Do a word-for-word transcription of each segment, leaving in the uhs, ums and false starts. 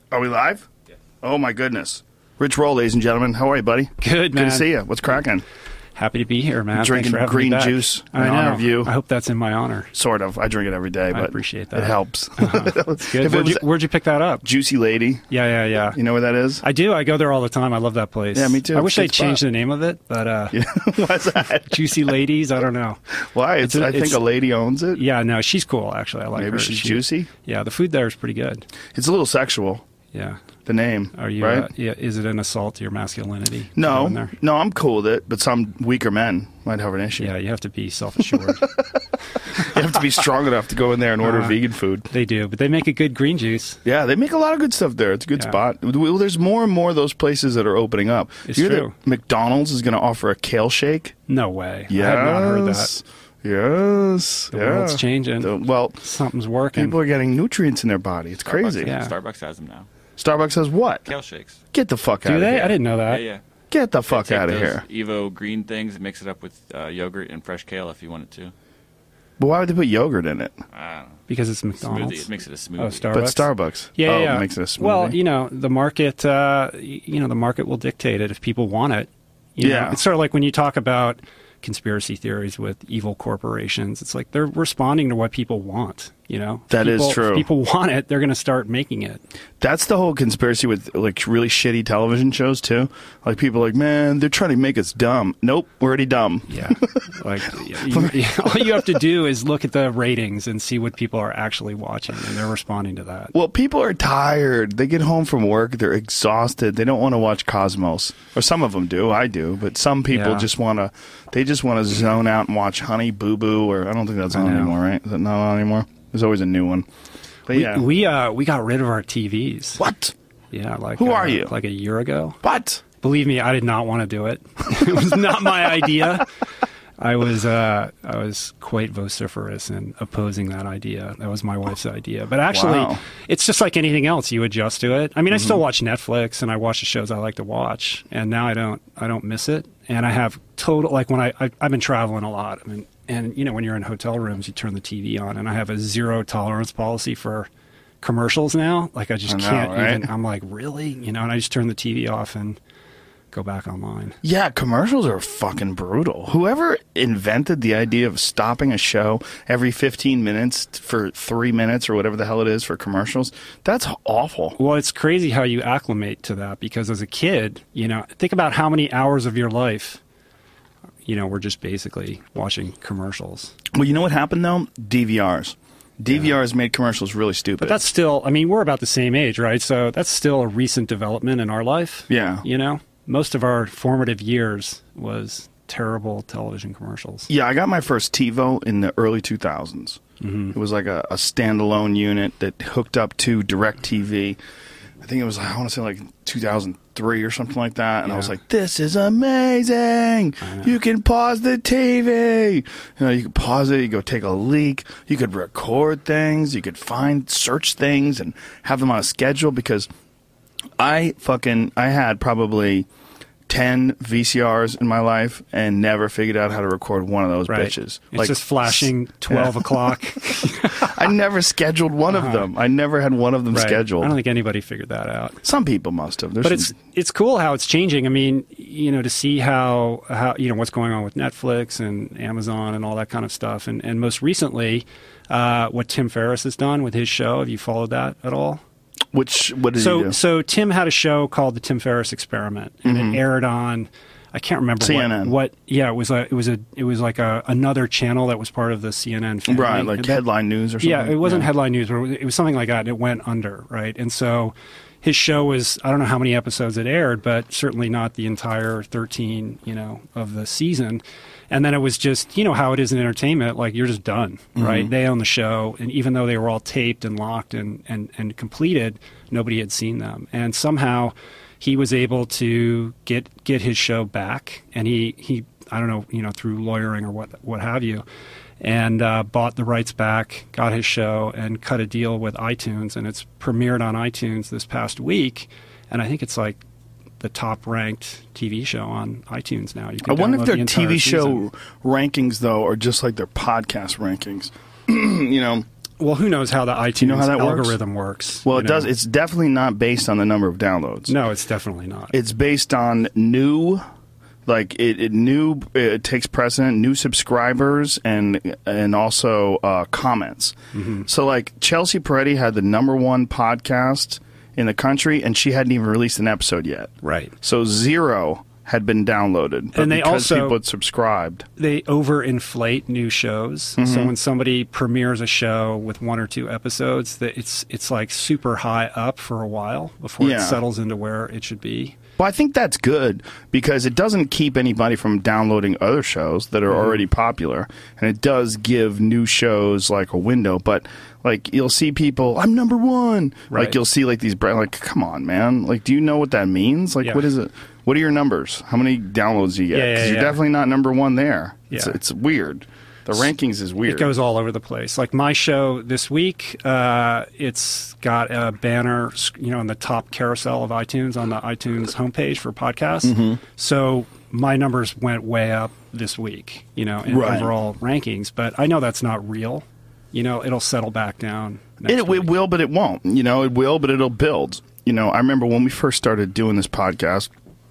Are we live? Yeah. Oh, my goodness. Rich Roll, ladies and gentlemen. How are you, buddy? Good, man. Good to see you. What's cracking? Happy to be here, man. Drinking Thanks for having green me back. juice in I know. honor of you. I hope that's in my honor. Sort of. I drink it every day, but I appreciate that. It helps. Uh-huh. That's good. If it Where'd, was you, where'd you pick that up? Juicy Lady. Yeah, yeah, yeah. You know where that is? I do. I go there all the time. I love that place. Yeah, me too. I wish Good I'd changed spot. the name of it, but uh, Yeah. Why's that? Juicy Ladies, I don't know. Why? It's, It's a- I think it's- a lady owns it. Yeah, no, she's cool, actually. I like Maybe her. she's She- juicy. Yeah, the food there is pretty good. It's a little sexual, Yeah. the name. Are you, right? uh, yeah, is it an assault to your masculinity? No, going there? no, I'm cool with it, but some weaker men might have an issue. Yeah, you have to be self-assured. You have to be strong enough to go in there and order Uh, vegan food. They do, but they make a good green juice. Yeah, they make a lot of good stuff there. It's a good Yeah. spot. Well, there's more and more of those places that are opening up. It's You hear that true. McDonald's is going to offer a kale shake. No way. Yes. I have not heard that. Yes. The yeah. world's changing. The- well, Something's working. people are getting nutrients in their body. It's crazy. Starbucks, Yeah. Starbucks has them now. Starbucks has what? Kale shakes. Get the fuck out do of they? here. I didn't know Yeah, that. yeah. Get the fuck Take out of those here. Evo green things and mix it up with uh, yogurt and fresh kale if you wanted to. But why would they put yogurt in it? I don't know. Because it's Smoothie. McDonald's. It makes it a smoothie. Oh, Starbucks. But Starbucks. Yeah, oh, yeah. makes it a smoothie. Well, you know, the market. Uh, y- you know, the market will dictate it if people want it. You Yeah. know? It's sort of like when you talk about conspiracy theories with evil corporations. It's like they're responding to what people want. You know, That is People- true. If people want it, they're going to start making it. That's the whole conspiracy with like really shitty television shows too. Like people are like, man, they're trying to make us dumb. Nope, we're already dumb. Yeah, like you, you, all you have to do is look at the ratings and see what people are actually watching, and they're responding to that. Well, people are tired. They get home from work, they're exhausted. They don't want to watch Cosmos, or some of them do. I do, but some people Yeah. just want to. They just want to zone out and watch Honey Boo Boo, or I don't think that's I on know. anymore, right? Is that not on anymore? There's always a new one. But We yeah, we uh we got rid of our T Vs. what? Yeah, like Who uh, are you? Like a year ago. What? Believe me, I did not want to do it. It was not my idea. I was uh, I was quite vociferous in opposing that idea. That was my wife's idea. But actually, Wow. it's just like anything else. You adjust to it. I mean, I Mm-hmm. still watch Netflix and I watch the shows I like to watch, and now I don't I don't miss it. And I have total like when I, I I've been traveling a lot. I mean, and you know when you're in hotel rooms, you turn the T V on, and I have a zero tolerance policy for commercials now. Like I just I know, can't right? even. I'm like, really, you know, and I just turn the T V off and go back online. Yeah, commercials are fucking brutal. Whoever invented the idea of stopping a show every fifteen minutes for three minutes or whatever the hell it is for commercials, that's awful. Well, it's crazy how you acclimate to that because as a kid, you know, think about how many hours of your life, you know, we're just basically watching commercials. Well, you know what happened, though? D V Rs. D V Rs made commercials really stupid. But that's still, I mean, we're about the same age, right? So that's still a recent development in our life. Yeah. You know, most of our formative years was terrible television commercials. Yeah, I got my first TiVo in the early two thousands. Mm-hmm. It was like a, a standalone unit that hooked up to DirecTV. I think it was, I want to say like two thousand three or something like that. And I was Yeah. like, this is amazing. You can pause the T V. You know, you could pause it. You go take a leak. You could record things. You could find, search things and have them on a schedule because I fucking, I had probably ten V C Rs in my life and never figured out how to record one of those Right. bitches. It's just flashing twelve o'clock. I never scheduled one of them. I never had one of them Right. scheduled. I don't think anybody figured that out. Some people must have. There's But some- it's it's cool how it's changing. I mean, you know, to see how how you know what's going on with Netflix and Amazon and all that kind of stuff, and and most recently, uh, what Tim Ferriss has done with his show. Have you followed that at all? which what did so he do? so Tim had a show called the Tim Ferriss Experiment, and it aired on. I can't remember C N N. What, what. Yeah, it was a. It was a. It was like a another channel that was part of the C N N family. Right, like And- headline news or something. yeah, it wasn't Yeah. headline news, but it was, it was something like that. And it went under, right? And so his show was, I don't know how many episodes it aired, but certainly not the entire thirteen, you know, of the season. And then it was just, you know, how it is in entertainment, like you're just done, right? Mm-hmm. They own the show. And even though they were all taped and locked and, and, and completed, nobody had seen them. And somehow he was able to get get his show back. And he, he I don't know, you know, through lawyering or what what have you, and uh, bought the rights back, got his show, and cut a deal with iTunes. And it's premiered on iTunes this past week. And I think it's like the top-ranked T V show on iTunes now. You I can wonder if download their the entire T V show season. rankings though are just like their podcast rankings. You know, Well, who knows how the iTunes you know how that works? algorithm works? Well, you it know? does. It's definitely not based on the number of downloads. No, it's definitely not. It's based on new, like it, it new. It takes precedent. New subscribers and and also uh, comments. Mm-hmm. So, like Chelsea Peretti had the number one podcast in the country, and she hadn't even released an episode yet. Right. So zero had been downloaded, but And they because also- people had subscribed. They overinflate new shows. Mm-hmm. So when somebody premieres a show with one or two episodes, that it's it's like super high up for a while before Yeah. it settles into where it should be. Well, I think that's good because it doesn't keep anybody from downloading other shows that are Mm-hmm. already popular, and it does give new shows like a window. But like you'll see people, I'm number one. Right. Like you'll see like these brands. Like, come on, man. Like, do you know what that means? Like, Yeah. what is it? What are your numbers? How many downloads do you get? Yeah, yeah, Because you're yeah. definitely not number one there. It's, Yeah. it's weird. The rankings is weird. It goes all over the place. Like my show this week, uh, it's got a banner, you know, in the top carousel of iTunes on the iTunes homepage for podcasts. Mm-hmm. So my numbers went way up this week, you know, in Right. overall rankings. But I know that's not real. You know, it'll settle back down. Next It, it week. will, but it won't. You know, it will, but it'll build. You know, I remember when we first started doing this podcast,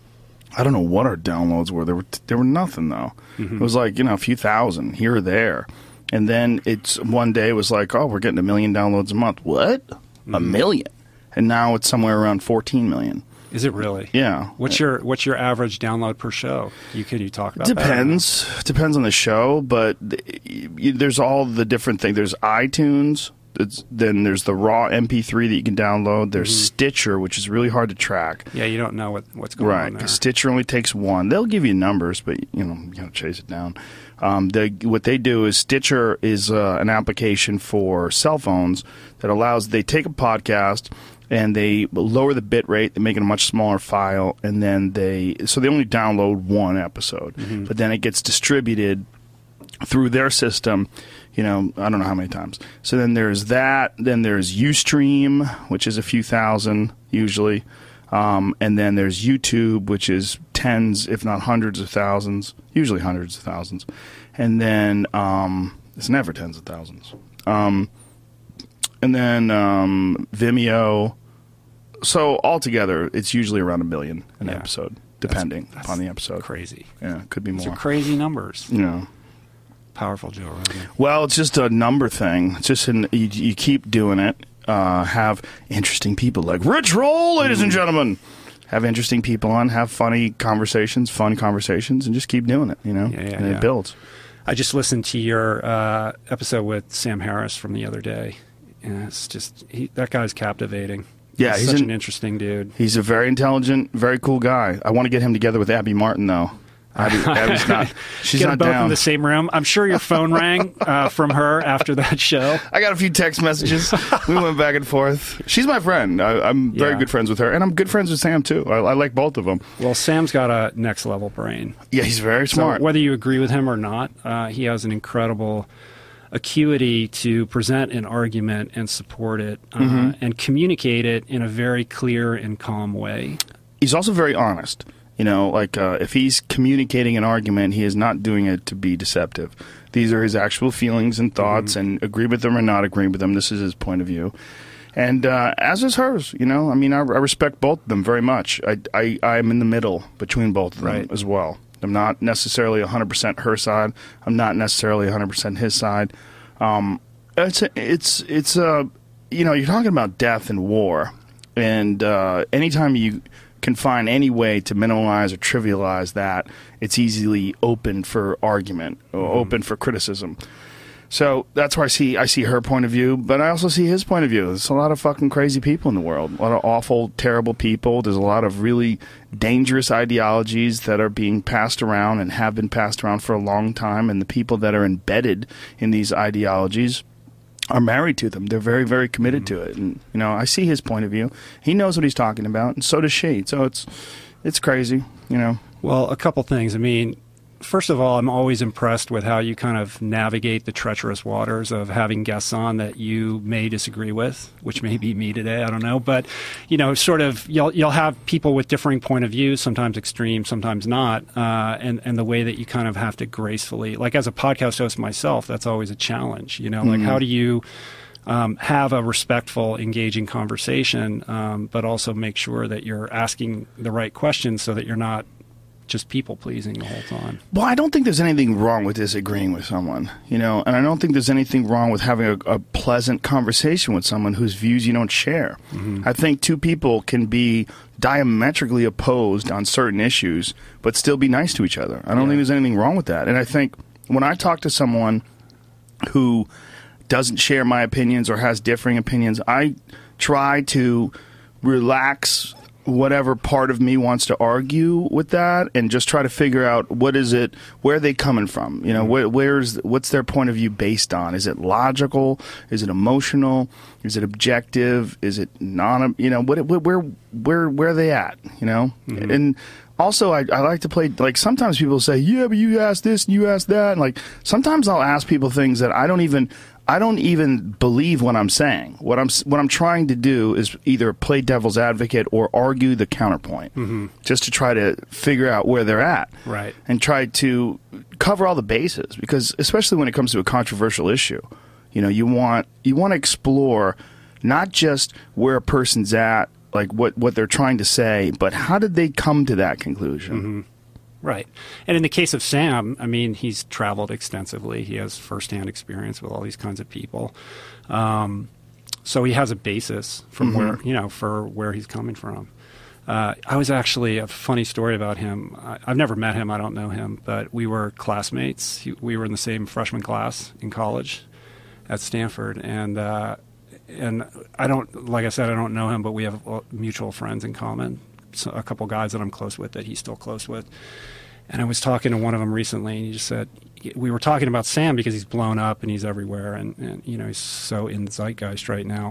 I don't know what our downloads were. There were there were nothing though. Mm-hmm. It was like, you know, a few thousand here or there. And then it's one day it was like, oh, we're getting a million downloads a month. What? Mm-hmm. A million? And now it's somewhere around fourteen million. Is it really? Yeah. What's your What's your average download per show? You can you talk about Depends. Depends on the show, but th- y- there's all the different things. There's iTunes. It's, then there's the raw M P three that you can download. There's Mm-hmm. Stitcher, which is really hard to track. that? Yeah, you don't know what what's going Right, on there. because Stitcher only takes one. They'll give you numbers, but you know you gotta chase it down. Um, they, what they do is Stitcher is uh, an application for cell phones that allows they take a podcast and they lower the bit rate, they make it a much smaller file, and then they so they only download one episode, Mm-hmm. but then it gets distributed through their system. You know, I don't know how many times. So then there's that. Then there's Ustream, which is a few thousand usually. Um, and then there's YouTube, which is tens, if not hundreds of thousands, usually hundreds of thousands. And then um, it's never tens of thousands. Um, and then um, Vimeo. So altogether, it's usually around a million an Yeah. episode, depending That's- upon the episode. Crazy. Yeah, could be Those more. are crazy numbers. You know. Powerful Joe Rogan. Well, it's just a number thing. It's just an, you, you keep doing it. Uh, have interesting people like Rich Roll, ladies and gentlemen. Have interesting people on. Have funny conversations, fun conversations, and just keep doing it. You know, Yeah, yeah, and yeah. it builds. I just listened to your uh, episode with Sam Harris from the other day, and it's just he, that guy's captivating. Yeah, he's, he's such an- an interesting dude. He's a very intelligent, very cool guy. I want to get him together with Abby Martin, though. Abby, Abby's not. She's Get them not both in down. the same room. I'm sure your phone rang uh, from her after that show. I got a few text messages. We went back and forth. She's my friend. I, I'm very Yeah. good friends with her, and I'm good friends with Sam too. I, I like both of them. Well, Sam's got a next level brain. Yeah, he's very smart. So whether you agree with him or not, uh, he has an incredible acuity to present an argument and support it uh, Mm-hmm. and communicate it in a very clear and calm way. He's also very honest. You know, like uh, if he's communicating an argument, he is not doing it to be deceptive. These are his actual feelings and thoughts, Mm-hmm. and agree with them or not agree with them. This is his point of view. And uh, as is hers, you know. I mean, I, I respect both of them very much. I, I, I'm in the middle between both of them Right. as well. I'm not necessarily one hundred percent her side. I'm not necessarily one hundred percent his side. Um, it's, it's, it's, uh, you know, you're talking about death and war. And uh, anytime you can find any way to minimize or trivialize that, it's easily open for argument or open for criticism. So that's where I see I see her point of view, but I also see his point of view. There's a lot of fucking crazy people in the world, a lot of awful, terrible people. There's a lot of really dangerous ideologies that are being passed around and have been passed around for a long time, and the people that are embedded in these ideologies are married to them. They're very, very committed to it. And, you know, I see his point of view. He knows what he's talking about, and so does she. So it's it's crazy, you know. Well, a couple things. I mean, first of all, I'm always impressed with how you kind of navigate the treacherous waters of having guests on that you may disagree with, which may be me today. I don't know. But, you know, sort of you'll, you'll have people with differing point of views, sometimes extreme, sometimes not. Uh, and, and the way that you kind of have to gracefully, like as a podcast host myself, that's always a challenge. You know, like how do you um, have a respectful, engaging conversation, um, but also make sure that you're asking the right questions so that you're not just people-pleasing the whole time. Well, I don't think there's anything wrong with disagreeing with someone, you know, and I don't think there's anything wrong with having a, a pleasant conversation with someone whose views you don't share. Mm-hmm. I think two people can be diametrically opposed on certain issues, but still be nice to each other. I don't yeah. think there's anything wrong with that. And I think when I talk to someone who doesn't share my opinions or has differing opinions, I try to relax whatever part of me wants to argue with that and just try to figure out what is it, where are they coming from? You know, where, where's, what's their point of view based on? Is it logical? Is it emotional? Is it objective? Is it non, you know, what, where, where, where are they at? You know? Mm-hmm. And also, I, I like to play, like, sometimes people say, yeah, but you asked this and you asked that. And, like, sometimes I'll ask people things that I don't even, I don't even believe what I'm saying. What I'm, what I'm trying to do is either play devil's advocate or argue the counterpoint, mm-hmm. just to try to figure out where they're at. Right. And try to cover all the bases, because especially when it comes to a controversial issue, you know, you want, you want to explore not just where a person's at, like what, what they're trying to say, but how did they come to that conclusion? Mm-hmm. Right. And in the case of Sam, I mean, he's traveled extensively. He has firsthand experience with all these kinds of people. Um, so he has a basis from mm-hmm. where, you know, for where he's coming from. Uh, I was actually, a funny story about him. I, I've never met him. I don't know him. But we were classmates. He, we were in the same freshman class in college at Stanford. And, uh, and I don't, like I said, I don't know him, but we have mutual friends in common. So a couple guys that I'm close with that he's still close with. And I was talking to one of them recently, and he just said, we were talking about Sam because he's blown up and he's everywhere, and, and you know, he's so in the zeitgeist right now.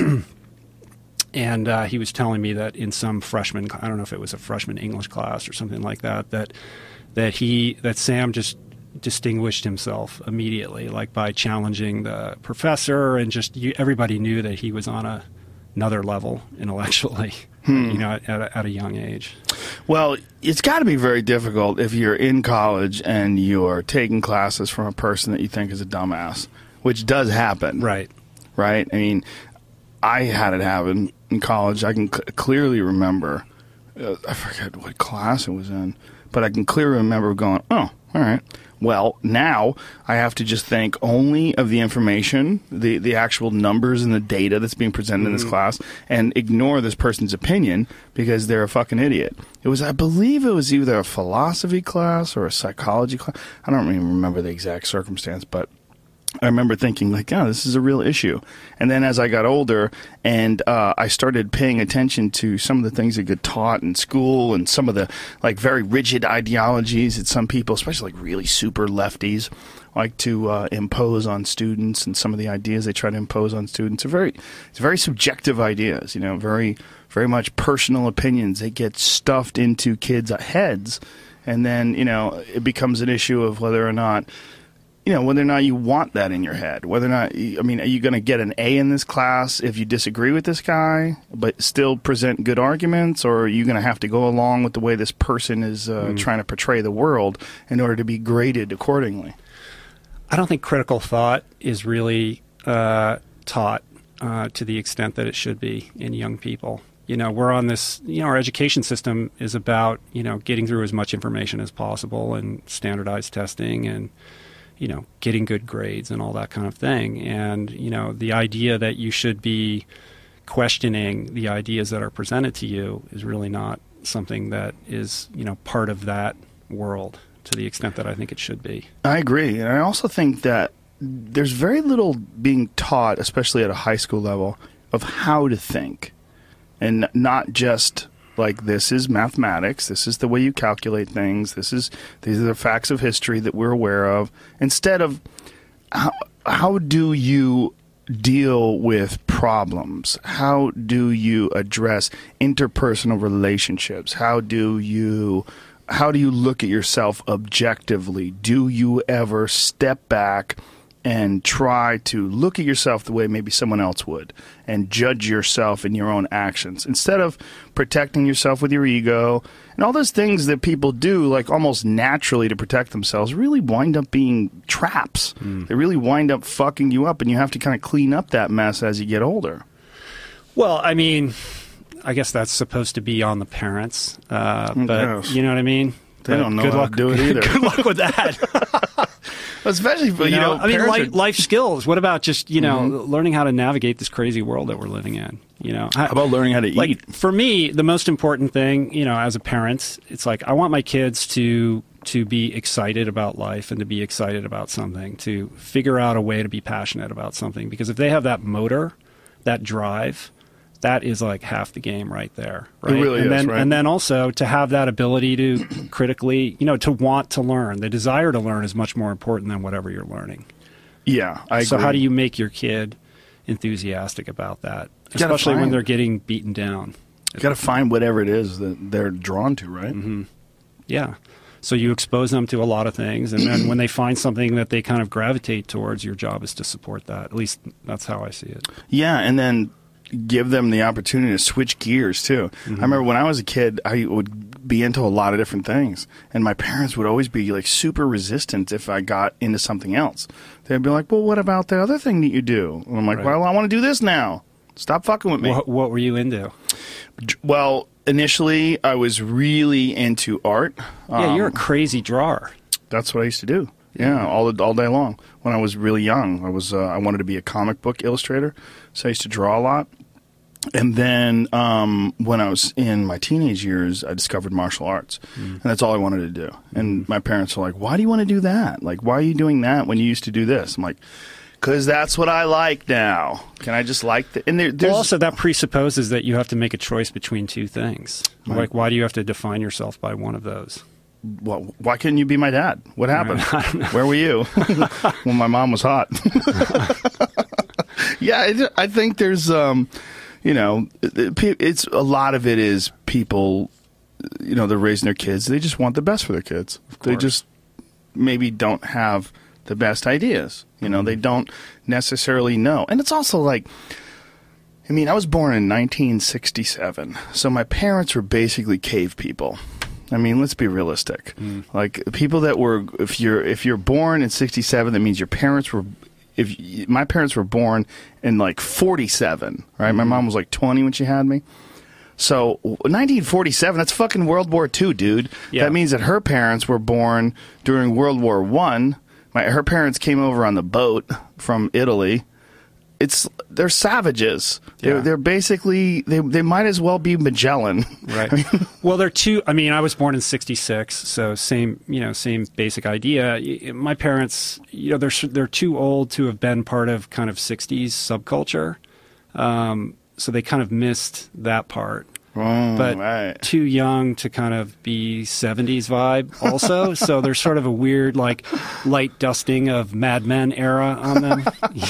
And uh, he was telling me that in some freshman, I don't know if it was a freshman English class or something like that, that that he that Sam just distinguished himself immediately, like by challenging the professor, and just you, everybody knew that he was on a, another level intellectually. Hmm. You know, at, at, a, at a young age. Well, it's got to be very difficult if you're in college and you're taking classes from a person that you think is a dumbass, which does happen. Right. Right? I mean, I had it happen in college. I can c- clearly remember, uh, I forget what class it was in, but I can clearly remember going, oh, all right. Well, now I have to just think only of the information, the, the actual numbers and the data that's being presented mm-hmm. in this class, and ignore this person's opinion because they're a fucking idiot. It was, I believe it was either a philosophy class or a psychology class. I don't even remember the exact circumstance, but I remember thinking, like, oh, this is a real issue. And then as I got older and uh, I started paying attention to some of the things that get taught in school and some of the, like, very rigid ideologies that some people, especially, like, really super lefties, like to uh, impose on students, and some of the ideas they try to impose on students are very, it's very subjective ideas, you know, very, very much personal opinions. They get stuffed into kids' heads, and then, you know, it becomes an issue of whether or not, you know, whether or not you want that in your head, whether or not, I mean, are you going to get an A in this class if you disagree with this guy, but still present good arguments, or are you going to have to go along with the way this person is uh, mm. trying to portray the world in order to be graded accordingly? I don't think critical thought is really uh, taught uh, to the extent that it should be in young people. You know, we're on this, you know, our education system is about, you know, getting through as much information as possible and standardized testing and, you know, getting good grades and all that kind of thing. And, you know, the idea that you should be questioning the ideas that are presented to you is really not something that is, you know, part of that world to the extent that I think it should be. I agree. And I also think that there's very little being taught, especially at a high school level, of how to think. And not just like, this is mathematics, this is the way you calculate things, this is these are the facts of history that we're aware of. Instead of how, how do you deal with problems? How do you address interpersonal relationships? How do you how do you look at yourself objectively? Do you ever step back and try to look at yourself the way maybe someone else would and judge yourself in your own actions instead of protecting yourself with your ego and all those things that people do like almost naturally to protect themselves really wind up being traps. Mm. They really wind up fucking you up, and you have to kind of clean up that mess as you get older. Well, I mean, I guess that's supposed to be on the parents, uh, but yes. you know what I mean? They but don't know good how luck, to do it either. Good luck with that. Especially, you, you know, know, I mean, life, are... life skills. What about just, you know, mm-hmm. learning how to navigate this crazy world that we're living in? You know, how about learning how to like, eat? For me, the most important thing, you know, as a parent, it's like I want my kids to to be excited about life and to be excited about something, to figure out a way to be passionate about something. Because if they have that motor, that drive, that is like half the game right there. Right? It really and is, then, right? And then also to have that ability to critically, you know, to want to learn. The desire to learn is much more important than whatever you're learning. Yeah, I agree. So how do you make your kid enthusiastic about that? Especially when they're getting beaten down. You got to find whatever it is that they're drawn to, right? Mm-hmm. Yeah. So you expose them to a lot of things, and then when they find something that they kind of gravitate towards, your job is to support that. At least that's how I see it. Yeah, and then give them the opportunity to switch gears too. Mm-hmm. I remember when I was a kid, I would be into a lot of different things, and my parents would always be like super resistant if I got into something else. They'd be like, "Well, what about the other thing that you do?" And I'm like, right. "Well, I want to do this now. Stop fucking with me." What, what were you into? Well, initially, I was really into art. Yeah, um, you're a crazy drawer. That's what I used to do. Yeah, yeah, all all day long. When I was really young, I was uh, I wanted to be a comic book illustrator, so I used to draw a lot. And then um, when I was in my teenage years, I discovered martial arts, mm. and that's all I wanted to do. And my parents were like, "Why do you want to do that? Like, why are you doing that when you used to do this?" I'm like, "Because that's what I like now. Can I just like that?" And there, there's well, also that presupposes that you have to make a choice between two things. Right. Like, why do you have to define yourself by one of those? Well, why couldn't you be my dad? What happened? Where were you when my mom was hot? Yeah, I, I think there's, um, you know, it's a lot of it is people, you know, they're raising their kids. They just want the best for their kids. They just maybe don't have the best ideas. You know, mm-hmm. they don't necessarily know. And it's also like, I mean, I was born in nineteen sixty-seven, so my parents were basically cave people. I mean, let's be realistic. Mm. Like people that were, if you're if you're born in sixty-seven, that means your parents were. If my parents were born in like forty-seven, right? Mm. My mom was like twenty when she had me. So nineteen forty-seven, that's fucking World War Two, dude. Yeah. That means that her parents were born during World War One. My her parents came over on the boat from Italy. It's they're savages. Yeah. They're they're basically they they might as well be Magellan. Right. I mean, well, they're two. I mean, I was born in sixty-six, so same you know same basic idea. My parents, you know, they're they're too old to have been part of kind of sixties subculture, um, so they kind of missed that part. Oh, but right. too young to kind of be seventies vibe also. So there's sort of a weird like light dusting of Mad Men era on them,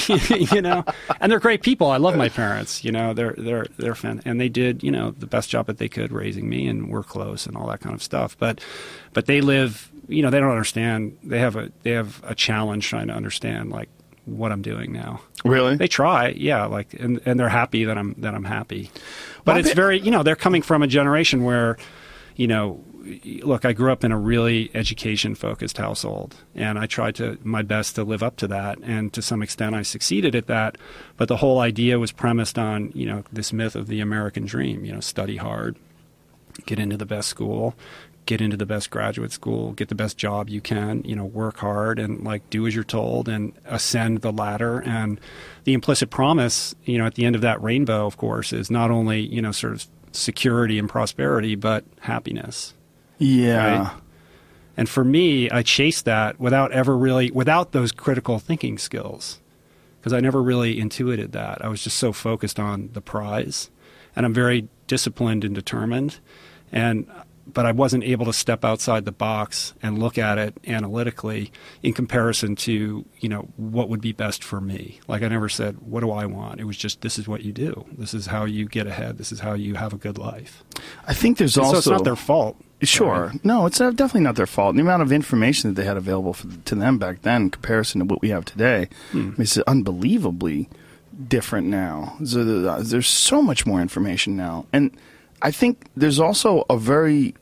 you know. And they're great people. I love my parents. You know, they're they're they're fan, and they did you know the best job that they could raising me, and we're close and all that kind of stuff. But but they live. You know, they don't understand. They have a they have a challenge trying to understand like what I'm doing now. Really? They try, yeah, like and, and they're happy that I'm that I'm happy. But well, it's very, you know, they're coming from a generation where, you know, look, I grew up in a really education-focused household, and I tried to my best to live up to that, and to some extent I succeeded at that, but the whole idea was premised on, you know, this myth of the American dream, you know, study hard, get into the best school, get into the best graduate school, get the best job you can, you know, work hard and like do as you're told and ascend the ladder. And the implicit promise, you know, at the end of that rainbow, of course, is not only, you know, sort of security and prosperity, but happiness. Yeah. Right? And for me, I chased that without ever really, without those critical thinking skills, because I never really intuited that. I was just so focused on the prize, and I'm very disciplined and determined. And but I wasn't able to step outside the box and look at it analytically in comparison to, you know, what would be best for me. Like I never said, what do I want? It was just, this is what you do. This is how you get ahead. This is how you have a good life. I think there's and also... So it's not their fault. Sure. Right? No, it's uh, definitely not their fault. The amount of information that they had available for, to them back then in comparison to what we have today hmm. is unbelievably different now. So, uh, there's so much more information now. And I think there's also a very...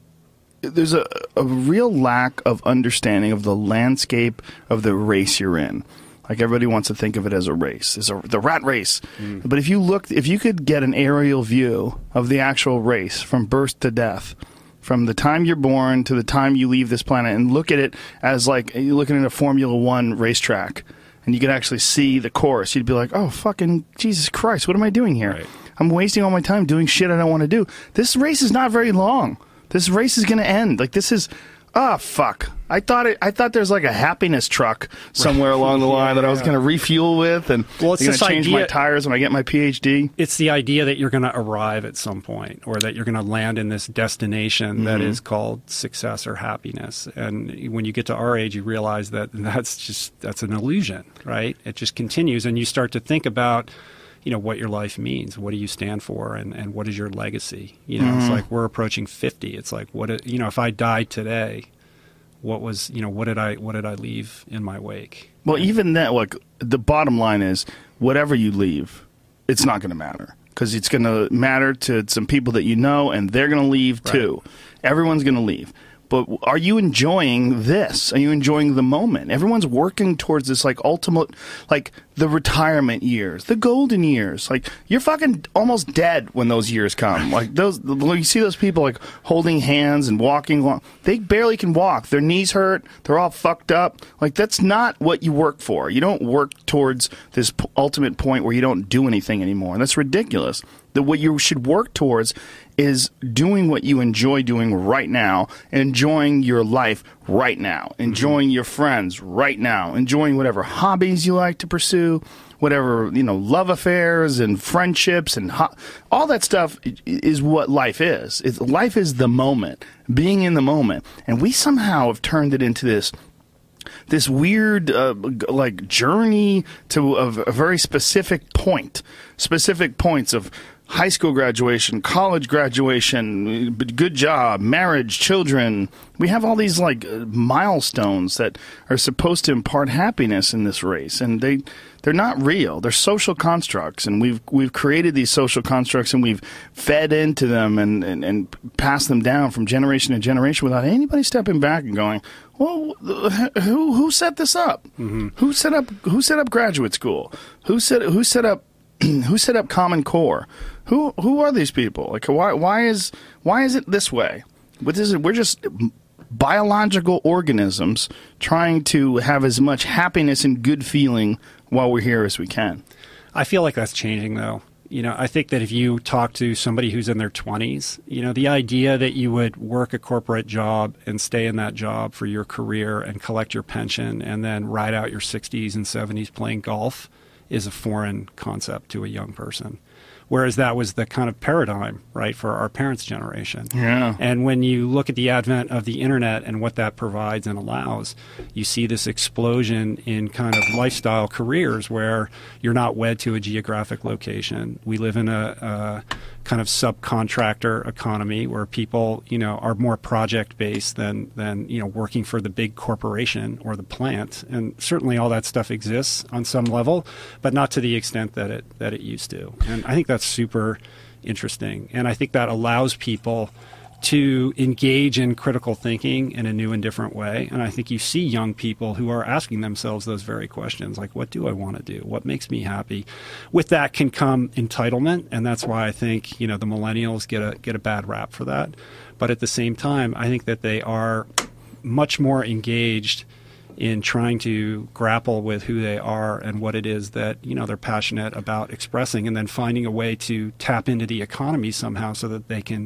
There's a, a real lack of understanding of the landscape of the race you're in. Like, everybody wants to think of it as a race, as a, the rat race. Mm. But if you looked, if you could get an aerial view of the actual race from birth to death, from the time you're born to the time you leave this planet, and look at it as like you're looking at a Formula One racetrack, and you could actually see the course, you'd be like, oh, fucking Jesus Christ, what am I doing here? Right. I'm wasting all my time doing shit I don't want to do. This race is not very long. This race is going to end. Like, this is, ah, oh, fuck. I thought it. I thought there's like a happiness truck somewhere right. along the line yeah, that I was going to refuel with, and well, it's going to change idea, my tires when I get my P H D. It's the idea that you're going to arrive at some point, or that you're going to land in this destination mm-hmm. that is called success or happiness. And when you get to our age, you realize that that's just that's an illusion, right? It just continues, and you start to think about, you know, what your life means. What do you stand for, and, and what is your legacy? You know, mm-hmm. it's like we're approaching fifty. It's like, what, you know, if I died today, what was, you know, what did I, what did I leave in my wake? Well, even that, like, the bottom line is, whatever you leave, it's not going to matter, because it's going to matter to some people that you know, and they're going to leave right. too. Everyone's going to leave. But are you enjoying this? Are you enjoying the moment? Everyone's working towards this, like, ultimate, like, the retirement years, the golden years. Like, you're fucking almost dead when those years come. Like, those, you see those people, like, holding hands and walking along. They barely can walk. Their knees hurt. They're all fucked up. Like, that's not what you work for. You don't work towards this p- ultimate point where you don't do anything anymore. And that's ridiculous. The, what you should work towards is doing what you enjoy doing right now, enjoying your life right now, enjoying your friends right now, enjoying whatever hobbies you like to pursue, whatever, you know, love affairs and friendships and ho- all that stuff is what life is. It's, life is the moment, being in the moment. And we somehow have turned it into this this weird, uh, like, journey to a, a very specific point, specific points of high school graduation, college graduation, good job, marriage, children. We have all these, like, milestones that are supposed to impart happiness in this race, and they they're not real. They're social constructs, and we've we've created these social constructs, and we've fed into them and, and, and passed them down from generation to generation without anybody stepping back and going, well, who who set this up? Mm-hmm. Who set up who set up graduate school? Who set who set up who set up Common Core? Who who are these people? Like, why why is why is it this way? What is it? We're just biological organisms trying to have as much happiness and good feeling while we're here as we can. I feel like that's changing, though. You know, I think that if you talk to somebody who's in their twenties, you know, the idea that you would work a corporate job and stay in that job for your career and collect your pension and then ride out your sixties and seventies playing golf is a foreign concept to a young person. Whereas that was the kind of paradigm, right, for our parents' generation. Yeah. And when you look at the advent of the internet and what that provides and allows, you see this explosion in kind of lifestyle careers where you're not wed to a geographic location. We live in a, a kind of subcontractor economy where people, you know, are more project-based than, than, you know, working for the big corporation or the plant. And certainly all that stuff exists on some level, but not to the extent that it that it used to. And I think that's super interesting. And I think that allows people to engage in critical thinking in a new and different way. And I think you see young people who are asking themselves those very questions, like, what do I want to do? What makes me happy? With that can come entitlement, and that's why I think, you know, the millennials get a get a bad rap for that. But at the same time, I think that they are much more engaged in trying to grapple with who they are and what it is that, you know, they're passionate about expressing, and then finding a way to tap into the economy somehow so that they can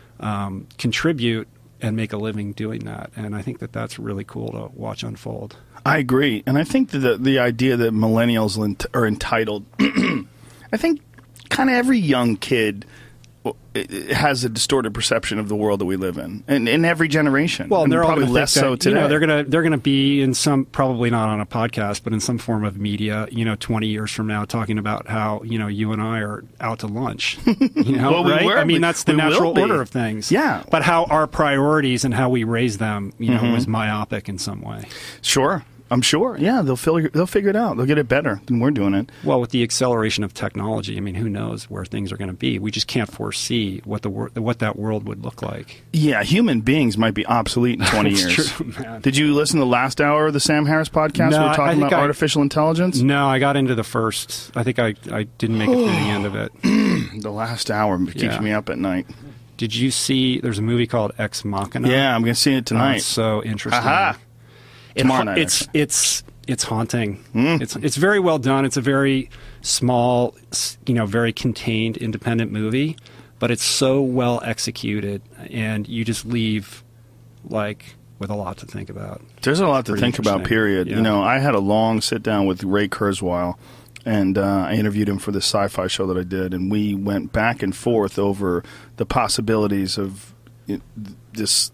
um, contribute and make a living doing that. And I think that that's really cool to watch unfold. I agree. And I think that the, the idea that millennials are entitled, I think kind of every young kid it, it has a distorted perception of the world that we live in, and in every generation. Well, and they're probably all less think that, so today. You know, they're gonna they're gonna be in some, probably not on a podcast, but in some form of media. You know, twenty years from now, talking about how, you know, you and I are out to lunch. You know, well, we right? were. I mean, that's the We will natural be. order of things. Yeah. But how our priorities and how we raise them, you know, Mhm. was myopic in some way. Sure. I'm sure. Yeah, they'll figure they'll figure it out. They'll get it better than we're doing it. Well, with the acceleration of technology, I mean, who knows where things are going to be? We just can't foresee what the wor- what that world would look like. Yeah, human beings might be obsolete in twenty It's years. true, man. Did you listen to the last hour of the Sam Harris podcast? No, we were I- I talking think about I- artificial intelligence. No, I got into the first. I think I, I didn't make it through the end of it. The last hour keeps Yeah. me up at night. Did you see? There's a movie called Ex Machina. Yeah, I'm going to see it Oh, tonight. it's so interesting. Aha! It Tomorrow ha- night, It's actually. it's it's haunting. Mm. It's it's very well done. It's a very small, s- you know, very contained, independent movie, but it's so well executed, and you just leave like with a lot to think about. There's a lot to Pretty think about, interesting. period. Yeah. You know, I had a long sit down with Ray Kurzweil, and uh, I interviewed him for this sci-fi show that I did, and we went back and forth over the possibilities of it, this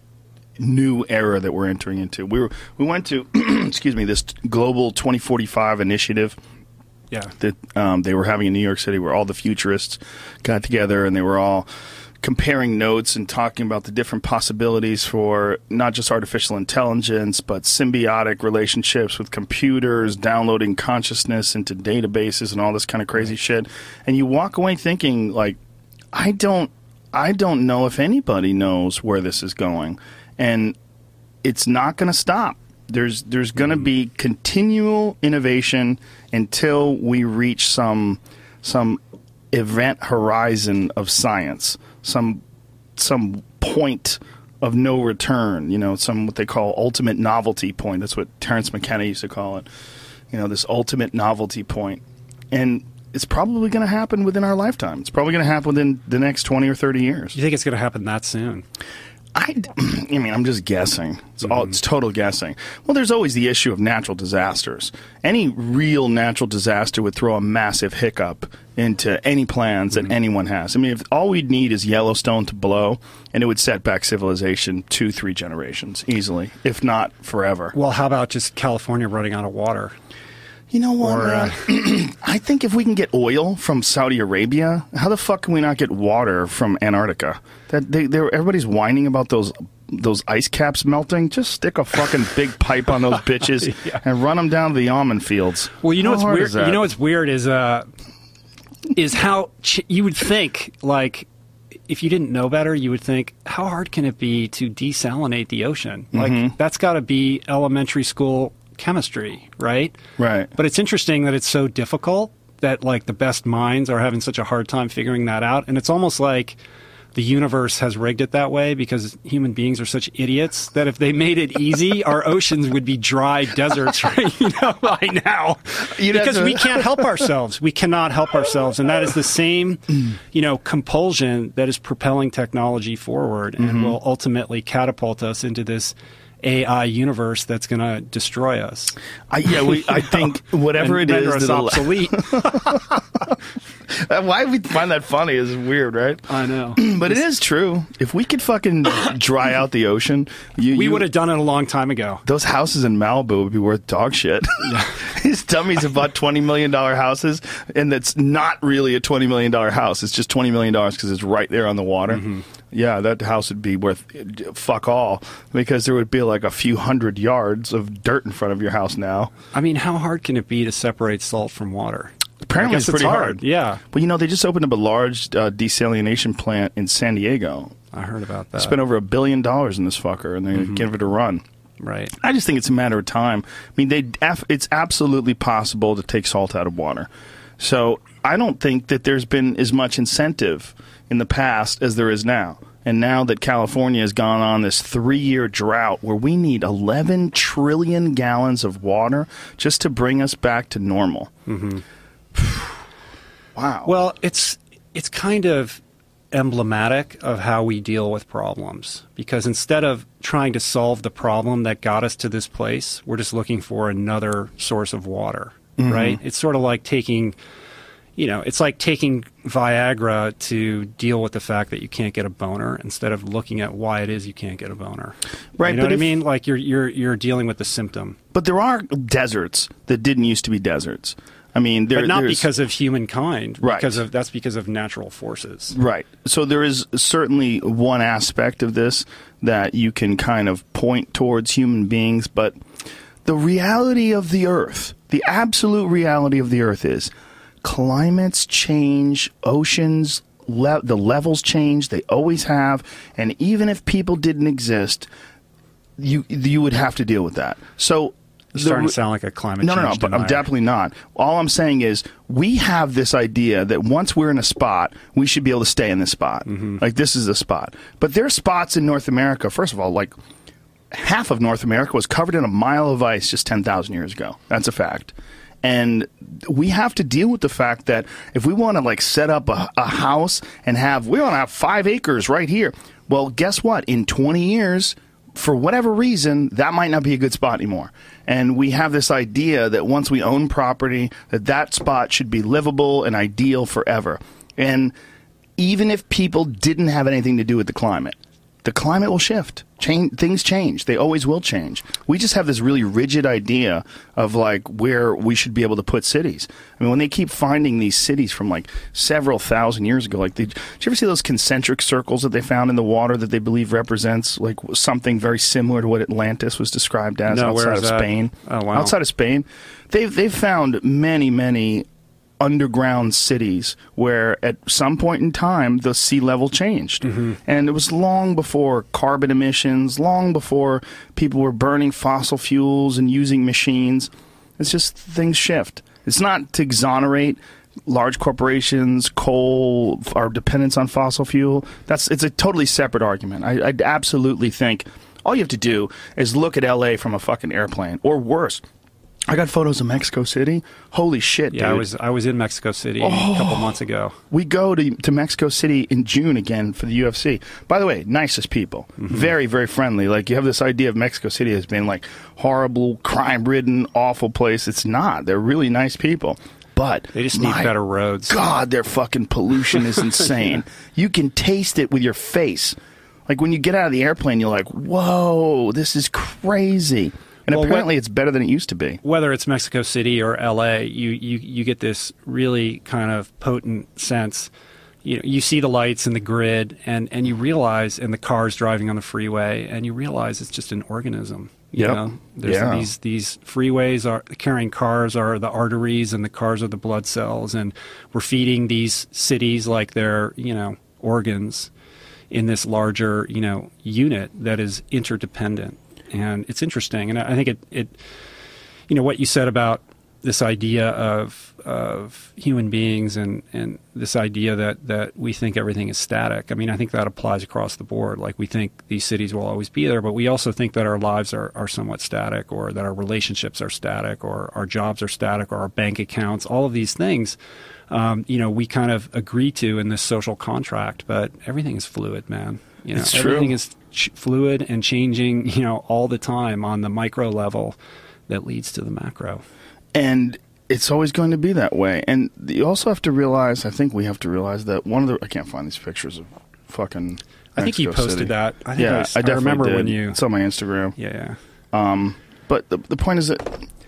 new era that we're entering into. We were we went to, excuse me, this global twenty forty-five initiative Yeah. that um, they were having in New York City, where all the futurists got together and they were all comparing notes and talking about the different possibilities for not just artificial intelligence, but symbiotic relationships with computers, downloading consciousness into databases and all this kind of crazy shit. And you walk away thinking, like, I don't, I don't know if anybody knows where this is going, and it's not going to stop. There's there's going to be continual innovation until we reach some some event horizon of science, some some point of no return. You know, some what they call ultimate novelty point. That's what Terence McKenna used to call it. You know, this ultimate novelty point, and it's probably going to happen within our lifetime. It's probably going to happen within the next twenty or thirty years. You think it's going to happen that soon? I, I mean, I'm just guessing. It's all it's total guessing. Well, there's always the issue of natural disasters. Any real natural disaster would throw a massive hiccup into any plans that anyone has. I mean, if all we'd need is Yellowstone to blow, and it would set back civilization two, three generations easily, if not forever. Well, how about just California running out of water? You know what, Or, man? I think if we can get oil from Saudi Arabia, how the fuck can we not get water from Antarctica? That they, they everybody's whining about those those ice caps melting. Just stick a fucking big pipe on those bitches Yeah. and run them down to the almond fields. Well, you know How what's hard weird. is that? You know what's weird is uh, is how ch- you would think, like, if you didn't know better, you would think, how hard can it be to desalinate the ocean? Like, Mm-hmm. that's got to be elementary school chemistry, right? Right. But it's interesting that it's so difficult that, like, the best minds are having such a hard time figuring that out, and it's almost like the universe has rigged it that way because human beings are such idiots that if they made it easy, our oceans would be dry deserts right you know, by now. You'd have Because to- we can't help ourselves. We cannot help ourselves. And that is the same, you know, compulsion that is propelling technology forward and Mm-hmm. will ultimately catapult us into this A I universe that's going to destroy us. I, yeah, we, I think whatever and it render is, us that'll- obsolete. why we find that funny is weird, right? I know. But it is true. If we could fucking dry out the ocean, you, We you- would have done it a long time ago. those houses in Malibu would be worth dog shit. These dummies have bought twenty million dollars houses, and that's not really a twenty million dollars house. It's just twenty million dollars because it's right there on the water. Mm-hmm. Yeah, that house would be worth uh, fuck all because there would be like a few hundred yards of dirt in front of your house now. I mean, how hard can it be to separate salt from water? Apparently I guess it's pretty it's hard. hard. Yeah. But you know, they just opened up a large uh, desalination plant in San Diego. I heard about that. Spent over a billion dollars in this fucker, and they're going to give it a run. Right. I just think it's a matter of time. I mean, they it's absolutely possible to take salt out of water. So I don't think that there's been as much incentive in the past as there is now. And now that California has gone on this three-year drought where we need eleven trillion gallons of water just to bring us back to normal. Mm-hmm. Wow. Well, it's it's kind of emblematic of how we deal with problems because instead of trying to solve the problem that got us to this place, we're just looking for another source of water, Mm-hmm. right? It's sort of like taking, you know, it's like taking Viagra to deal with the fact that you can't get a boner instead of looking at why it is you can't get a boner. Right, you know but what I if- mean? Like you're you're you're dealing with the symptom, But there are deserts that didn't used to be deserts. I mean, there, but not there's- because of humankind. Right. Because of that's because of natural forces. Right. So there is certainly one aspect of this that you can kind of point towards human beings, but the reality of the Earth, the absolute reality of the Earth is climates change, oceans, le- the levels change, they always have, and even if people didn't exist, you you would have to deal with that. So You're the starting re- to sound like a climate no, no, change no, but I'm denier. definitely not. All I'm saying is we have this idea that once we're in a spot, we should be able to stay in this spot. Mm-hmm. Like, this is a spot. But there are spots in North America, first of all, like half of North America was covered in a mile of ice just ten thousand years ago. That's a fact. And we have to deal with the fact that if we want to, like, set up a, a house and have, we want to have five acres right here. Well, guess what? In twenty years, for whatever reason, that might not be a good spot anymore. And we have this idea that once we own property, that that spot should be livable and ideal forever. And even if people didn't have anything to do with the climate, the climate will shift. Change, things change. They always will change. We just have this really rigid idea of, like, where we should be able to put cities. I mean, when they keep finding these cities from, like, several thousand years ago, like, they, did you ever see those concentric circles that they found in the water that they believe represents, like, something very similar to what Atlantis was described as No, where outside is of that? Spain? Oh, wow. Outside of Spain, they've they've found many, many underground cities where at some point in time the sea level changed. Mm-hmm. And it was long before carbon emissions, long before people were burning fossil fuels and using machines. It's just things shift. It's not to exonerate large corporations, coal, our dependence on fossil fuel. That's it's a totally separate argument. I, I absolutely think all you have to do is look at L A from a fucking airplane, or worse. I got photos of Mexico City. Holy shit, Yeah, dude. I was I was in Mexico City a couple months ago. We go to, to Mexico City in June again for the U F C. By the way, nicest people. Mm-hmm. Very, very friendly. Like, you have this idea of Mexico City as being, like, horrible, crime-ridden, awful place. It's not. They're really nice people. But They just need my better roads. God, their fucking pollution is insane. You can taste it with your face. Like, when you get out of the airplane, you're like, whoa, this is crazy. And Well, apparently it's better than it used to be. Whether it's Mexico City or L A, you, you, you get this really kind of potent sense. You know, you see the lights and the grid, and, and you realize, and the cars driving on the freeway, and you realize it's just an organism. You Yep. know, there's Yeah. these these freeways are carrying cars are the arteries, and the cars are the blood cells, and we're feeding these cities like they're, you know, organs in this larger, you know, unit that is interdependent. And it's interesting, and I think it, it, you know, what you said about this idea of of human beings and, and this idea that, that we think everything is static. I mean, I think that applies across the board. Like, we think these cities will always be there, but we also think that our lives are, are somewhat static, or that our relationships are static, or our jobs are static, or our bank accounts. All of these things, um, you know, we kind of agree to in this social contract, but everything is fluid, man. You know, It's true. everything is ch- fluid and changing, you know, all the time on the micro level that leads to the macro. And it's always going to be that way. And you also have to realize, I think we have to realize that one of the, I can't find these pictures of fucking I think you Mexico posted City. that. I think yeah, I, I, s- I definitely remember did. when you. It's on my Instagram. Yeah, yeah. Um, but the, the point is that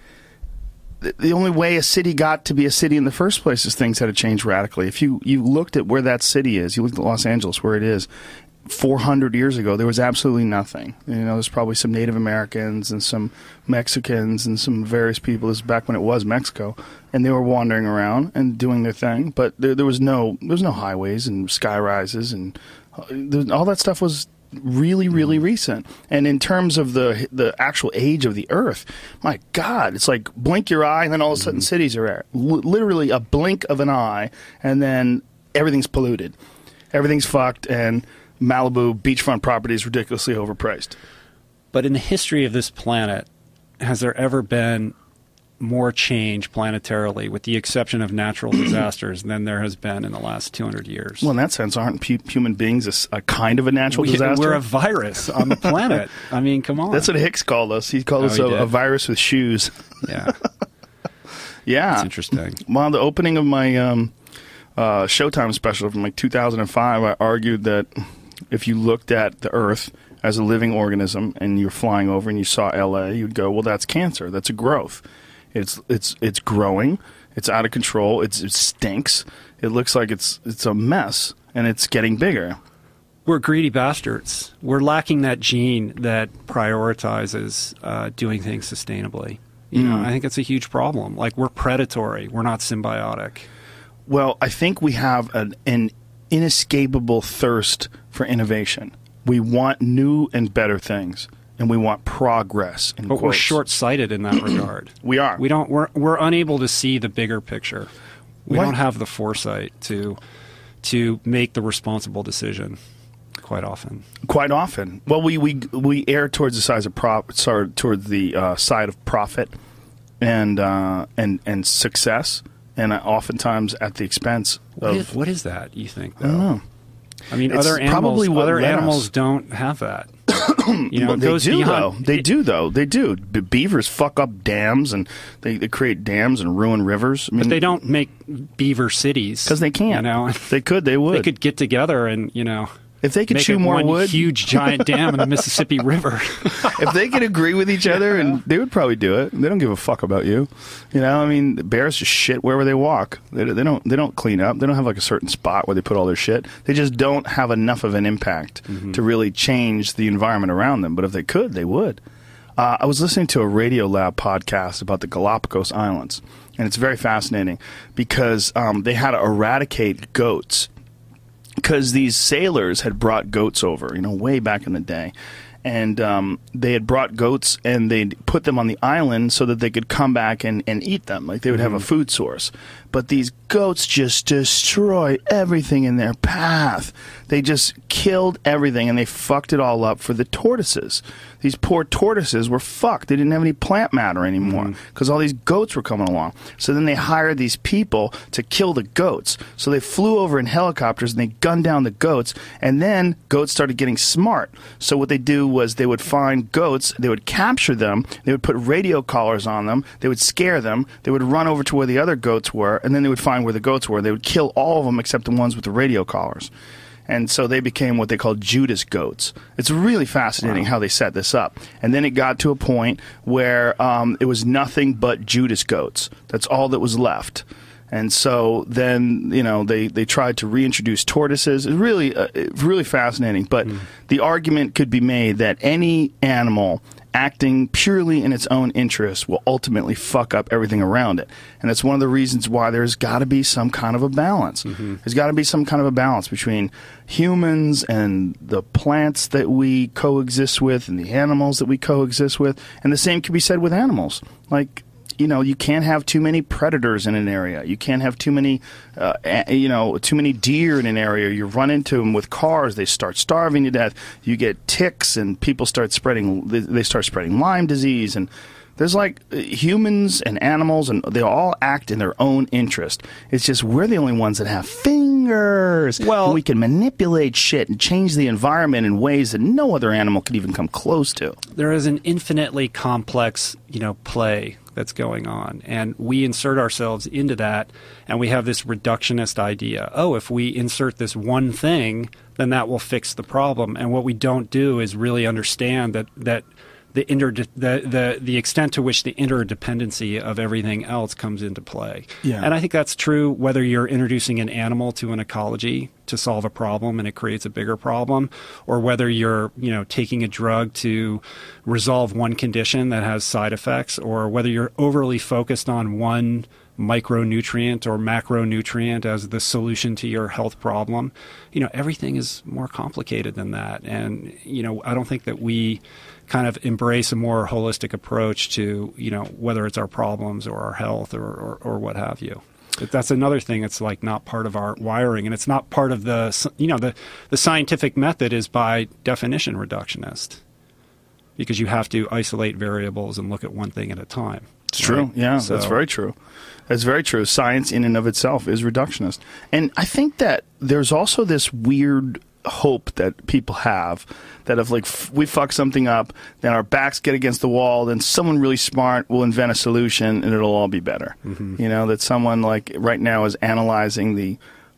the, the only way a city got to be a city in the first place is things had to change radically. If you, you looked at where that city is, you looked at Los Angeles, where it is, four hundred years ago, there was absolutely nothing. You know, there's probably some Native Americans and some Mexicans and some various people. This is back when it was Mexico, and they were wandering around and doing their thing. But there, there was no there was no highways and sky rises, and uh, there, all that stuff was really, really recent. And in terms of the the actual age of the Earth, my God, it's like blink your eye, and then all of a sudden cities are there. L- literally a blink of an eye, and then everything's polluted, everything's fucked, and Malibu beachfront property is ridiculously overpriced. But in the history of this planet, has there ever been more change planetarily, with the exception of natural disasters, than there has been in the last two hundred years? Well, in that sense, aren't pu- human beings a, s- a kind of a natural we, disaster? We're a virus on the planet. I mean, come on. That's what Hicks called us. He called Oh, us he a, did? a virus with shoes. Yeah, Yeah. that's interesting. Well, the opening of my um, uh, Showtime special from like two thousand five. I argued that if you looked at the Earth as a living organism and you're flying over and you saw L A, you'd go, well, that's cancer. That's a growth. It's it's it's growing. It's out of control. It's, it stinks. It looks like it's it's a mess, and it's getting bigger. We're greedy bastards. We're lacking that gene that prioritizes uh, doing things sustainably. You know, I think it's a huge problem. Like, we're predatory. We're not symbiotic. Well, I think we have an, an inescapable thirst for innovation. We want new and better things, and we want progress. In But quotes. we're short-sighted in that regard. We are. We don't. We're we're unable to see the bigger picture. We What? don't have the foresight to to make the responsible decision. Quite often. Quite often. Well, we we we err towards the size of prop, sorry, towards the uh, side of profit and uh, and and success, and uh, oftentimes at the expense What of. is, what is that? You think? Though? I don't know. I mean, It's other animals. probably what Other led animals us. don't have that. You know, Well, it they goes do beyond, though. They it- do though. They do. Be- beavers fuck up dams, and they, they create dams and ruin rivers. I mean, But they don't make beaver cities because they can't. You know, If they could, they would. they could get together and you know. If they could make chew it more one wood, huge giant dam in the Mississippi River. if they could agree with each other, and they would probably do it. They don't give a fuck about you. You know, I mean, the bears just shit wherever they walk. They, they don't. They don't clean up. They don't have like a certain spot where they put all their shit. They just don't have enough of an impact Mm-hmm. to really change the environment around them. But if they could, they would. Uh, I was listening to a Radio Lab podcast about the Galapagos Islands, and it's very fascinating because um, they had to eradicate goats. Because these sailors had brought goats over, you know, way back in the day. And um, they had brought goats and they'd put them on the island so that they could come back and, and eat them. Like they would have a food source. But these goats just destroy everything in their path. They just killed everything and they fucked it all up for the tortoises. These poor tortoises were fucked. They didn't have any plant matter anymore because all these goats were coming along. So then they hired these people to kill the goats. So they flew over in helicopters and they gunned down the goats. And then goats started getting smart. So what they do was they would find goats, they would capture them, they would put radio collars on them, they would scare them, they would run over to where the other goats were, and then they would find where the goats were. They would kill all of them except the ones with the radio collars. And so they became what they call Judas goats. It's really fascinating Wow. how they set this up. And then it got to a point where um, it was nothing but Judas goats. That's all that was left. And so then, you know, they, they tried to reintroduce tortoises. It's really, uh, it's really fascinating. But Mm. the argument could be made that any animal acting purely in its own interest will ultimately fuck up everything around it. And that's one of the reasons why there's got to be some kind of a balance. Mm-hmm. There's got to be some kind of a balance between humans and the plants that we coexist with and the animals that we coexist with. And the same can be said with animals. Like, you know, you can't have too many predators in an area. You can't have too many, uh, a- you know, too many deer in an area. You run into them with cars. They start starving to death. You get ticks, and people start spreading. They they start spreading Lyme disease, and there's like uh, humans and animals, and they all act in their own interest. It's just we're the only ones that have fingers. Well- and we can manipulate shit and change the environment in ways that no other animal could even come close to. There is an infinitely complex, you know, play that's going on, and we insert ourselves into that, and we have this reductionist idea. Oh, if we insert this one thing, then that will fix the problem. And what we don't do is really understand that that the inter the, the the extent to which the interdependency of everything else comes into play. Yeah. And I think that's true whether you're introducing an animal to an ecology to solve a problem and it creates a bigger problem, or whether you're, you know, taking a drug to resolve one condition that has side effects, or whether you're overly focused on one micronutrient or macronutrient as the solution to your health problem. You know, everything is more complicated than that. And, you know, I don't think that we kind of embrace a more holistic approach to, you know, whether it's our problems or our health or, or, or what have you. But that's another thing that's like not part of our wiring, and it's not part of the, you know, the, the scientific method is by definition reductionist, because you have to isolate variables and look at one thing at a time. It's true. Right? Yeah, So- that's very true. That's very true. Science in and of itself is reductionist. And I think that there's also this weird hope that people have that if like f- we fuck something up, then our backs get against the wall, then someone really smart will invent a solution and it'll all be better. Mm-hmm. You know, that someone like right now is analyzing the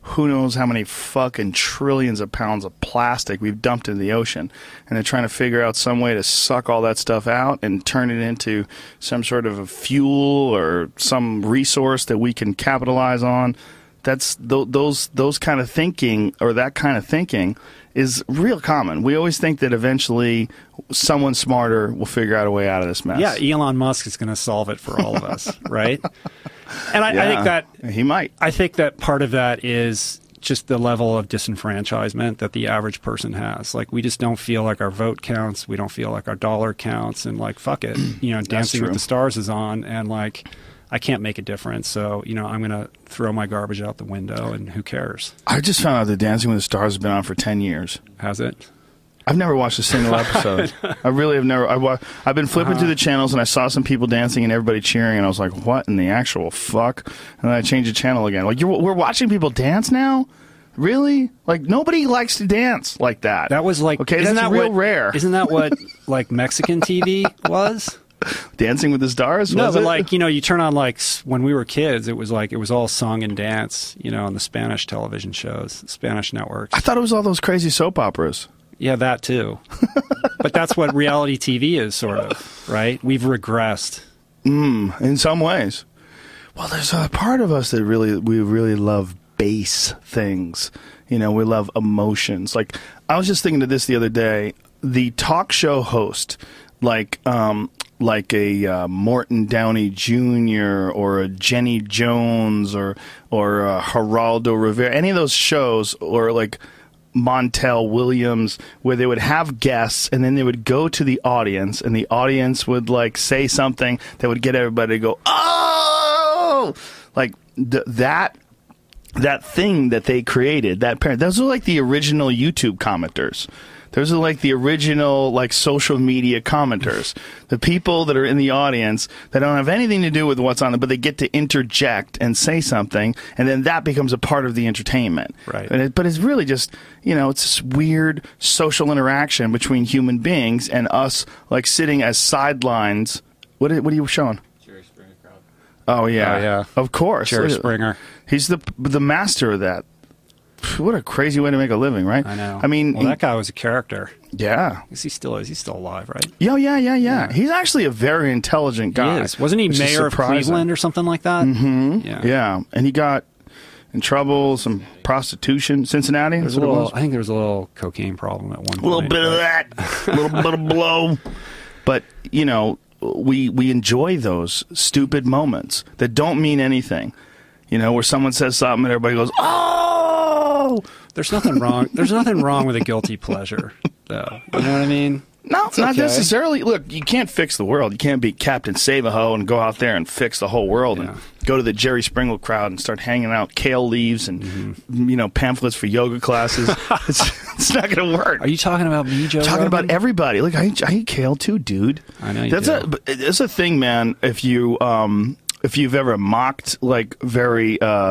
who knows how many fucking trillions of pounds of plastic we've dumped into the ocean. And they're trying to figure out some way to suck all that stuff out and turn it into some sort of a fuel or some resource that we can capitalize on. That's th- those those kind of thinking, or that kind of thinking, is real common. We always think that eventually someone smarter will figure out a way out of this mess. Yeah, Elon Musk is going to solve it for all of us, right? And I, yeah, I think that he might. I think that part of that is just the level of disenfranchisement that the average person has. Like, we just don't feel like our vote counts. We don't feel like our dollar counts. And like, fuck it, you know, Dancing with the Stars is on, and like, I can't make a difference. So, you know, I'm going to throw my garbage out the window, and who cares? I just found out that Dancing with the Stars has been on for ten years. Has it? I've never watched a single episode. I really have never. I wa- I've been flipping Uh-huh. through the channels, and I saw some people dancing and everybody cheering, and I was like, what in the actual fuck? And then I changed the channel again. Like, you're, we're watching people dance now? Really? Like, nobody likes to dance like that. That was like, okay, isn't that's that real what, rare. Isn't that what like Mexican T V was? Dancing with the Stars? No, was but it? like, you know, you turn on like s- when we were kids, it was like it was all song and dance, you know, on the Spanish television shows, Spanish networks. I thought it was all those crazy soap operas. Yeah, that too. But that's what reality T V is, sort of, right? We've regressed. Mm, in some ways. Well, there's a part of us that really, we really love base things. You know, we love emotions. Like, I was just thinking of this the other day. The talk show host, like, um, like a uh, Morton Downey Junior or a Jenny Jones or or uh, Geraldo Rivera, any of those shows, or like Montel Williams, where they would have guests and then they would go to the audience, and the audience would like say something that would get everybody to go, oh, like th- that that thing that they created. That parent, those are like the original YouTube commenters. Those are like the original, like, social media commenters. The people that are in the audience that don't have anything to do with what's on them, but they get to interject and say something, and then that becomes a part of the entertainment. Right. And it, but it's really just, you know, it's this weird social interaction between human beings and us, like, sitting as sidelines. What are, what are you showing? Jerry Springer crowd. Oh, yeah. Oh, yeah. Of course. Jerry Look at- Springer. He's the the master of that. What a crazy way to make a living, right? I know. I mean, well, he- that guy was a character. yeah. Is he still is? He's still alive, right? Yeah, yeah, yeah, yeah, Yeah. He's actually a very intelligent guy. He is. Wasn't he which is mayor of surprising. Cleveland or something like that? Mm-hmm. Yeah. Yeah, and he got in trouble, some prostitution. Cincinnati? There's That's a what it little, was? I think there was a little cocaine problem at one point. A little bit of that, a little bit of blow. But, you know, we we enjoy those stupid moments that don't mean anything. You know, where someone says something and everybody goes, oh! There's nothing wrong. There's nothing wrong with a guilty pleasure, though. You know what I mean? No, It's not okay. necessarily. Look, you can't fix the world. You can't be Captain Save-A-Ho and go out there and fix the whole world Yeah. and go to the Jerry Springer crowd and start hanging out kale leaves and, Mm-hmm. you know, pamphlets for yoga classes. it's, it's not going to work. Are you talking about me, Joe? I'm talking Rogan? about everybody. Look, I eat, I eat kale too, dude. I know you That's do. a but it's a thing, man. If you um if you've ever mocked like very uh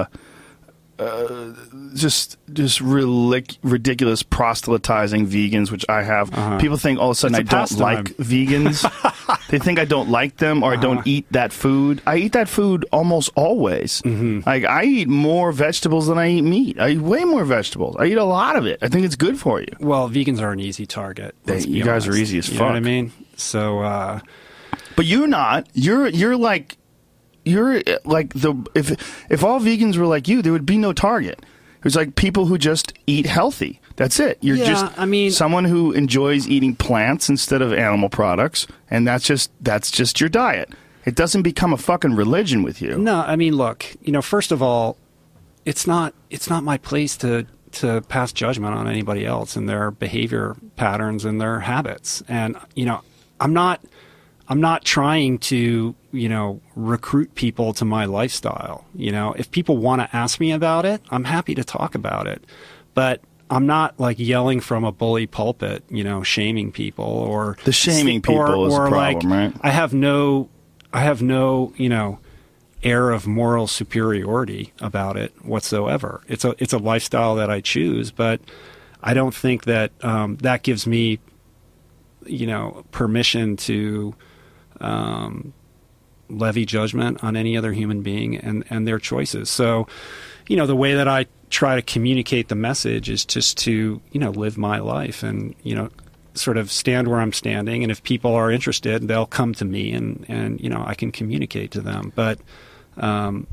uh just just relic- ridiculous proselytizing vegans, which I have. Uh-huh. People think all of a sudden I It's a don't pastime. like vegans. They think I don't like them or I don't Uh-huh. eat that food. I eat that food almost always. Mm-hmm. Like I eat more vegetables than I eat meat. I eat way more vegetables. I eat a lot of it. I think it's good for you. Well, vegans are an easy target. let's They- be you guys are honest. easy as You know what I fuck. mean? So, uh, But you're not. You're you're like you're uh, like the if if all vegans were like you, there would be no target. It's like people who just eat healthy. That's it. You're Yeah, just I mean- someone who enjoys eating plants instead of animal products, and that's just that's just your diet. It doesn't become a fucking religion with you. no, I mean, look, you know, first of all, it's not it's not my place to to pass judgment on anybody else and their behavior patterns and their habits. And you know, I'm not I'm not trying to, you know, recruit people to my lifestyle. You know, if people want to ask me about it, I'm happy to talk about it. But I'm not like yelling from a bully pulpit, you know, shaming people or The shaming people or, is a or problem, like, right? I have no, I have no, you know, air of moral superiority about it whatsoever. It's a it's a lifestyle that I choose, but I don't think that um, that gives me, you know, permission to um, levy judgment on any other human being and, and their choices. So, you know, the way that I try to communicate the message is just to, you know, live my life and, you know, sort of stand where I'm standing. And if people are interested, they'll come to me and, and you know, I can communicate to them. But, um,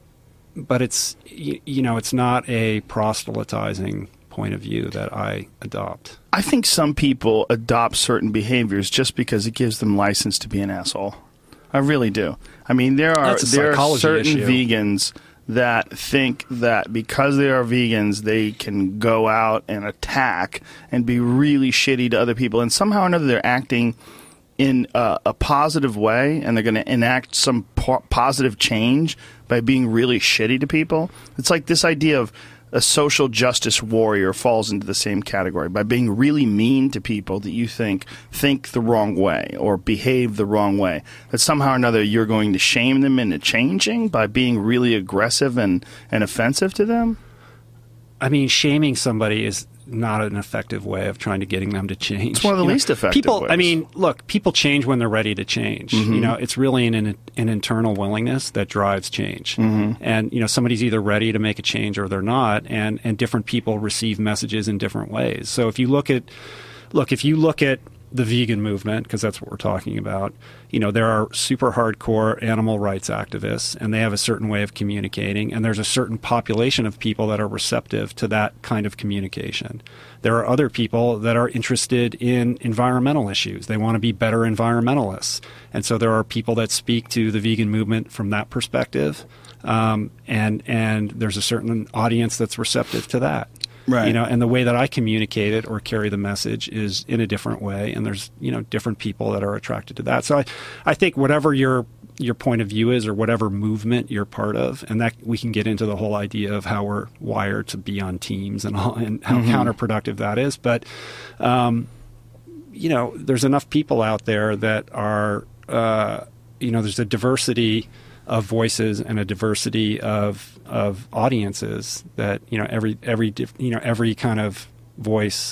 but it's, you, you know, it's not a proselytizing point of view that I adopt. I think some people adopt certain behaviors just because it gives them license to be an asshole. I really do. I mean, there are there are certain issue. vegans that think that because they are vegans, they can go out and attack and be really shitty to other people. And somehow or another, they're acting in a, a positive way, and they're going to enact some po- positive change by being really shitty to people. It's like this idea of a social justice warrior falls into the same category by being really mean to people that you think think the wrong way or behave the wrong way. That somehow or another you're going to shame them into changing by being really aggressive and, and offensive to them? I mean, shaming somebody is not an effective way of trying to getting them to change. It's one of the you least know, effective people, ways. I mean, look, people change when they're ready to change. Mm-hmm. You know, it's really an, an, an internal willingness that drives change. Mm-hmm. And, you know, somebody's either ready to make a change or they're not, and, and different people receive messages in different ways. So if you look at, look, if you look at the vegan movement, because that's what we're talking about, you know, there are super hardcore animal rights activists, and they have a certain way of communicating, and there's a certain population of people that are receptive to that kind of communication. There are other people that are interested in environmental issues. They want to be better environmentalists. And so there are people that speak to the vegan movement from that perspective, um, and and there's a certain audience that's receptive to that. Right. You know, and the way that I communicate it or carry the message is in a different way, and there's, you know, different people that are attracted to that. So I, I think whatever your your point of view is, or whatever movement you're part of, and that we can get into the whole idea of how we're wired to be on teams and all, and how mm-hmm. counterproductive that is. But, um, you know, there's enough people out there that are, uh, you know, there's a diversity of voices and a diversity of of audiences that, you know, every every you know every kind of voice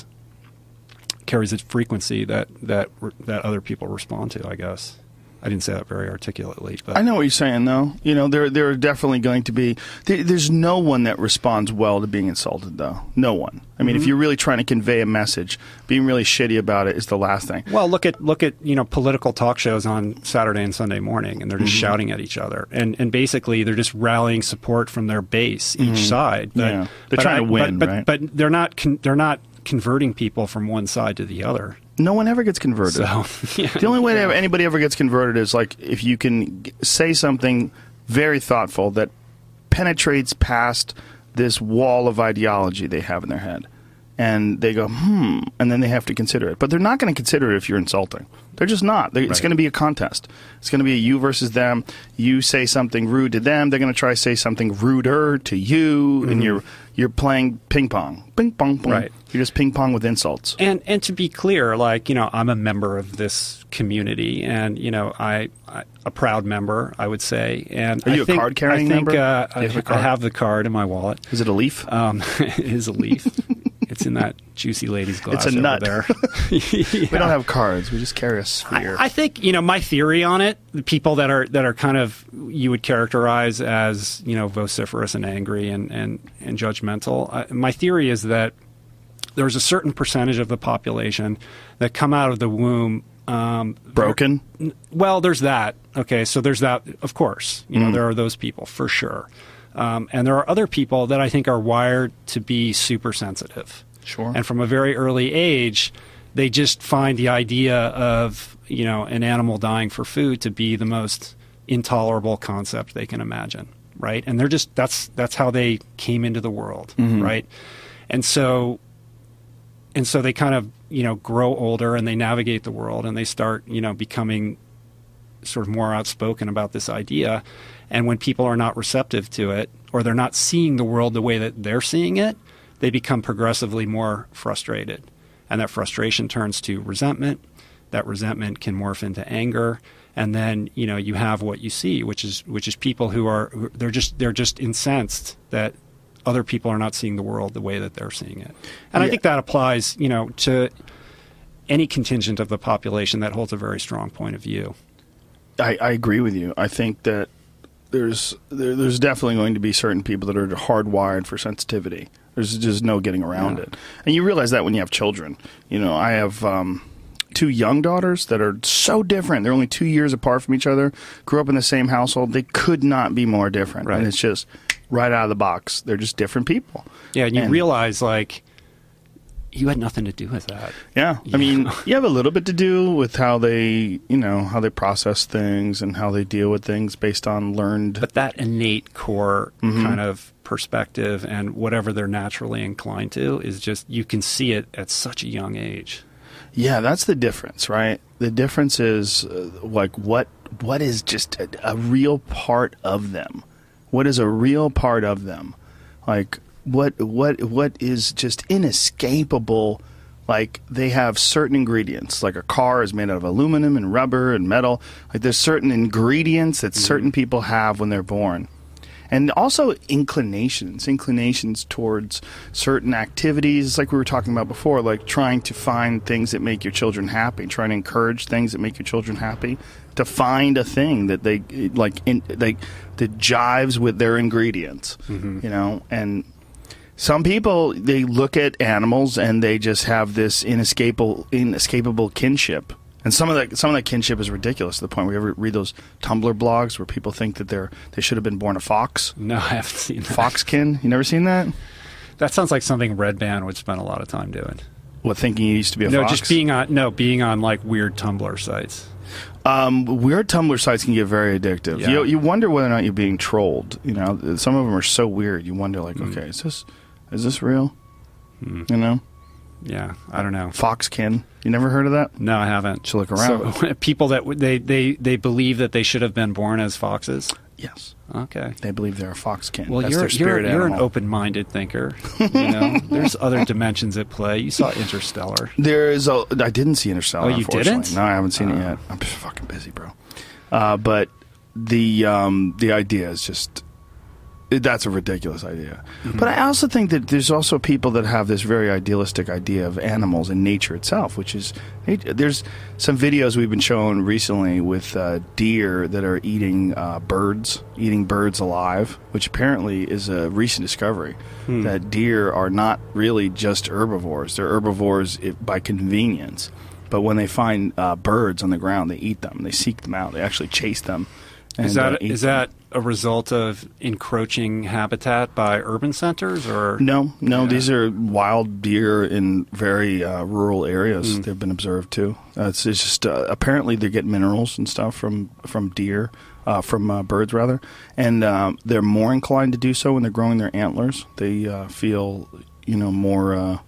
carries a frequency that that that other people respond to, I guess. I didn't say that very articulately, but I know what you're saying, though. You know, there there are definitely going to be there, there's no one that responds well to being insulted, though. No one. I mean, mm-hmm. if you're really trying to convey a message, being really shitty about it is the last thing. Well, look at look at you know political talk shows on Saturday and Sunday morning, and they're just mm-hmm. shouting at each other, and and basically they're just rallying support from their base, mm-hmm. each side. But, yeah, they're but trying I, to win, but, right? But, but they're not con- they're not converting people from one side to the other. No one ever gets converted. So, yeah. The only way that anybody ever gets converted is like if you can g- say something very thoughtful that penetrates past this wall of ideology they have in their head. And they go, hmm, and then they have to consider it. But they're not going to consider it if you're insulting. They're just not. They're, right. It's going to be a contest. It's going to be a you versus them. You say something rude to them. They're going to try to say something ruder to you, mm-hmm. and you're you're playing ping pong. Ping pong, pong. Right. You're just ping pong with insults. And and to be clear, like, you know, I'm a member of this community, and, you know, I, I a proud member, I would say. And Are you I a think, card-carrying I think, member? Uh, Do you have a I, card? I have the card in my wallet. Is it a leaf? Um, it is a leaf. It's in that juicy lady's glass it's a over nut. there. Yeah. We don't have cards. We just carry a sphere. I, I think, you know, my theory on it, the people that are that are kind of, you would characterize as, you know, vociferous and angry and, and, and judgmental, uh, my theory is that there's a certain percentage of the population that come out of the womb um, broken. Well, there's that. Okay, so there's that. Of course, you know, Mm. there are those people for sure, um, and there are other people that I think are wired to be super sensitive. Sure. And from a very early age, they just find the idea of, you know, an animal dying for food to be the most intolerable concept they can imagine, right? And they're just that's that's how they came into the world, Mhm. right? And so. And so they kind of, you know, grow older and they navigate the world and they start, you know, becoming sort of more outspoken about this idea. And when people are not receptive to it, or they're not seeing the world the way that they're seeing it, they become progressively more frustrated. And that frustration turns to resentment. That resentment can morph into anger. And then, you know, you have what you see, which is which is people who are they're just they're just incensed that other people are not seeing the world the way that they're seeing it. And Yeah. I think that applies, you know, to any contingent of the population that holds a very strong point of view. I, I agree with you. I think that there's there, there's definitely going to be certain people that are hardwired for sensitivity. There's just no getting around Yeah. it. And you realize that when you have children. You know, I have um, two young daughters that are so different. They're only two years apart from each other, grew up in the same household. They could not be more different. Right. And it's just right out of the box. They're just different people. Yeah, and you And- realize, like, you had nothing to do with that. Yeah. I mean, you have a little bit to do with how they, you know, how they process things and how they deal with things based on learned. But that innate core Mm-hmm. kind of perspective and whatever they're naturally inclined to is just, you can see it at such a young age. Yeah, that's the difference, right? The difference is uh, like what what is just a, a real part of them. What is a real part of them? Like what what what is just inescapable? Like they have certain ingredients. Like a car is made out of aluminum and rubber and metal. Like there's certain ingredients that certain people have when they're born. And also inclinations, inclinations towards certain activities, like we were talking about before, like trying to find things that make your children happy, trying to encourage things that make your children happy, to find a thing that they like, in, they that jives with their ingredients, Mm-hmm. you know. And some people, they look at animals and they just have this inescapable, inescapable kinship. And some of that some of that kinship is ridiculous to the point where you ever read those Tumblr blogs where people think that they're they should have been born a fox. No, I haven't seen that. Foxkin. You never seen that? That sounds like something Red Band would spend a lot of time doing. What, thinking you used to be a No, fox? just being on no, being on like weird Tumblr sites. Um, weird Tumblr sites can get very addictive. Yeah. You you wonder whether or not you're being trolled. You know, some of them are so weird. You wonder, like, Mm. okay, is this is this real? Mm. You know, Yeah, I don't know. Foxkin. You never heard of that? No, I haven't. Should look around. So people that w- they, they they believe that they should have been born as foxes. Yes, Okay. they believe they're a foxkin. Well, That's you're their spirit you're, you're an animal. open-minded thinker. You know, there's other dimensions at play. You saw Interstellar. There is a. I didn't see Interstellar. Oh, you unfortunately. didn't? No, I haven't seen it Oh. yet. I'm just fucking busy, bro. Uh, but the um, the idea is just it, that's a ridiculous idea. Mm-hmm. But I also think that there's also people that have this very idealistic idea of animals and nature itself, which is there's some videos we've been shown recently with uh, deer that are eating uh, birds, eating birds alive, which apparently is a recent discovery. Hmm. That deer are not really just herbivores; they're herbivores if, by convenience. But when they find uh, birds on the ground, they eat them. They seek them out. They actually chase them. And, Is that uh, eat is them. that a result of encroaching habitat by urban centers, or No, no. Yeah. These are wild deer in very uh, rural areas. Mm. They've been observed too. Uh, it's, it's just uh, apparently they get minerals and stuff from from deer, uh, from uh, birds rather, and um, they're more inclined to do so when they're growing their antlers. They uh, feel, you know, more uh,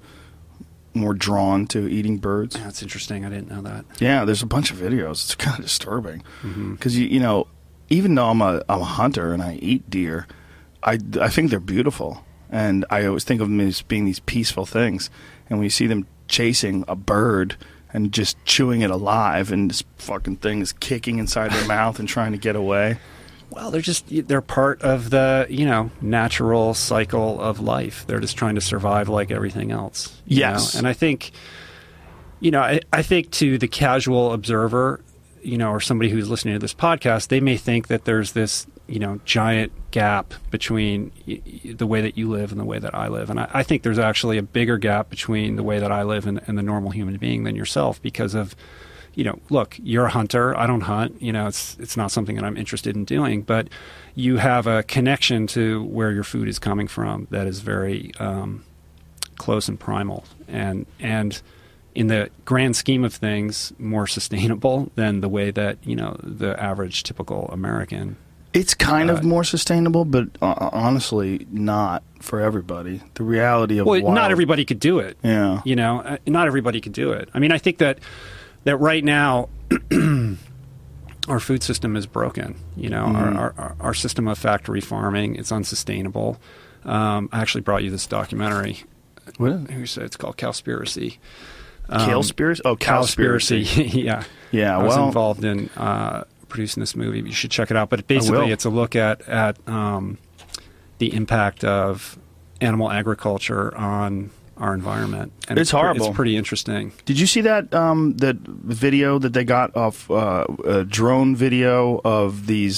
more drawn to eating birds. That's interesting. I didn't know that. Yeah, there's a bunch of videos. It's kind of disturbing Mhm. because you you know, even though I'm a I'm a hunter and I eat deer, I, I think they're beautiful, and I always think of them as being these peaceful things. And when you see them chasing a bird and just chewing it alive, and this fucking thing is kicking inside their mouth and trying to get away. Well, they're just they're part of the you know natural cycle of life. They're just trying to survive like everything else. you Yes. know? And I think you know I, I think to the casual observer, you know, or somebody who's listening to this podcast, they may think that there's this you know giant gap between y- y- the way that you live and the way that I live, and I, I think there's actually a bigger gap between the way that I live and, and the normal human being than yourself because of. You know, look, you're a hunter. I don't hunt. You know, it's it's not something that I'm interested in doing. But you have a connection to where your food is coming from that is very um, close and primal, and and in the grand scheme of things, more sustainable than the way that you know the average typical American. It's kind Uh, of more sustainable, but uh, honestly, not for everybody. The reality of Well, wild, not everybody could do it. Yeah. You know, uh, not everybody could do it. I mean, I think that that right now our food system is broken. You know, Mhm. our, our our system of factory farming, it's unsustainable. Um, I actually brought you this documentary. What is it? Who said it's called Cowspiracy? Cowspiracy? Oh, Cowspiracy. Cowspiracy. Yeah. Yeah, I was well- involved in uh, producing this movie. You should check it out. But will. basically, it's a look at at um, the impact of animal agriculture on our environment. And It's pre- horrible. It's pretty interesting. Did you see that um, that video that they got off uh, a drone video of these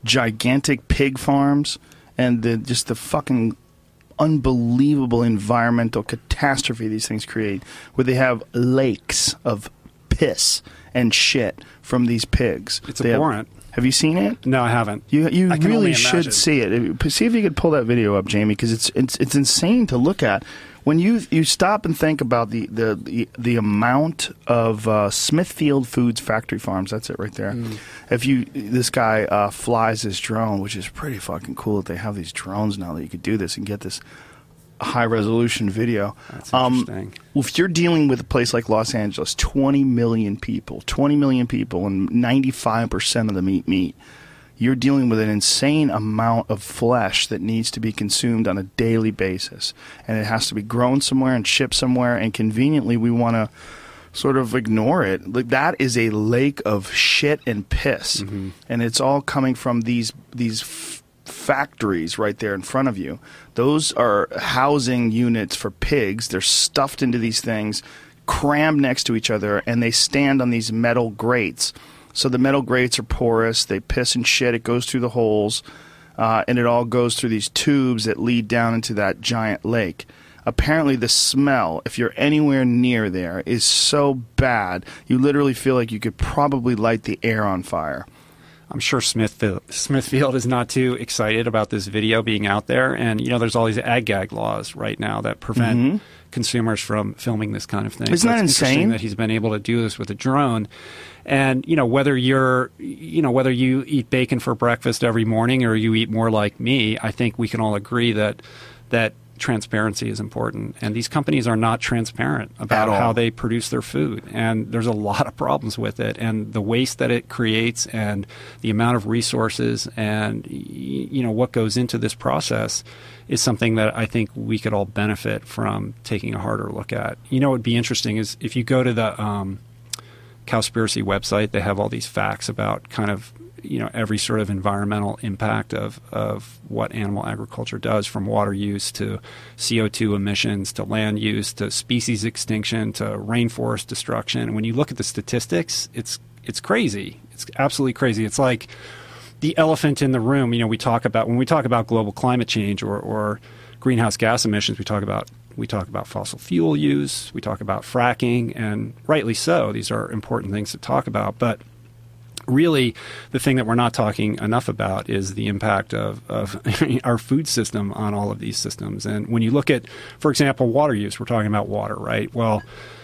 gigantic pig farms and the just the fucking unbelievable environmental catastrophe these things create, where they have lakes of piss and shit from these pigs. It's They have- abhorrent. Have you seen it? No, I haven't. You you I can really only should imagine. see it. See if you could pull that video up, Jamie, because it's it's it's insane to look at. When you you stop and think about the the the, the amount of uh, Smithfield Foods factory farms, that's it right there. Mm. If you this guy uh, flies this drone, which is pretty fucking cool that they have these drones now that you could do this and get this high resolution video. That's Um, interesting. if you're dealing with a place like Los Angeles, twenty million people, twenty million people, and ninety-five percent of them eat meat, you're dealing with an insane amount of flesh that needs to be consumed on a daily basis. And it has to be grown somewhere and shipped somewhere, and conveniently we want to sort of ignore it. Like, that is a lake of shit and piss. Mm-hmm. And it's all coming from these these f- factories right there in front of you. Those are housing units for pigs. They're stuffed into these things, crammed next to each other, and they stand on these metal grates. So the metal grates are porous. They piss and shit. It goes through the holes, uh, and it all goes through these tubes that lead down into that giant lake. Apparently, the smell, if you're anywhere near there, is so bad, you literally feel like you could probably light the air on fire. I'm sure Smithfield, Smithfield is not too excited about this video being out there. And, you know, there's all these ag-gag laws right now that prevent Mhm. consumers from filming this kind of thing. Isn't So that it's interesting insane? that he's been able to do this with a drone. And, you know, whether you're, you know, whether you eat bacon for breakfast every morning or you eat more like me, I think we can all agree that that transparency is important. And these companies are not transparent about At all. how they produce their food. And there's a lot of problems with it. And the waste that it creates and the amount of resources and, y- you know, what goes into this process is something that I think we could all benefit from taking a harder look at. You know what would be interesting is if you go to the um, Cowspiracy website, they have all these facts about kind of, you know, every sort of environmental impact of, of what animal agriculture does, from water use to C O two emissions to land use to species extinction to rainforest destruction. And when you look at the statistics, it's it's crazy. It's absolutely crazy. It's like the elephant in the room. You know, we talk about when we talk about global climate change or, or greenhouse gas emissions, we talk about we talk about fossil fuel use, we talk about fracking, and rightly so. These are important things to talk about, but really, the thing that we're not talking enough about is the impact of, of our food system on all of these systems. And when you look at, for example, water use, we're talking about water, right? Well,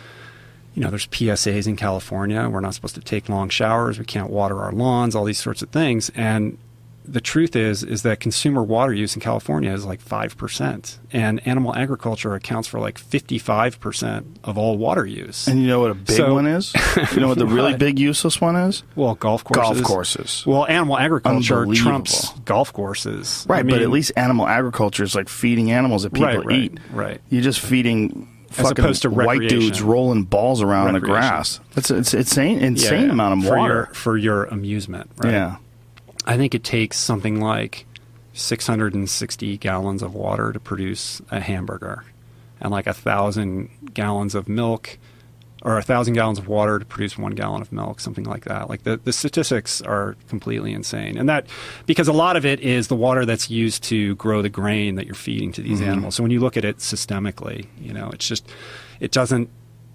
you know, there's P S As in California. We're not supposed to take long showers. We can't water our lawns, all these sorts of things. And the truth is, is that consumer water use in California is like five percent. And animal agriculture accounts for like fifty-five percent of all water use. And you know what a big So- one is? You know what the really What? big useless one is? Well, golf courses. Golf courses. Well, animal agriculture Unbelievable. trumps golf courses. Right, I but mean, at least animal agriculture is like feeding animals that people Right, right, eat. right. You're just feeding As fucking opposed to white recreation. dudes rolling balls around in the Recreation. grass. That's it's insane, insane Yeah, yeah. amount of for water. your, for your amusement. Right? Yeah. I think it takes something like six hundred sixty gallons of water to produce a hamburger, and like a thousand gallons of milk, or a thousand gallons of water to produce one gallon of milk, something like that. Like the, the statistics are completely insane, and that because a lot of it is the water that's used to grow the grain that you're feeding to these Mhm. animals. So when you look at it systemically, you know, it's just it doesn't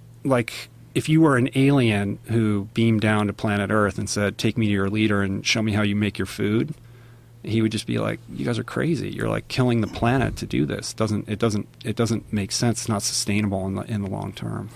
like. If you were an alien who beamed down to planet Earth and said, "Take me to your leader and show me how you make your food," he would just be like, "You guys are crazy. You're like killing the planet to do this. Doesn't it doesn't it doesn't make sense. It's not sustainable in the in the long term."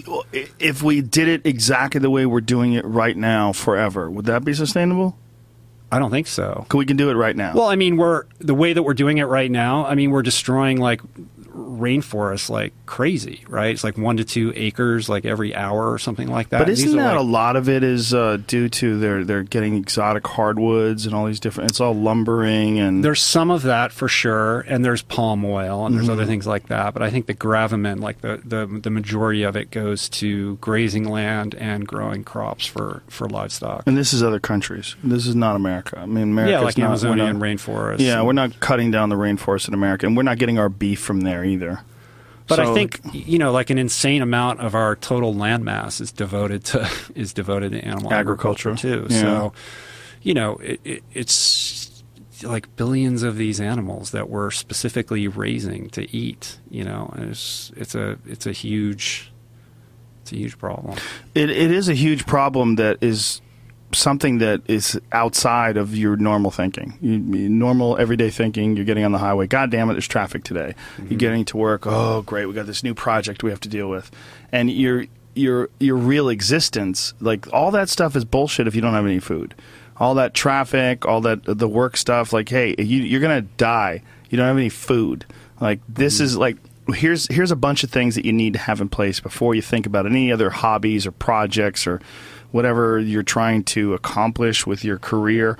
If we did it exactly the way we're doing it right now forever, would that be sustainable? I don't think so. 'Cause we can do it right now. Well, I mean, we're the way that we're doing it right now. I mean, we're destroying like rainforests like crazy, right? It's like one to two acres like every hour or something like that. But And these isn't are, that like, a lot of it is uh, due to they're they're getting exotic hardwoods and all these different? It's all lumbering and There's some of that for sure, and there's palm oil, and there's Mhm. other things like that. But I think the gravamen, like the, the, the majority of it, goes to grazing land and growing crops for, for livestock. and this is other countries. This is not America. I mean, America. yeah, like not, Amazonian we're not, rainforest. Yeah, and- we're not cutting down the rainforest in America, and we're not getting our beef from there either. But So- I think you know, like an insane amount of our total land mass is devoted to is devoted to animal agriculture, Agriculture, too. yeah. So, you know, it, it, it's like billions of these animals that we're specifically raising to eat. You know, and it's it's a it's a huge it's a huge problem. It it is a huge problem that is something that is outside of your normal thinking. You, you, normal everyday thinking. You're getting on the highway. God damn it, there's traffic today. Mm-hmm. You're getting to work. Oh, great, we got this new project we have to deal with, and your your your real existence, like all that stuff, is bullshit if you don't have any food. All that traffic, all that the work stuff. Like, hey, you, you're gonna die. You don't have any food. Like this mm-hmm. is like. Here's here's a bunch of things that you need to have in place before you think about any other hobbies or projects or whatever you're trying to accomplish with your career.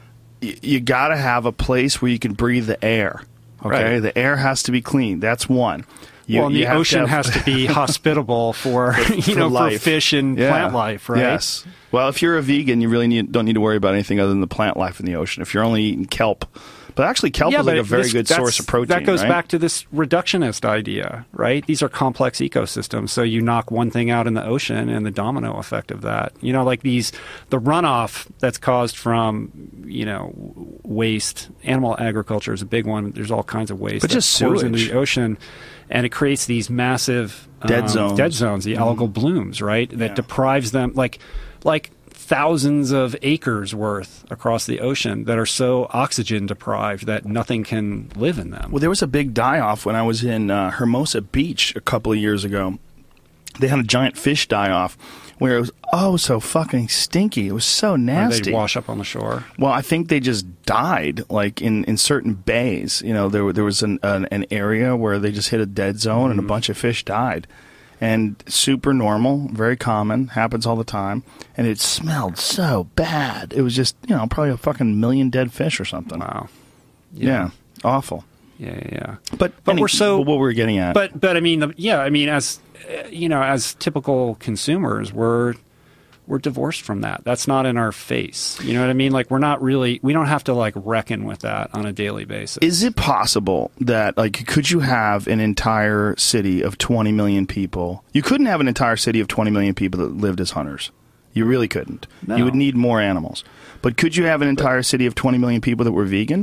Y- you got to have a place where you can breathe the air. Okay, right. The air has to be clean. That's one. You, well, and the have ocean to have, has to be hospitable for, for you for know life. for fish and yeah. plant life, right? Yes. Well, if you're a vegan, you really need, don't need to worry about anything other than the plant life in the ocean. If you're only eating kelp. But actually, kelp yeah, is like a very this, good source of protein. That goes right? back to this reductionist idea, right? These are complex ecosystems, so you knock one thing out in the ocean and the domino effect of that. You know, like these, the runoff that's caused from, you know, waste. Animal agriculture is a big one. There's all kinds of waste but that just pours sewage. into the ocean, and it creates these massive dead um, zones, dead zones, the algal mm-hmm. blooms, right? That yeah. deprives them, like, like. thousands of acres worth across the ocean that are so oxygen deprived that nothing can live in them. Well, there was a big die-off when I was in uh, Hermosa Beach a couple of years ago. They had a giant fish die-off where it was, oh, so fucking stinky. It was so nasty. They'd wash up on the shore. Well, I think they just died, like in, in certain bays. You know, there there was an, an, an area where they just hit a dead zone mm-hmm. and a bunch of fish died. And super normal, very common, happens all the time. And it smelled so bad. It was just, you know, probably a fucking million dead fish or something. Wow. Yeah. yeah awful. Yeah, yeah, yeah. But, but any, we're so... what we're getting at. But, but I mean, the, yeah, I mean, as, you know, as typical consumers, we're... we're divorced from that. That's not in our face. You know what I mean? Like, we're not really, we don't have to, like, reckon with that on a daily basis. Is it possible that, like, could you have an entire city of twenty million people? You couldn't have an entire city of twenty million people that lived as hunters. You really couldn't. No. You would need more animals. But could you have an entire city of twenty million people that were vegan?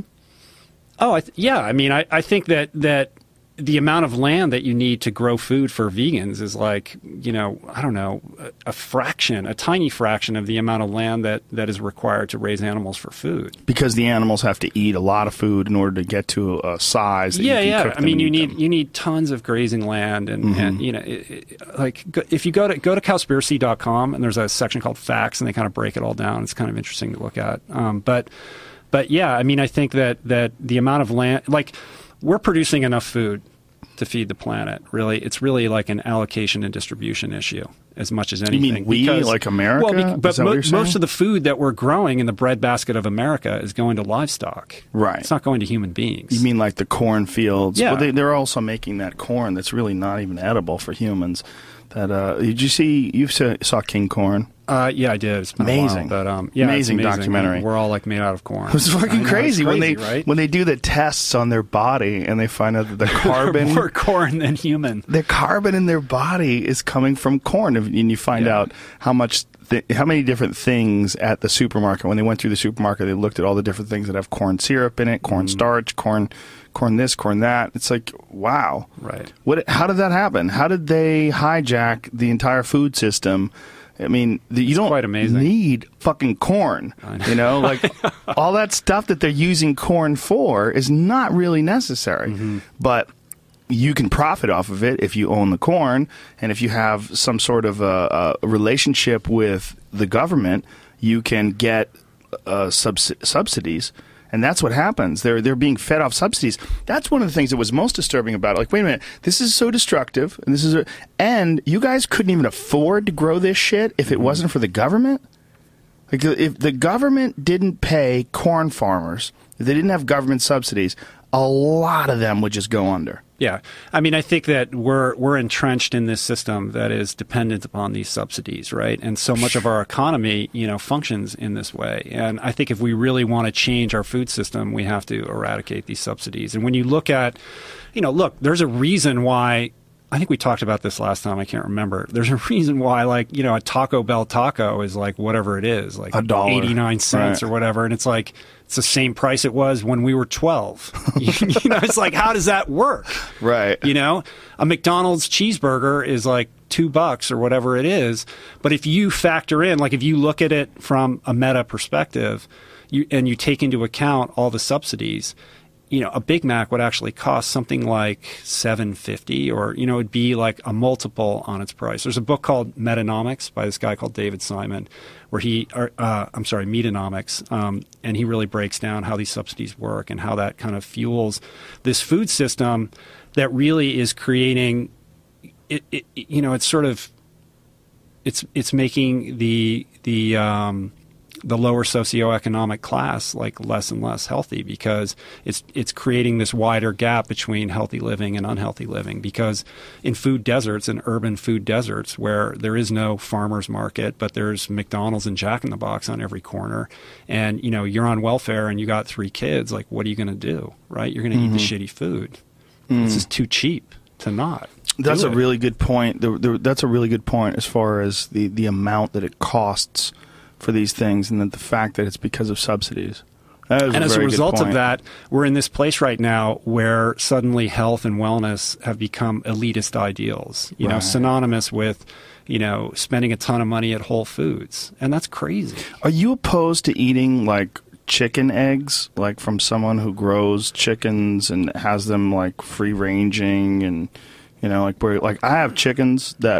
Oh, I th- yeah. I mean, I, I think that, that the amount of land that you need to grow food for vegans is like, you know, I don't know, a, a fraction, a tiny fraction of the amount of land that, that is required to raise animals for food. Because the animals have to eat a lot of food in order to get to a size that yeah, you can yeah. cook I them mean, and you eat need them. you need tons of grazing land, and, Mm-hmm. and you know, it, it, like go, if you go to go to cowspiracy dot com, and there's a section called Facts, and they kind of break it all down. It's kind of interesting to look at. Um, but but yeah, I mean, I think that that the amount of land, like we're producing enough food to feed the planet. Really, it's really like an allocation and distribution issue as much as anything. You mean we, because, like America? Well, be, but Is that mo- what you're saying? most of the food that we're growing in the breadbasket of America is going to livestock. Right. It's not going to human beings. You mean like the cornfields? Yeah. Well, they, they're also making that corn that's really not even edible for humans. That uh, did you see? You saw, saw King Corn? Uh, yeah, I did. It's been Amazing. a while, but um, yeah, Amazing it's amazing documentary. We're all like made out of corn. It was fucking know, crazy, it's when they crazy, right? when they do the tests on their body and they find out that the carbon more corn than human. the carbon in their body is coming from corn, and you find Yeah. out how much th- how many different things at the supermarket. When they went through the supermarket, they looked at all the different things that have corn syrup in it, corn Mm. starch, corn corn this, corn that. It's like, wow. Right. What? How did that happen? How did they hijack the entire food system? I mean, the, you don't quite amazing. need fucking corn. I know. You know, like all that stuff that they're using corn for is not really necessary. Mm-hmm. But you can profit off of it if you own the corn, and if you have some sort of a, a relationship with the government, you can get uh, subs- subsidies. And that's what happens. They're they're being fed off subsidies. That's one of the things that was most disturbing about it. Like, wait a minute, this is so destructive, and this is, a, and you guys couldn't even afford to grow this shit if it wasn't for the government. Like, if the government didn't pay corn farmers, if they didn't have government subsidies, a lot of them would just go under. Yeah, I mean, I think that we're we're entrenched in this system that is dependent upon these subsidies, right? And so much of our economy, you know, functions in this way. And I think if we really want to change our food system, we have to eradicate these subsidies. And when you look at, you know, look, there's a reason why I think we talked about this last time. I can't remember. There's a reason why, like, you know, a Taco Bell taco is like whatever it is, like a dollar, eighty-nine cents right. or whatever. And it's like, it's the same price it was when we were twelve. you know, it's like, how does that work? Right. You know, a McDonald's cheeseburger is like two bucks or whatever it is. But if you factor in, like, if you look at it from a meta perspective, you, and you take into account all the subsidies, you know, a Big Mac would actually cost something like seven fifty, or, you know, it'd be like a multiple on its price. There's a book called Metanomics by this guy called David Simon, where he, or, uh, I'm sorry, Metanomics, um, and he really breaks down how these subsidies work and how that kind of fuels this food system that really is creating, it, it, you know, it's sort of, it's it's making the the um, the lower socioeconomic class like less and less healthy, because it's it's creating this wider gap between healthy living and unhealthy living. Because in food deserts, in urban food deserts, where there is no farmer's market, but there's McDonald's and Jack in the Box on every corner, and you know you're on welfare and you got three kids, like what are you going to do, right? You're going to Mm-hmm. eat the shitty food. Mm. It's just too cheap to not. That's do a it. really good point. The, the, that's a really good point as far as the, the amount that it costs for these things, and that the fact that it's because of subsidies. That is And a as a very good result of point. that, we're in this place right now where suddenly health and wellness have become elitist ideals, you know, Right. synonymous with, you know, spending a ton of money at Whole Foods. And that's crazy. Are you opposed to eating like chicken eggs, like from someone who grows chickens and has them like free ranging, and you know, like where like I have chickens that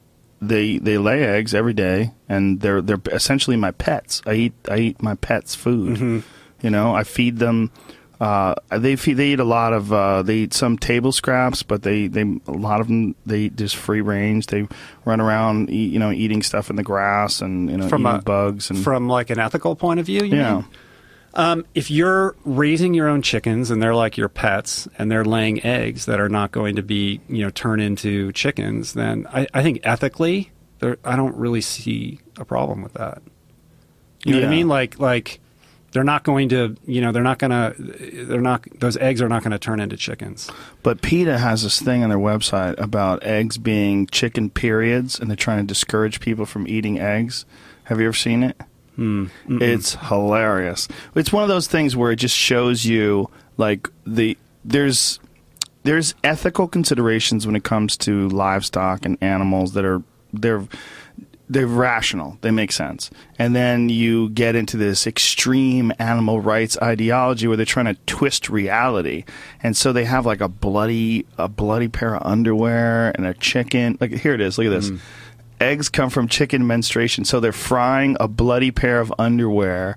they they lay eggs every day, and they're they're essentially my pets. I eat I eat my pets' food. Mm-hmm. You know, I feed them. Uh, they feed, they eat a lot of uh, they eat some table scraps, but they, they a lot of them they eat just free range. They run around, eat, you know, eating stuff in the grass and you know From eating a- bugs and From like an ethical point of view, you yeah. mean? Um, if you're raising your own chickens and they're like your pets and they're laying eggs that are not going to be, you know, turn into chickens, then I, I think ethically, there, I don't really see a problem with that. You know what I Yeah. mean? Like, like they're not going to, you know, they're not going to, they're not, those eggs are not going to turn into chickens. But PETA has this thing on their website about eggs being chicken periods, and they're trying to discourage people from eating eggs. Have you ever seen it? Mm, It's hilarious. It's one of those things where it just shows you like the there's there's ethical considerations when it comes to livestock and animals that are they're they're rational. They make sense. And then you get into this extreme animal rights ideology where they're trying to twist reality. And so they have like a bloody a bloody pair of underwear and a chicken. Like here it is. Look at this. Mm. Eggs come from chicken menstruation, so they're frying a bloody pair of underwear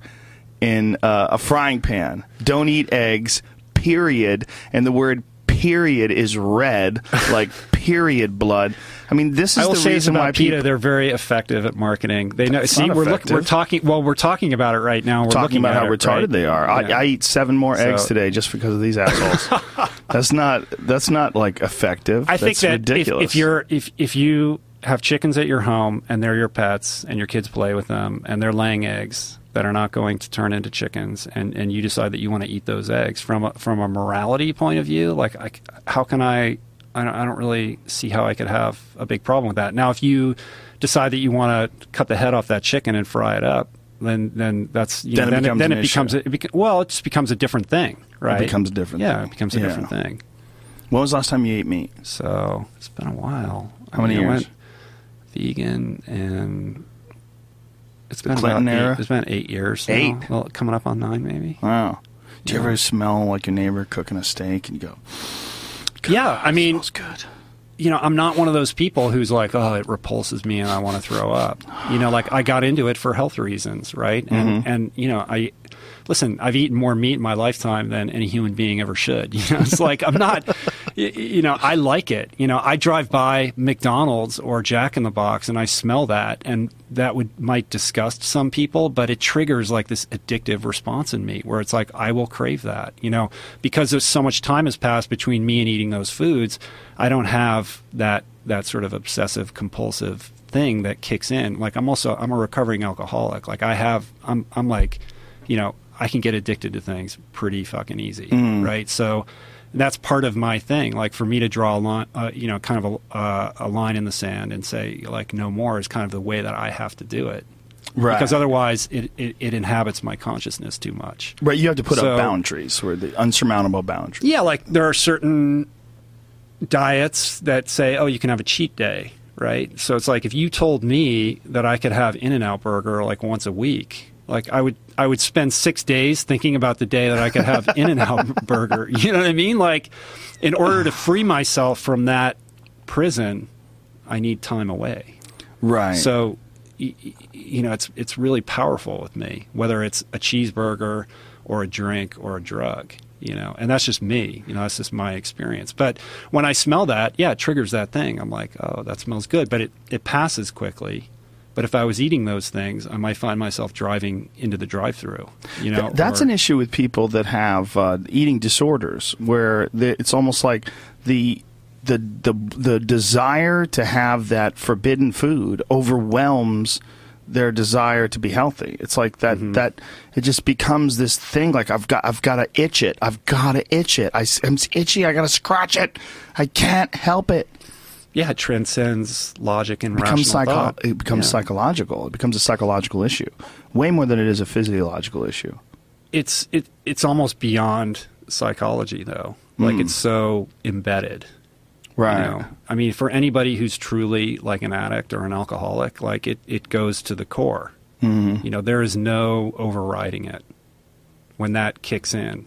in uh, a frying pan. Don't eat eggs, period. And the word period is red, like period blood. I mean, this is I will the say this reason why about PETA. people... They're very effective at marketing. They know. It's See, not we're look, effective. we're talking. Well, we're talking about it right now. We're talking looking about at how it, retarded right? they are. Yeah. I, I eat seven more eggs So- today just because of these assholes. that's not that's not like effective. I think that's that if, ridiculous. if you're if if you have chickens at your home and they're your pets and your kids play with them and they're laying eggs that are not going to turn into chickens, and, and you decide that you want to eat those eggs from a, from a morality point of view, like I, how can I I don't, I don't really see how I could have a big problem with that. Now, if you decide that you want to cut the head off that chicken and fry it up, then then that's you Then know, it then becomes then an it becomes issue. a, it beca- well, it just becomes a different thing, right? It becomes a different yeah, thing. it becomes a Yeah. different thing. When was the last time you ate meat? So it's been a while. How many I years? went vegan, and it's been Clinton about eight, era? it's been eight years. now. Eight? Well, coming up on nine, maybe. Wow. Do you Yeah. ever smell like your neighbor cooking a steak and you go, Yeah, I it mean, smells good? you know, I'm not one of those people who's like, oh, it repulses me and I want to throw up. You know, like I got into it for health reasons, right? And Mm-hmm. and you know, I listen. I've eaten more meat in my lifetime than any human being ever should. You know, it's like I'm not. y- You know, I like it. You know, I drive by McDonald's or Jack in the Box and I smell that, and that would might disgust some people, but it triggers like this addictive response in me where it's like I will crave that. You know, because there's so much time has passed between me and eating those foods. I don't have that that sort of obsessive compulsive thing that kicks in. Like I'm also I'm a recovering alcoholic. Like I have I'm I'm like, you know, I can get addicted to things pretty fucking easy, Mm. right? So that's part of my thing. Like for me to draw a line, uh, you know, kind of a, uh, a line in the sand and say like no more is kind of the way that I have to do it. Right. Because otherwise it, it, it inhabits my consciousness too much. Right. You have to put So- up boundaries, where the unsurmountable boundaries. Yeah, like there are certain diets that say, oh, you can have a cheat day, right? So it's like if you told me that I could have In-N-Out Burger like once a week, like I would I would spend six days thinking about the day that I could have In-N-Out Burger. You know what I mean? Like in order to free myself from that prison, I need time away. Right. So y- y- you know, it's it's really powerful with me, whether it's a cheeseburger or a drink or a drug. You know, and that's just me. You know, that's just my experience. But when I smell that, yeah, it triggers that thing. I'm like, oh, that smells good. But it, it passes quickly. But if I was eating those things, I might find myself driving into the drive-through. You know, Th- that's or- an issue with people that have uh, eating disorders, where the, it's almost like the the the the desire to have that forbidden food overwhelms their desire to be healthy. It's like that Mm-hmm. that it just becomes this thing. Like I've got I've got to itch it. I've got to itch it. I, am itchy. I got to scratch it. I can't help it. Yeah, it transcends logic and It becomes rational psycho- thought. It becomes Yeah. psychological. It becomes a psychological issue, way more than it is a physiological issue. It's it it's almost beyond psychology, though. Like Mm. it's so embedded. Right. You know? I mean, for anybody who's truly like an addict or an alcoholic, like it, it goes to the core. Mm-hmm. You know, there is no overriding it. When that kicks in,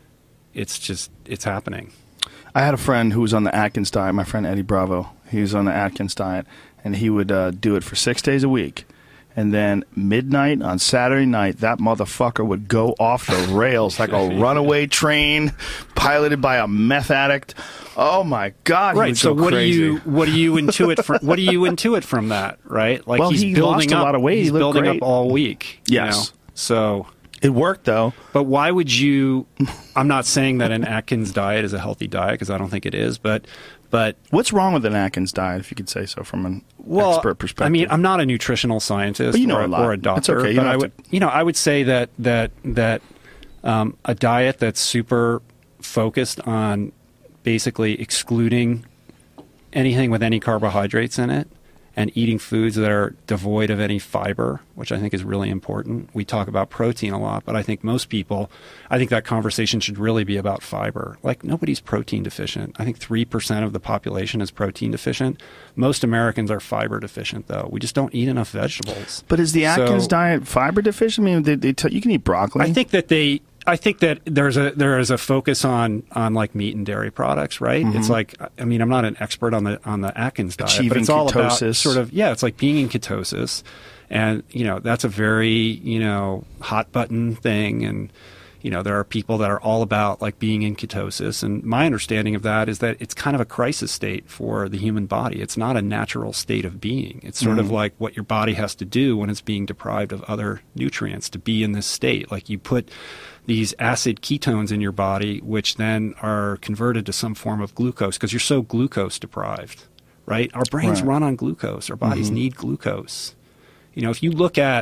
it's just, it's happening. I had a friend who was on the Atkins diet, my friend Eddie Bravo. He was on the Atkins diet, and he would uh, do it for six days a week. And then midnight on Saturday night, that motherfucker would go off the rails like a runaway train piloted by a meth addict. Oh, my God. he Right. would So go what crazy. do you what do you intuit from what do you intuit from that? Right. Like Well, he's he building lost a up, lot of weight. He He's looked building great. up all week. you Yes. know? So. It worked, though. But why would you? I'm not saying that an Atkins diet is a healthy diet because I don't think it is. But but What's wrong with an Atkins diet, if you could say so, from an well, expert perspective? I mean, I'm not a nutritional scientist But you know or, a lot. or a That's doctor. okay. You But don't I have would, you know, I would say that that that um, a diet that's super focused on basically excluding anything with any carbohydrates in it and eating foods that are devoid of any fiber, which I think is really important. We talk about protein a lot, but I think most people, I think that conversation should really be about fiber. Like nobody's protein deficient. I think three percent of the population is protein deficient. Most Americans are fiber deficient, though. We just don't eat enough vegetables. But is the Atkins So- diet fiber deficient? I mean, they, they tell, you can eat broccoli. I think that they. I think that there's a there is a focus on on like meat and dairy products, right? It's like I mean I'm not an expert on the on the Atkins diet, but Achieving it's all about ketosis. sort of yeah, it's like being in ketosis, and you know that's a very you know hot button thing, and you know there are people that are all about like being in ketosis, and my understanding of that is that it's kind of a crisis state for the human body. It's not a natural state of being. It's sort of like what your body has to do when it's being deprived of other nutrients to be in this state. Like you put these acid ketones in your body, which then are converted to some form of glucose because you're so glucose deprived, right? Our brains Right. run on glucose. Our bodies Mm-hmm. need glucose. You know, if you look at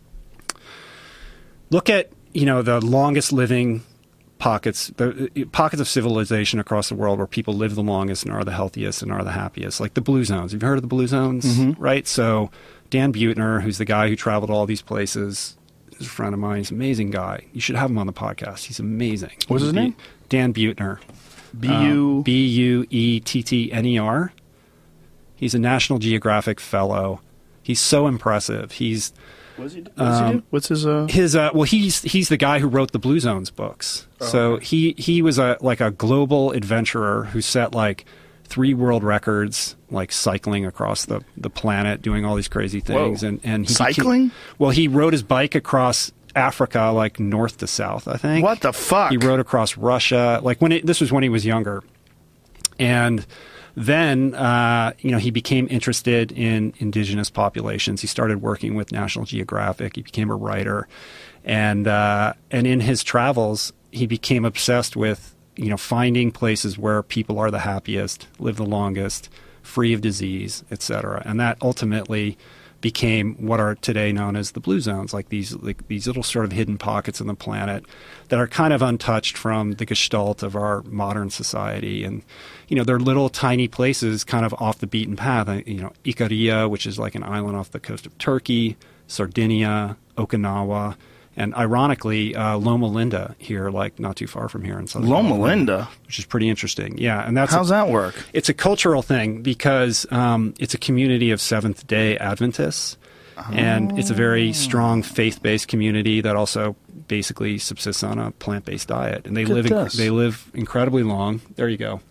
look at you know the longest living pockets, the uh, pockets of civilization across the world where people live the longest and are the healthiest and are the happiest, like the blue zones. Have you heard of the blue zones? Mm-hmm. Right. So Dan Buettner, who's the guy who traveled all these places, is a friend of mine. He's an amazing guy. You should have him on the podcast. He's amazing. What's his Be- name? Dan Buettner. B U Um, B U E T T N E R. He's a National Geographic fellow. He's so impressive. He's What's he, what's, he um, do? What's his? Uh... his uh, well, he's he's the guy who wrote the Blue Zones books. Oh, so okay. he he was a like a global adventurer who set like three world records, like cycling across the, the planet, doing all these crazy things. Whoa. And and he Cycling? Became, well, he rode his bike across Africa, like north to south. I think. What the fuck? He rode across Russia, like when it, this was when he was younger, and then uh, you know he became interested in indigenous populations. He started working with National Geographic. He became a writer, and uh, and in his travels, he became obsessed with you know finding places where people are the happiest, live the longest, free of disease, et cetera. And that ultimately became what are today known as the blue zones, like these like these little sort of hidden pockets on the planet that are kind of untouched from the gestalt of our modern society. And, you know, they're little tiny places kind of off the beaten path. You know, Ikaria, which is like an island off the coast of Turkey, Sardinia, Okinawa, and ironically, uh, Loma Linda here, like not too far from here in Southern Loma California, Linda? which is pretty interesting. Yeah, and that's How's a, that work? It's a cultural thing because um, it's a community of Seventh-day Adventists, oh. and it's a very strong faith-based community that also basically subsists on a plant-based diet, and they Look live at in, this. they live incredibly long. There you go.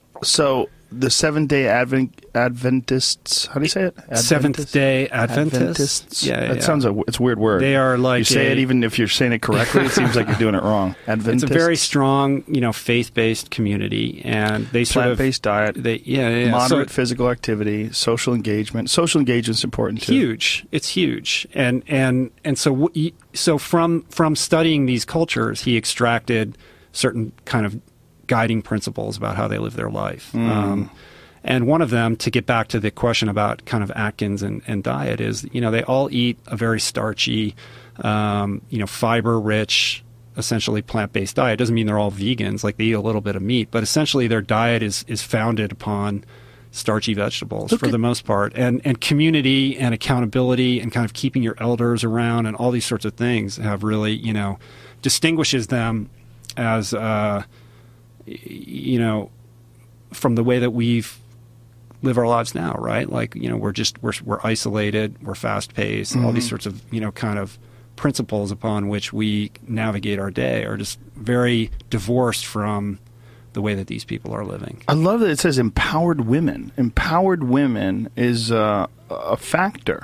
So the Seventh-day Advent Adventists, how do you say it? Adventists? Seventh-day Adventists. Adventists. Yeah, yeah, that yeah. sounds a it's a weird word. They are like you say a- it even if you're saying it correctly. It seems like you're doing it wrong. Adventists. It's a very strong, you know, faith-based community, and they sort of plant-based diet. They, yeah, yeah, yeah. Moderate So- physical activity, social engagement. Social engagement's important too. Huge. It's huge, and and and so w- so from from studying these cultures, he extracted certain kind of guiding principles about how they live their life. Mm. Um, and one of them, to get back to the question about kind of Atkins and, and diet, is, you know, they all eat a very starchy, um, you know, fiber-rich, essentially plant-based diet. It doesn't mean they're all vegans, like they eat a little bit of meat, but essentially their diet is is founded upon starchy vegetables Look for at- the most part, and and community and accountability and kind of keeping your elders around and all these sorts of things have really, you know, distinguishes them as, uh, y- you know, from the way that we've live our lives now, right? Like, you know, we're just we're we're isolated, we're fast paced, all these sorts of, you know, kind of principles upon which we navigate our day are just very divorced from the way that these people are living. I love that it says empowered women. Empowered women is uh, a factor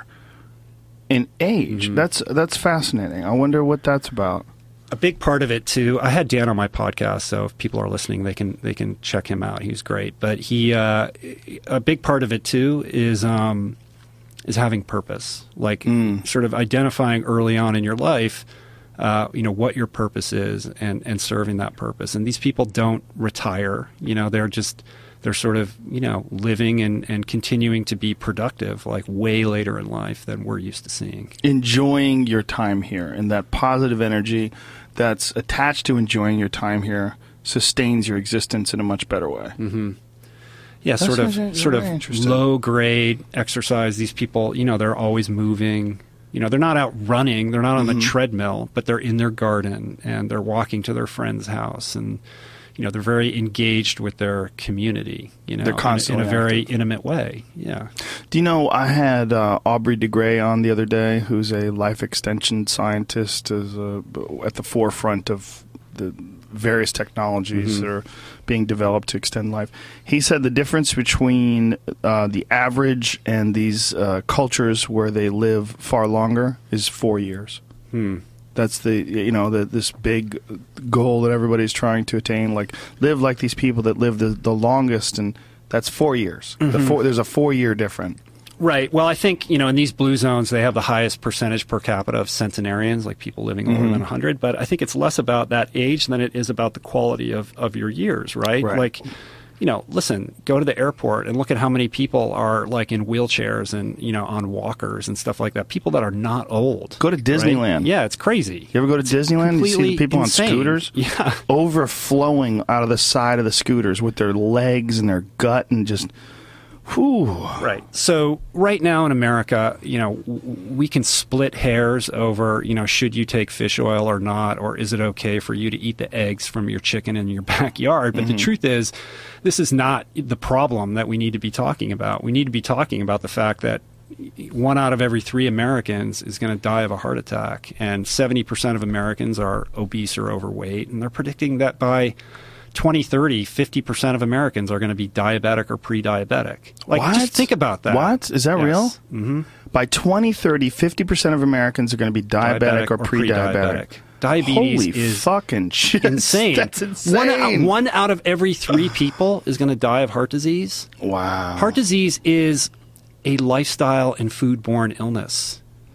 in age. Mm-hmm. That's that's fascinating. I wonder what that's about. A big part of it too. I had Dan on my podcast, so if people are listening, they can they can check him out. He's great. But he, uh, a big part of it too is um, is having purpose, like Mm. sort of identifying early on in your life, uh, you know, what your purpose is, and and serving that purpose. And these people don't retire. You know, they're just they're sort of, you know, living and, and continuing to be productive, like way later in life than we're used to seeing. Enjoying your time here, and that positive energy that's attached to enjoying your time here sustains your existence in a much better way. Mm-hmm. Yeah, That's sort of, very- sort very of interesting. low grade exercise. These people, you know, they're always moving. You know, they're not out running. They're not on Mm-hmm. the treadmill, but they're in their garden and they're walking to their friend's house, and you know, they're very engaged with their community. You know, They're in a- constantly in a, very active. intimate way. Yeah. Do you know, I had uh, Aubrey de Grey on the other day, who's a life extension scientist, is uh, at the forefront of the various technologies Mm-hmm. that are being developed to extend life. He said the difference between uh, the average and these uh, cultures where they live far longer is four years. Hmm. That's the, you know, the, this big goal that everybody's trying to attain, like live like these people that live the, the longest, and that's four years. The four, there's a four-year difference. Right. Well, I think, you know, in these blue zones, they have the highest percentage per capita of centenarians, like people living older Mm-hmm. than one hundred. But I think it's less about that age than it is about the quality of, of your years, right? Right. Like, you know, listen, go to the airport and look at how many people are like in wheelchairs and, you know, on walkers and stuff like that. People that are not old. Go to right? Disneyland. Yeah, it's crazy. You ever go to Disneyland and you see Completely the people insane. on scooters? Yeah. Overflowing out of the side of the scooters with their legs and their gut and just, whew. Right. So right now in America, you know, w- we can split hairs over, you know, should you take fish oil or not, or is it okay for you to eat the eggs from your chicken in your backyard? But the truth is, this is not the problem that we need to be talking about. We need to be talking about the fact that one out of every three Americans is going to die of a heart attack, and seventy percent of Americans are obese or overweight, and they're predicting that by twenty thirty, fifty percent of Americans are going to be diabetic or pre-diabetic. Like, What? just think about that. What? Is that Yes. real? Mm-hmm. By twenty thirty, fifty percent of Americans are going to be diabetic, or, pre-diabetic. Diabetes Holy is fucking shit. insane. That's insane. One out, one out of every three people is going to die of heart disease. Wow. Heart disease is a lifestyle and food-borne illness.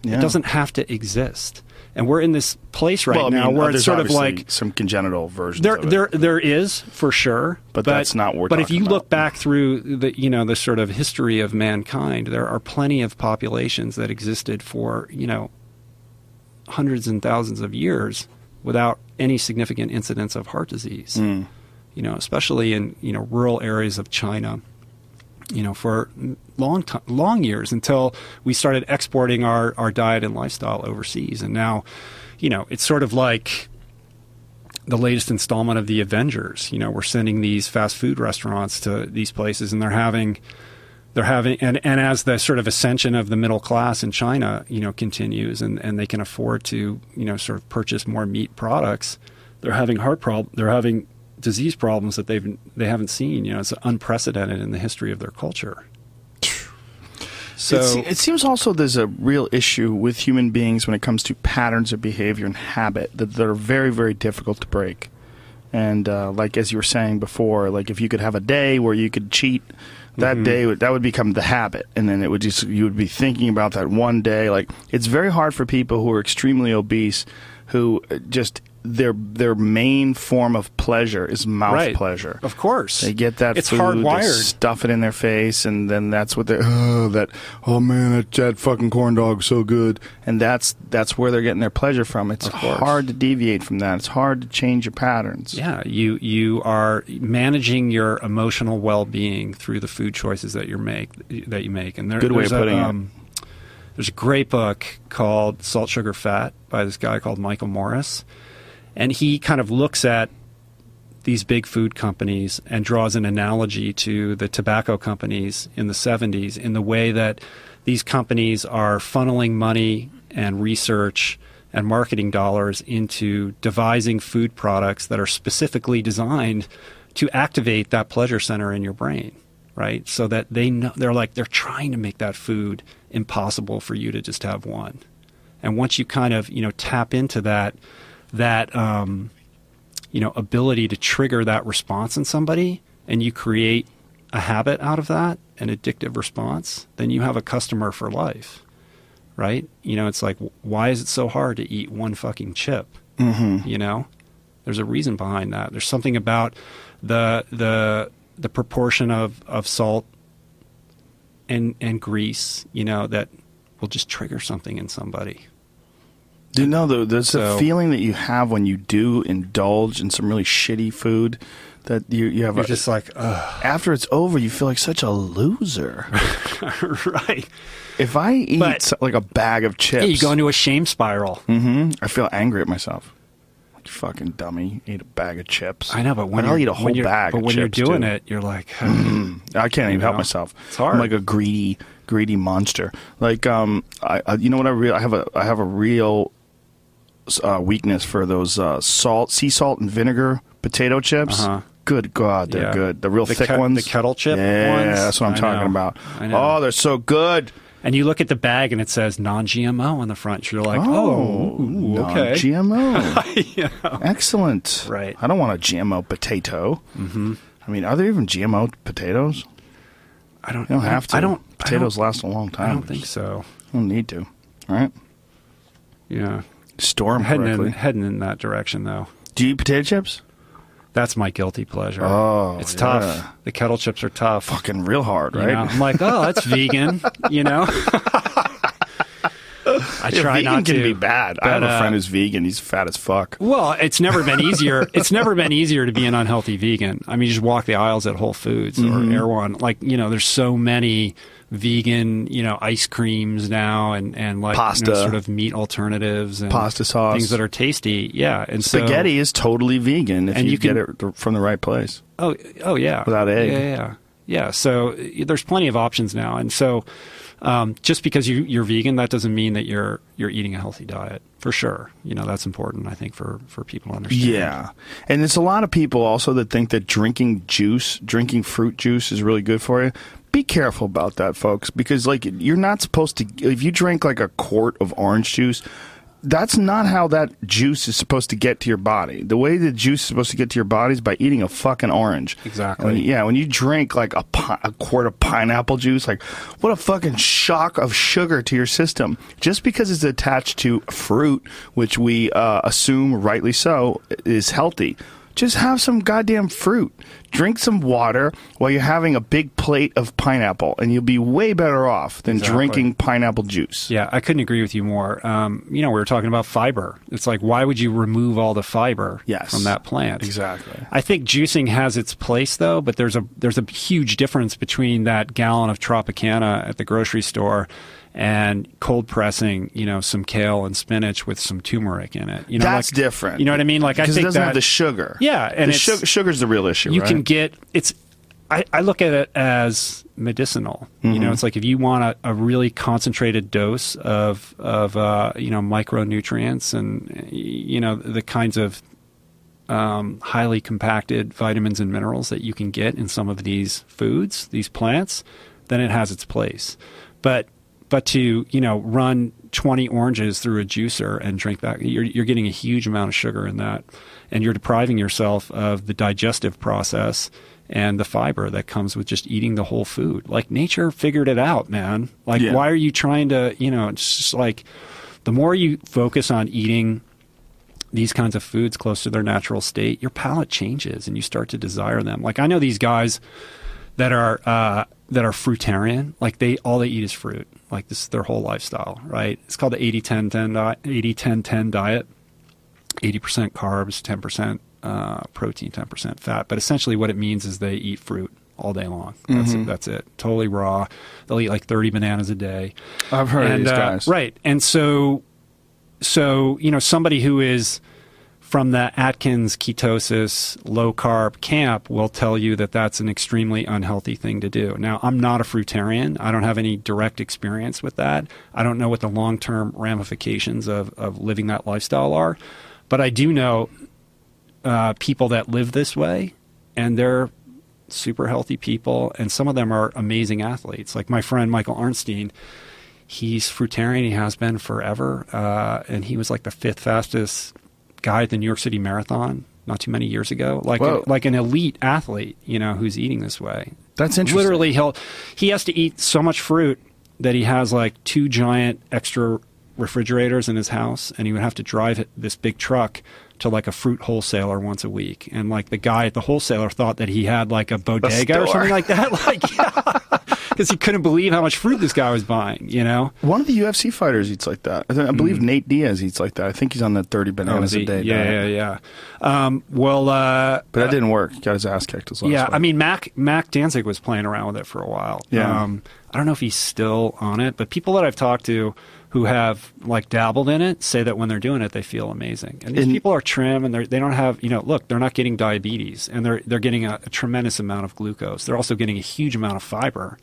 Yeah. It doesn't have to exist. And we're in this place right well, I now mean, where there's it's sort of obviously like some congenital versions there, of it. there, there is for sure, But that's not what we're But if talking you look about. back through the, you know, the sort of history of mankind, there are plenty of populations that existed for, you know, hundreds and thousands of years without any significant incidence of heart disease. Mm. You know, especially in, you know, rural areas of China. You know, for long t- long years until we started exporting our, our diet and lifestyle overseas. And now, you know, it's sort of like the latest installment of the Avengers. You know, we're sending these fast food restaurants to these places, and they're having, they're having, and, and as the sort of ascension of the middle class in China, you know, continues, and, and they can afford to, you know, sort of purchase more meat products, they're having heart prob- they're having disease problems that they've they haven't seen. You know, it's unprecedented in the history of their culture. So it, se- it seems also there's a real issue with human beings when it comes to patterns of behavior and habit that, that are very, very difficult to break. And uh, like as you were saying before, like if you could have a day where you could cheat, that Mhm. day would, that would become the habit, and then it would just you would be thinking about that one day. Like it's very hard for people who are extremely obese, who just their their main form of pleasure is mouth Right. pleasure. Of course. They get that It's food, hardwired. they stuff it in their face, and then that's what they're, oh, that, oh man, that, that fucking corn dog's so good. And that's that's where they're getting their pleasure from. It's Of course. hard to deviate from that. It's hard to change your patterns. Yeah, you you are managing your emotional well-being through the food choices that you make that you make. And there, Good way of there's putting a, it. um, There's a great book called Salt, Sugar, Fat by this guy called Michael Morris. And he kind of looks at these big food companies and draws an analogy to the tobacco companies in the seventies in the way that these companies are funneling money and research and marketing dollars into devising food products that are specifically designed to activate that pleasure center in your brain, right? So that they know, they're like, they're trying to make that food impossible for you to just have one. And once you kind of, you know, tap into that, that, um, you know, ability to trigger that response in somebody, and you create a habit out of that, an addictive response, then you have a customer for life, right? You know, it's like, why is it so hard to eat one fucking chip? Mm-hmm. You know, there's a reason behind that. There's something about the the the proportion of, of salt and and grease, you know, that will just trigger something in somebody. You know, though, there's So- a feeling that you have when you do indulge in some really shitty food that you, you have You're a, just like, ugh. after it's over, you feel like such a loser. Right. If I eat But- so- like a bag of chips, Yeah, you go into a shame spiral. hmm I feel angry at myself. Like, you fucking dummy, eat a bag of chips. I know, but when I'll you're, eat a whole when you're, bag but of when you're chips, doing too. it, you're like, I can't even You help know? myself. It's hard. I'm like a greedy, greedy monster. Like, um, I, I you know what I real I have a I have a real uh, weakness for those uh, salt, sea salt and vinegar potato chips. Uh-huh. Good God, they're Yeah. good. The real The thick ke- ones, the kettle chip Yeah, ones? that's what I'm I talking know. about. I know. Oh, they're so good. and you look at the bag and it says non-G M O on the front. You're like, oh, ooh, okay. G M O. Yeah. Excellent. Right. I don't want a G M O potato. Mm-hmm. I mean, are there even G M O potatoes? I don't. You don't have to. I don't. Potatoes I don't, last a long time. I don't think so. You don't need to. All right. Yeah. Store them Heading in, correctly. heading in that direction, though. Do you eat potato chips? That's my guilty pleasure. Oh, it's yeah. tough. The kettle chips are tough. Fucking real hard, You right? know? I'm like, oh, that's vegan. You know. I Yeah, try vegan not can to be bad. I have but, a uh, friend who's vegan. He's fat as fuck. Well, it's never been easier. It's never been easier to be an unhealthy vegan. I mean, you just walk the aisles at Whole Foods Mm-hmm. or Erewhon. Like, you know, there's so many vegan, you know, ice creams now and, and like Pasta. You know, sort of meat alternatives and Pasta sauce. things that are tasty. Yeah. And so- Spaghetti is totally vegan if And you, you get can- it from the right place. Oh, oh yeah. Without egg. Yeah, yeah, yeah. Yeah, so uh, there's plenty of options now, and so um, just because you, you're vegan, that doesn't mean that you're you're eating a healthy diet. For sure, you know that's important. I think for, for people to understand. Yeah. And there's a lot of people also that think that drinking juice, drinking fruit juice is really good for you. Be careful about that, folks, because like you're not supposed to, if you drink like a quart of orange juice, that's not how that juice is supposed to get to your body. The way the juice is supposed to get to your body is by eating a fucking orange. Exactly. When, yeah, when you drink like a, pi- a quart of pineapple juice, like what a fucking shock of sugar to your system. Just because it's attached to fruit, which we uh, assume, rightly so, is healthy. Just have some goddamn fruit. Drink some water while you're having a big plate of pineapple, and you'll be way better off than Exactly. drinking pineapple juice. Yeah, I couldn't agree with you more. Um, you know, we were talking about fiber. It's like, why would you remove all the fiber Yes. from that plant? Exactly. I think juicing has its place, though, but there's a there's a huge difference between that gallon of Tropicana at the grocery store and cold pressing, you know, some kale and spinach with some turmeric in it. You know, That's like, different. You know what I mean? Like, I Because think it doesn't that, have the sugar. Yeah, and the it's, sugar, sugar's the real issue. you right? can get it's. I, I look at it as medicinal. Mm-hmm. You know, it's like if you want a, a really concentrated dose of of uh, you know micronutrients and you know the kinds of um, highly compacted vitamins and minerals that you can get in some of these foods, these plants, then it has its place. But but to you know run twenty oranges through a juicer and drink that, you're you're getting a huge amount of sugar in that, and you're depriving yourself of the digestive process and the fiber that comes with just eating the whole food. Like nature figured it out, man. Like Yeah. why are you trying to, you know, it's just like the more you focus on eating these kinds of foods close to their natural state, your palate changes and you start to desire them. Like I know these guys that are uh, that are fruitarian, like they all they eat is fruit. Like this is their whole lifestyle, right? It's called the eighty ten ten diet, eighty ten ten diet. eighty percent carbs, ten percent uh, protein, ten percent fat. But essentially what it means is they eat fruit all day long. That's Mm-hmm. it. That's it. Totally raw. They'll eat like thirty bananas a day. I've heard and, of these uh, guys. Right. And so, so, you know, somebody who is from the Atkins ketosis low carb camp will tell you that that's an extremely unhealthy thing to do. Now, I'm not a fruitarian. I don't have any direct experience with that. I don't know what the long-term ramifications of, of living that lifestyle are. But I do know uh, people that live this way, and they're super healthy people, and some of them are amazing athletes. Like my friend Michael Arnstein, he's fruitarian. He has been forever, uh, and he was like the fifth fastest guy at the New York City Marathon not too many years ago. Like a, like an elite athlete, you know, who's eating this way. That's interesting. Literally, he'll he has to eat so much fruit that he has like two giant extra refrigerators in his house, and he would have to drive this big truck to like a fruit wholesaler once a week. And like the guy at the wholesaler thought that he had like a bodega or store. something like that. Like, yeah, because he couldn't believe how much fruit this guy was buying, you know? One of the U F C fighters eats like that. I, th- I believe Mm-hmm. Nate Diaz eats like that. I think he's on the thirty bananas Oh, a day yeah, diet. yeah, yeah. Um, well, uh, But that didn't work. He got his ass kicked his last yeah, fight. I mean, Mac Mac Danzig was playing around with it for a while. Yeah. Um, I don't know if he's still on it, but people that I've talked to who have like dabbled in it say that when they're doing it, they feel amazing. And these And- people are trim, and they they don't have, you know, look, they're not getting diabetes, and they're they're getting a, a tremendous amount of glucose. They're also getting a huge amount of fiber,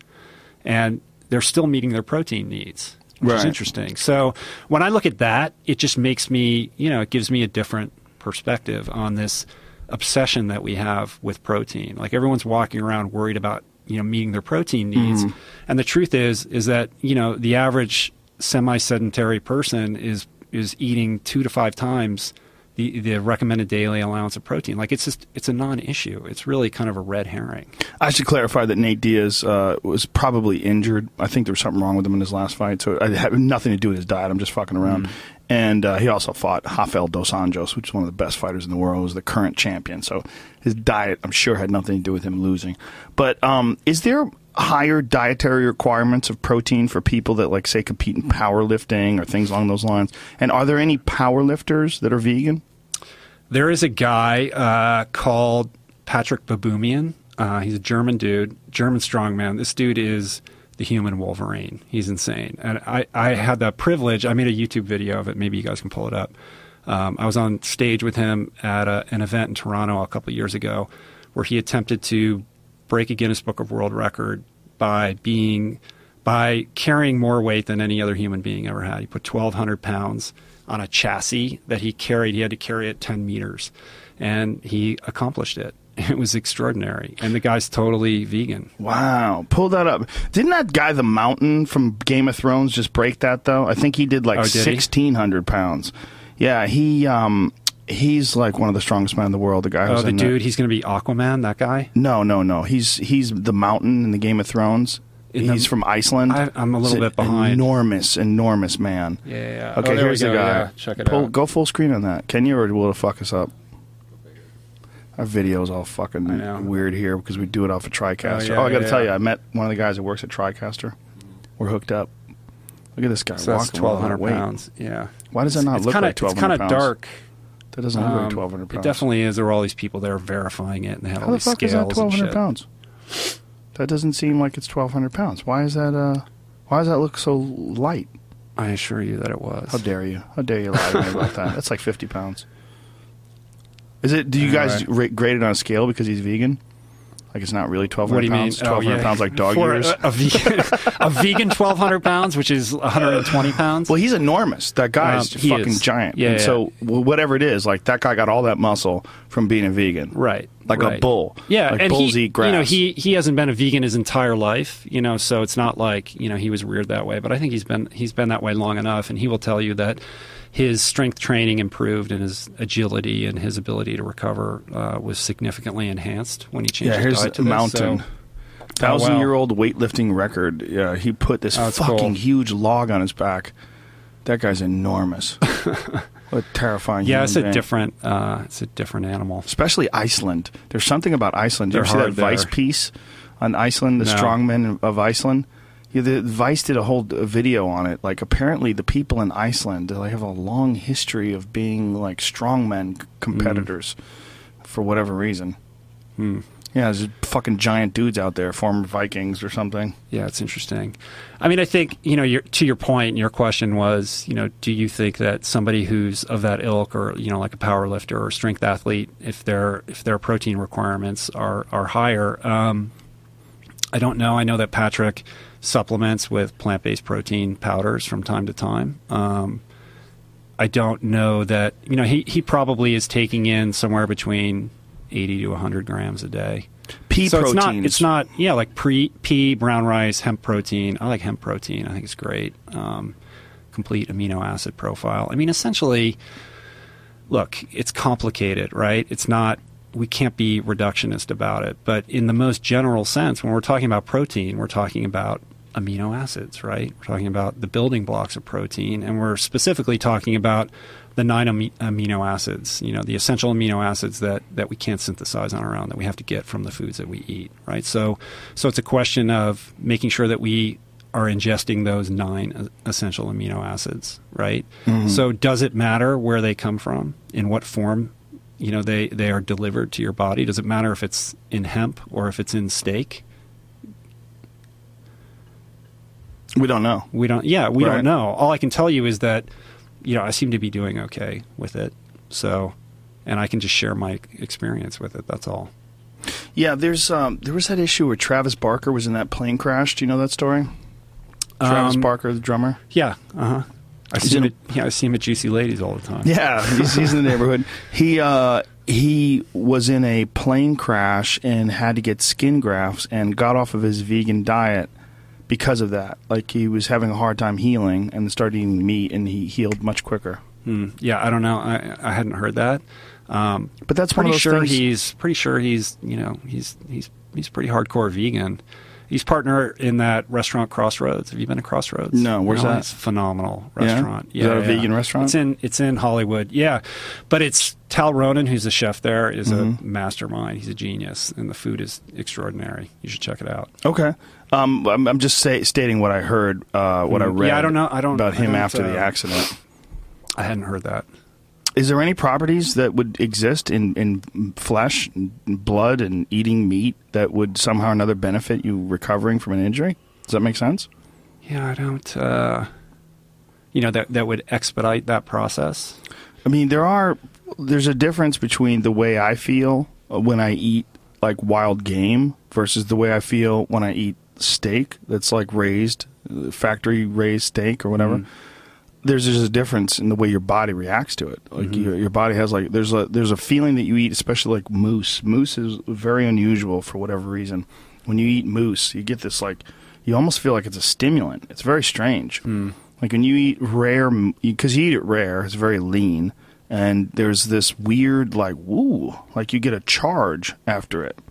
and they're still meeting their protein needs, which is Right. interesting. So when I look at that, it just makes me, you know, it gives me a different perspective on this obsession that we have with protein. Like everyone's walking around worried about, you know, meeting their protein needs. Mm-hmm. And the truth is, is that, you know, the average semi-sedentary person is, is eating two to five times the, the recommended daily allowance of protein. Like it's just, it's a non-issue. It's really kind of a red herring. I should clarify that Nate Diaz uh, was probably injured. I think there was something wrong with him in his last fight, so it had nothing to do with his diet. I'm just fucking around. Mm. And uh, he also fought Rafael dos Anjos, which is one of the best fighters in the world, was the current champion. So his diet, I'm sure, had nothing to do with him losing. But um, is there higher dietary requirements of protein for people that, like, say, compete in powerlifting or things along those lines? And are there any powerlifters that are vegan? There is a guy uh, called Patrick Baboumian. Uh, he's a German dude, German strongman. This dude is the human Wolverine. He's insane. And I, I had the privilege, I made a YouTube video of it. Maybe you guys can pull it up. Um, I was on stage with him at a, an event in Toronto a couple of years ago where he attempted to break a Guinness Book of World Record by being by carrying more weight than any other human being ever had. He put twelve hundred pounds on a chassis that he carried. He had to carry it ten meters, and he accomplished it. it was extraordinary. And the guy's totally vegan. Wow. Pull that up. Didn't that guy, the Mountain from Game of Thrones, just break that, though? I think he did like Oh, did he? sixteen hundred pounds. Yeah, he um, he's like one of the strongest men in the world. The guy Oh, who's the in dude, he's going to be Aquaman, that guy? No, no, no. He's he's the Mountain in the Game of Thrones. In the- He's from Iceland. I, I'm a little He's bit behind. Enormous, enormous man. Yeah, yeah, yeah. Okay, Oh, there here's we the go. guy. Yeah, check it Pull, out. Go full screen on that. Can you, or will it fuck us up? Our video's all I fucking know. weird here because we do it off of TriCaster. Oh, Oh, yeah, I got to yeah, tell yeah. you, I met one of the guys that works at TriCaster. We're hooked up. Look at this guy So that's walking twelve hundred weight. pounds. Yeah. Why does that not it's look kinda, like twelve It's hundred kind pounds? of dark. That doesn't look like Um, twelve hundred pounds. It definitely is. There are all these people there verifying it, and they have How all the these fuck is scales that twelve hundred and shit. pounds? That doesn't seem like it's twelve hundred pounds. Why is that? Uh, why does that look so light? I assure you that it was. How dare you? How dare you lie to me about that? That's like fifty pounds. Is it? Do you guys Anyway. rate, grade it on a scale because he's vegan? Like it's not really twelve What do hundred you mean? pounds. Twelve hundred oh, yeah. pounds like dog For years. A, a vegan, a vegan twelve hundred pounds, which is one hundred twenty pounds. Well, he's enormous. That guy's Um, he fucking is. giant. Yeah, and yeah. so well, whatever it is, like that guy got all that muscle from being a vegan. Right. Like a right. bull. Yeah, Like and bulls he, eat grass. You know, he he hasn't been a vegan his entire life. You know, so it's not like you know he was reared that way. But I think he's been he's been that way long enough, and he will tell you that his strength training improved and his agility and his ability to recover uh, was significantly enhanced when he changed Yeah, his here's diet to the this, mountain. so- Thousand Oh, wow. year old weightlifting record. Yeah, he put this Oh, that's fucking cool. huge log on his back. That guy's enormous. What a terrifying. Yeah, human it's a being. different uh, it's a different animal. Especially Iceland. There's something about Iceland. Did you They're ever see that hard Vice there. piece on Iceland, the No. strongmen of Iceland? Yeah, the Vice did a whole uh, video on it. Like apparently the people in Iceland, they have a long history of being like strongmen c- competitors for whatever reason. Hmm. Yeah, there's fucking giant dudes out there, former Vikings or something. Yeah, it's interesting. I mean, I think, you know, your, to your point, your question was, you know, do you think that somebody who's of that ilk or, you know, like a power lifter or strength athlete, if their if their protein requirements are, are higher, um, I don't know. I know that Patrick supplements with plant-based protein powders from time to time. Um, I don't know that, you know, he, he probably is taking in somewhere between eighty to one hundred grams a day. Pea so proteins. it's not, it's not, yeah, like pre, pea, brown rice, hemp protein. I like hemp protein. I think it's great. Um, complete amino acid profile. I mean, essentially, look, it's complicated, right? It's not, we can't be reductionist about it. But in the most general sense, when we're talking about protein, we're talking about amino acids, right? We're talking about the building blocks of protein, and we're specifically talking about the nine ami- amino acids, you know, the essential amino acids that, that we can't synthesize on our own, that we have to get from the foods that we eat, right? So, so it's a question of making sure that we are ingesting those nine essential amino acids, right? Mm-hmm. So does it matter where they come from, in what form, you know, they, they are delivered to your body? Does it matter if it's in hemp or if it's in steak? We don't know. We don't, yeah, we Right. don't know. All I can tell you is that, you know, I seem to be doing okay with it. So, and I can just share my experience with it. That's all. Yeah, there's um, there was that issue where Travis Barker was in that plane crash. Do you know that story? Travis Um, Barker, the drummer. Yeah. Uh huh. I He's see him in at, yeah, I see him at Juicy Ladies all the time. Yeah, he's, he's in the neighborhood. He uh, he was in a plane crash and had to get skin grafts and got off of his vegan diet because of that. Like he was having a hard time healing and started eating meat, and he healed much quicker. Hmm. Yeah, I don't know. I I hadn't heard that. Um, But that's one pretty of those sure things. he's pretty sure he's you know he's he's he's pretty hardcore vegan. He's partner in that restaurant Crossroads. Have you been to Crossroads? No, where's No, that? It's a phenomenal Yeah? restaurant. Is that a yeah. vegan restaurant? It's in it's in Hollywood. Yeah, but it's Tal Ronan, who's the chef there, is Mhm. a mastermind. He's a genius, and the food is extraordinary. You should check it out. Okay. Um, I'm, I'm just say, stating what I heard, uh, what I Mm, read. yeah, I don't know- I don't- about I him don't, after the uh, accident. I hadn't heard that. Is there any properties that would exist in, in flesh, and blood, and eating meat that would somehow or another benefit you recovering from an injury? Does that make sense? Yeah, I don't. Uh, you know that that would expedite that process. I mean, there are. There's a difference between the way I feel when I eat like wild game versus the way I feel when I eat steak that's like raised, factory raised steak or whatever. Mm. there's just a difference in the way your body reacts to it. Like Mm-hmm. your, your body has like there's a there's a feeling that you eat, especially like moose. Moose is very unusual for whatever reason. When you eat moose, you get this like you almost feel like it's a stimulant. It's very strange. Mm. Like when you eat rare, because you eat it rare, it's very lean, and there's this weird like woo, like you get a charge after it.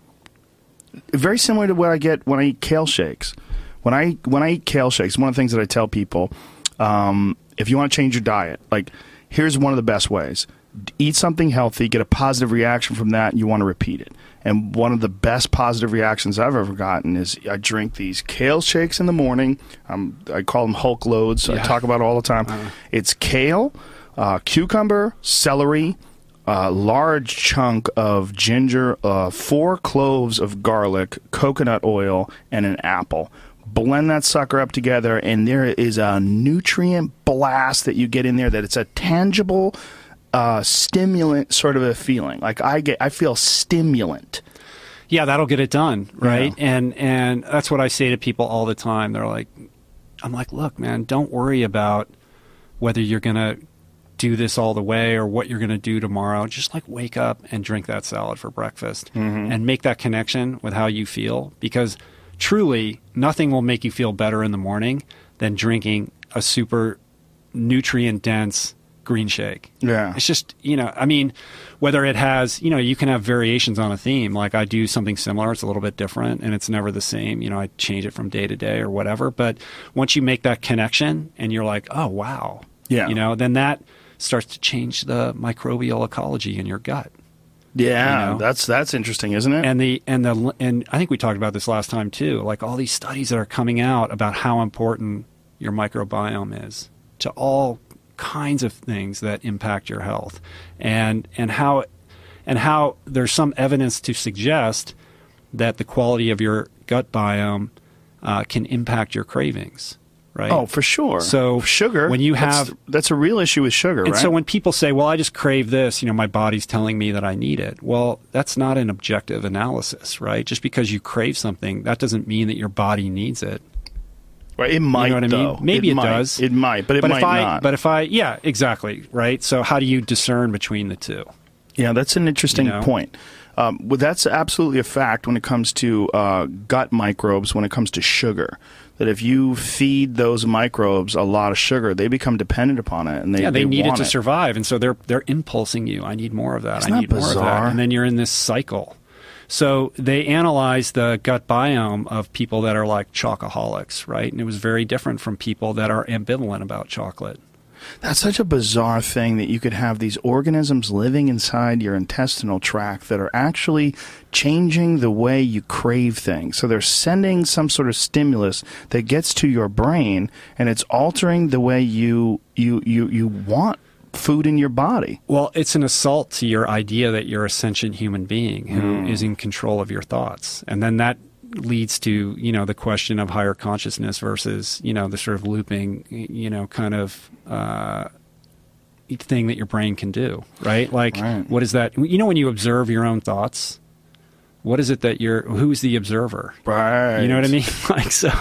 Very similar to what I get when I eat kale shakes. When I when I eat kale shakes, one of the things that I tell people. Um, if you want to change your diet, like here's one of the best ways. Eat something healthy, get a positive reaction from that, and you want to repeat it. And one of the best positive reactions I've ever gotten is I drink these kale shakes in the morning. Um, I call them Hulk loads. So Yeah. I talk about it all the time. Uh. It's kale, uh, cucumber, celery, a large chunk of ginger, uh, four cloves of garlic, coconut oil, and an apple. Blend that sucker up together, and there is a nutrient blast that you get in there that it's a tangible uh, stimulant sort of a feeling. Like I get, I feel stimulant. Yeah, that'll get it done, right? Yeah. And and that's what I say to people all the time. They're like, I'm like, look, man, don't worry about whether you're going to do this all the way or what you're going to do tomorrow. Just like wake up and drink that salad for breakfast Mm-hmm. and make that connection with how you feel, because truly nothing will make you feel better in the morning than drinking a super nutrient dense green shake. Yeah. It's just, you know, I mean, whether it has, you know, you can have variations on a theme. Like I do something similar, it's a little bit different and it's never the same. You know, I change it from day to day or whatever. But once you make that connection and you're like, oh, wow. Yeah. You know, then that starts to change the microbial ecology in your gut. Yeah, You know? that's that's interesting, isn't it? And the and the and I think we talked about this last time too. Like all these studies that are coming out about how important your microbiome is to all kinds of things that impact your health, and and how and how there's some evidence to suggest that the quality of your gut biome uh, can impact your cravings. Right? Oh, for sure. So sugar. when you that's, have that's a real issue with sugar, And right? so when people say, well, I just crave this, you know, my body's telling me that I need it. Well, that's not an objective analysis, right? Just because you crave something, that doesn't mean that your body needs it. right, it might. You know what I though. mean? Maybe it, might. does. It might, but it but might if I, not. But if I, yeah, exactly, right? So how do you discern between the two? Yeah, that's an interesting You know? point. Um, well, that's absolutely a fact when it comes to uh, gut microbes, when it comes to sugar. That if you feed those microbes a lot of sugar, they become dependent upon it, and they Yeah, they, need it want to survive, and so they're they're impulsing you. I need more of that. Isn't I that need more of bizarre? that, and then you're in this cycle. So they analyzed the gut biome of people that are like chocoholics, right? And it was very different from people that are ambivalent about chocolate. That's such a bizarre thing that you could have these organisms living inside your intestinal tract that are actually changing the way you crave things. So they're sending some sort of stimulus that gets to your brain, and it's altering the way you you you, you want food in your body. Well, it's an assault to your idea that you're a sentient human being who is in control of your thoughts. And then that leads to, you know, the question of higher consciousness versus, you know, the sort of looping, you know, kind of uh, thing that your brain can do, right? Like, Right. what is that? You know, when you observe your own thoughts, what is it that you're, who's the observer? Right. You know what I mean? Like, so,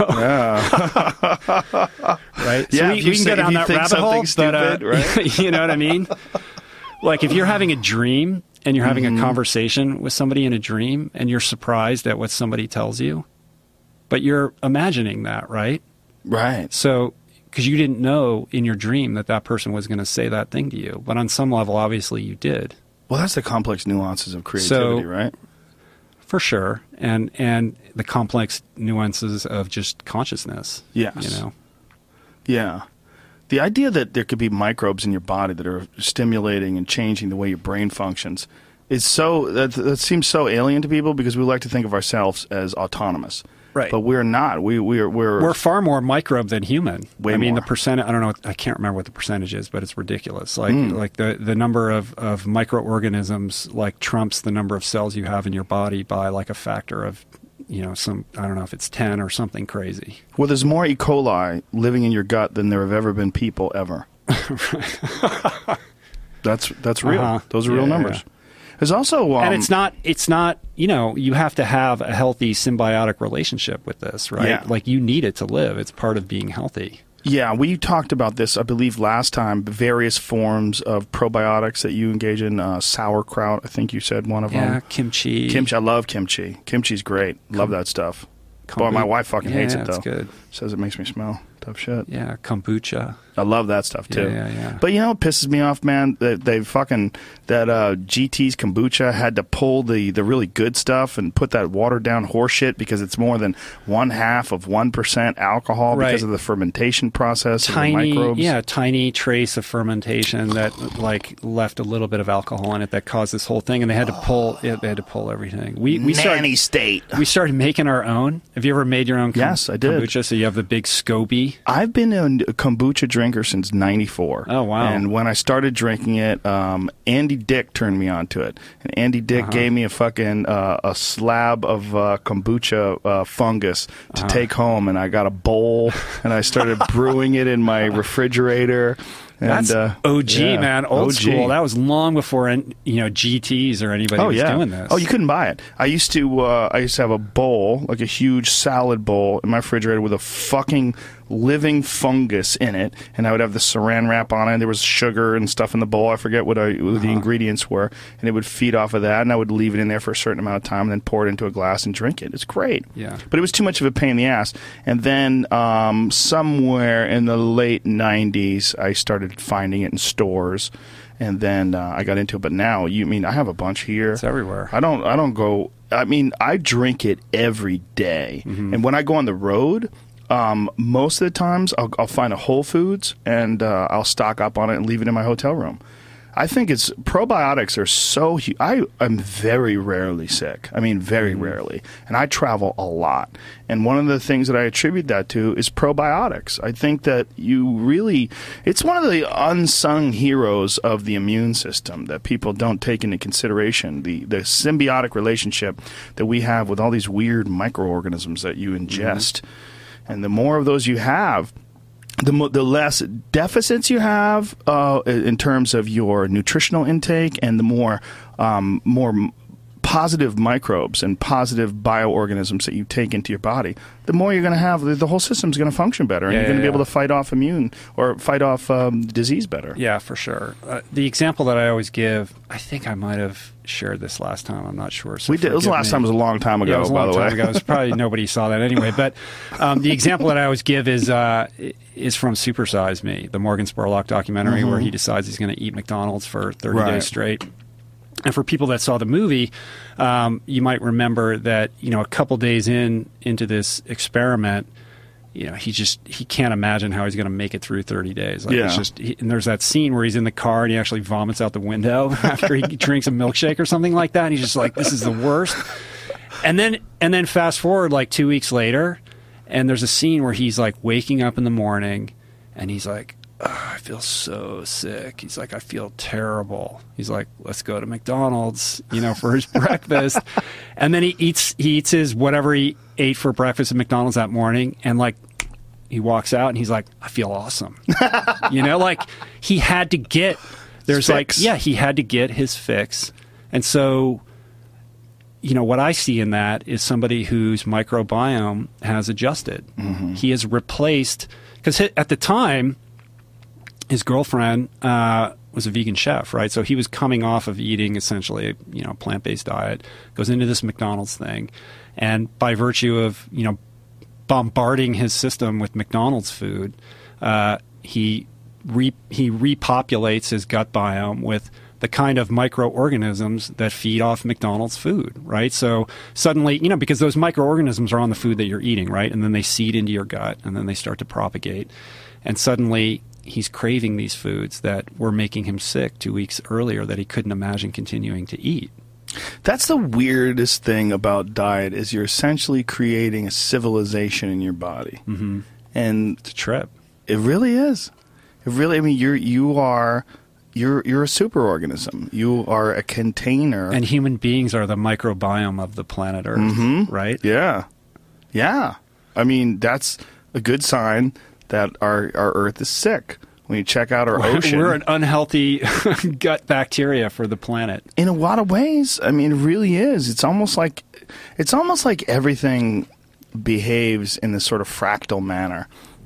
Yeah. right? So Yeah, we, if you we can say- go if down you that think rabbit hole, something but, uh, stupid, right? you know what I mean? Like if you're having a dream and you're having Mm-hmm. a conversation with somebody in a dream and you're surprised at what somebody tells you, but you're imagining that, right? Right. So, because you didn't know in your dream that that person was going to say that thing to you, but on some level, obviously you did. Well, that's the complex nuances of creativity, So- right? For sure, and and the complex nuances of just consciousness. Yes. You know. Yeah. The idea that there could be microbes in your body that are stimulating and changing the way your brain functions is so that, that seems so alien to people because we like to think of ourselves as autonomous. Right. But we're not. We we are we're, We're far more microbe than human. Way I mean, more. the percent. I don't know. I can't remember what the percentage is, but it's ridiculous. Like, Mm. like the the number of of microorganisms like trumps the number of cells you have in your body by like a factor of, you know, some. I don't know if it's ten or something crazy. well, there's more E. coli living in your gut than there have ever been people ever. That's that's real. Uh-huh. Those are real Yeah, numbers. yeah. There's also um, and it's not. It's not. You know, you have to have a healthy symbiotic relationship with this, right? Yeah. Like you need it to live. It's part of being healthy. Yeah, we talked about this, I believe, last time. Various forms of probiotics that you engage in. Uh, sauerkraut, I think you said one of Yeah, them. kimchi. Kimchi, I love kimchi. Kimchi's great. Love that stuff. Boy, my wife fucking yeah, hates it, that's though. good. Says it makes me smell. Tough shit. Yeah, kombucha. I love that stuff, too. Yeah, yeah, yeah. But you know what pisses me off, man? That they fucking, that uh, G T's kombucha had to pull the, the really good stuff and put that watered down horse shit because it's more than one half of one percent alcohol Right. because of the fermentation process Tiny, and the microbes. yeah, tiny trace of fermentation that like left a little bit of alcohol in it that caused this whole thing, and they had to pull. Yeah, they had to pull everything. We we Nanny started state. we started making our own. Have you ever made your own? Kom- Yes, I did. Kombucha. So you have the big SCOBY. I've been a kombucha drinker since ninety-four. Oh, wow. And when I started drinking it, um, Andy Dick turned me onto it. And Andy Dick Uh-huh. gave me a fucking uh, a slab of uh, kombucha uh, fungus to Uh-huh. take home, and I got a bowl, and I started brewing it in my refrigerator. And, That's uh, O G, yeah, man, old O G. school. That was long before you know G Ts or anybody Oh was yeah. doing this. Oh, you couldn't buy it. I used to. Uh, I used to have a bowl, like a huge salad bowl, in my refrigerator with a fucking living fungus in it, and I would have the Saran wrap on it. There was sugar and stuff in the bowl. I forget what, I, what Uh-huh. the ingredients were, and it would feed off of that. And I would leave it in there for a certain amount of time, and then pour it into a glass and drink it. It's great. Yeah. But it was too much of a pain in the ass. And then um, somewhere in the late nineties, I started finding it in stores. And then uh, I got into it, but now you mean I have a bunch here. It's everywhere. I don't. I don't go. I mean, I drink it every day. Mm-hmm. And when I go on the road, um, most of the times I'll, I'll find a Whole Foods and uh, I'll stock up on it and leave it in my hotel room. I think it's probiotics are so huge. I am very rarely sick. I mean, very Mm-hmm. rarely. And I travel a lot. And one of the things that I attribute that to is probiotics. I think that you really, it's one of the unsung heroes of the immune system that people don't take into consideration. The, the symbiotic relationship that we have with all these weird microorganisms that you ingest. Mm-hmm. And the more of those you have, The, mo- the less deficits you have uh, in terms of your nutritional intake, and the more um, more m- positive microbes and positive bioorganisms that you take into your body, the more you're going to have. The, the whole system's going to function better, and Yeah, you're going to yeah, be able yeah. to fight off immune or fight off um, disease better. Yeah, for sure. Uh, the example that I always give, I think I might have shared this last time. I'm not sure. So we did. It was the forgive last me. time. It was a long time ago. Yeah, it was a by long the time way, ago. It was probably nobody saw that anyway. But um, the example that I always give is uh, is from Super Size Me, the Morgan Spurlock documentary, Mm-hmm. where he decides he's going to eat McDonald's for thirty Right. days straight. And for people that saw the movie, um, you might remember that you know a couple days in into this experiment, you know he just he can't imagine how he's going to make it through thirty days. Like, Yeah. it's just he, and there's that scene where he's in the car and he actually vomits out the window after he drinks a milkshake or something like that. And he's just like, this is the worst. And then and then fast forward like two weeks later, and there's a scene where he's like waking up in the morning, and he's like, oh, I feel so sick. He's like, I feel terrible. He's like, let's go to McDonald's, you know, for his breakfast. And then he eats he eats his whatever he ate for breakfast at McDonald's that morning, and like he walks out and he's like, I feel awesome. You know, like he had to get there's His like fix. yeah, he had to get his fix. And so you know, what I see in that is somebody whose microbiome has adjusted. Mm-hmm. He has replaced, because at the time, his girlfriend uh, was a vegan chef, right? So he was coming off of eating essentially, you know, plant-based diet, goes into this McDonald's thing, and by virtue of, you know, bombarding his system with McDonald's food, uh, he re- he repopulates his gut biome with the kind of microorganisms that feed off McDonald's food, right? So suddenly, you know, because those microorganisms are on the food that you're eating, right? And then they seed into your gut, and then they start to propagate. And suddenly, he's craving these foods that were making him sick two weeks earlier that he couldn't imagine continuing to eat. that's the weirdest thing about diet is you're essentially creating a civilization in your body, Mm-hmm. and It's a trip. it really is. It really. I mean, you're you are. You're you're a superorganism. You are a container. And human beings are the microbiome of the planet Earth, Mhm. right? Yeah, yeah. I mean, that's a good sign that our our Earth is sick. When you check out our ocean, We're an unhealthy gut bacteria for the planet. in a lot of ways. I mean, it really is. It's almost like it's almost like everything behaves in this sort of fractal manner.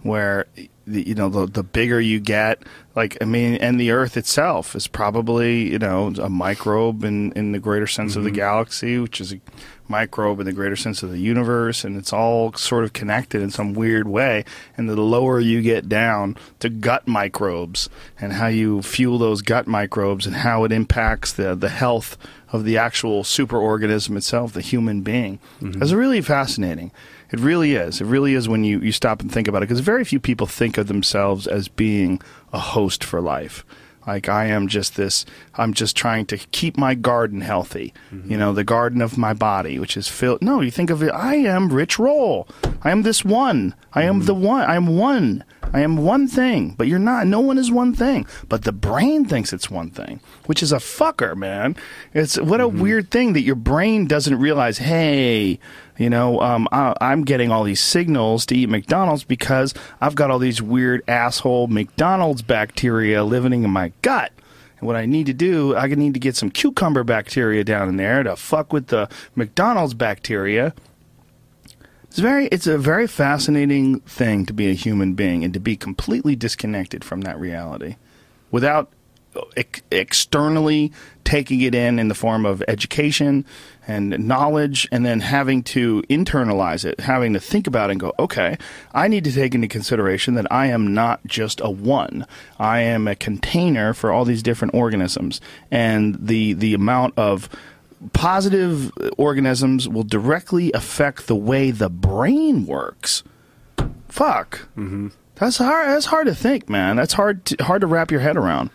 where the, you know the the bigger you get, like I mean, and the Earth itself is probably you know a microbe in in the greater sense mm-hmm. of the galaxy, which is a microbe in the greater sense of the universe, and it's all sort of connected in some weird way. And the lower you get down to gut microbes and how you fuel those gut microbes and how it impacts the the health of the actual superorganism itself, the human being, mm-hmm. is really fascinating. It really is. It really is when you, you stop and think about it, because very few people think of themselves as being a host for life. Like, I am just this, I'm just trying to keep my garden healthy, mm-hmm. you know, the garden of my body, which is filled. No, you think of it, I am Rich Roll. I am this one. I am mm-hmm. the one. I am one. I am one thing, but you're not. No one is one thing. But the brain thinks it's one thing, which is a fucker, man. It's what a mm-hmm. weird thing that your brain doesn't realize, hey, you know, um, I, I'm getting all these signals to eat McDonald's because I've got all these weird asshole McDonald's bacteria living in my gut. And what I need to do, I need to get some cucumber bacteria down in there to fuck with the McDonald's bacteria. It's very, it's a very fascinating thing to be a human being and to be completely disconnected from that reality without ex- externally taking it in in the form of education and knowledge, and then having to internalize it, having to think about it and go, okay, I need to take into consideration that I am not just a one. I am a container for all these different organisms, and the the amount of positive organisms will directly affect the way the brain works. Fuck. Mm-hmm. That's hard. That's hard to think, man. That's hard to, hard to wrap your head around.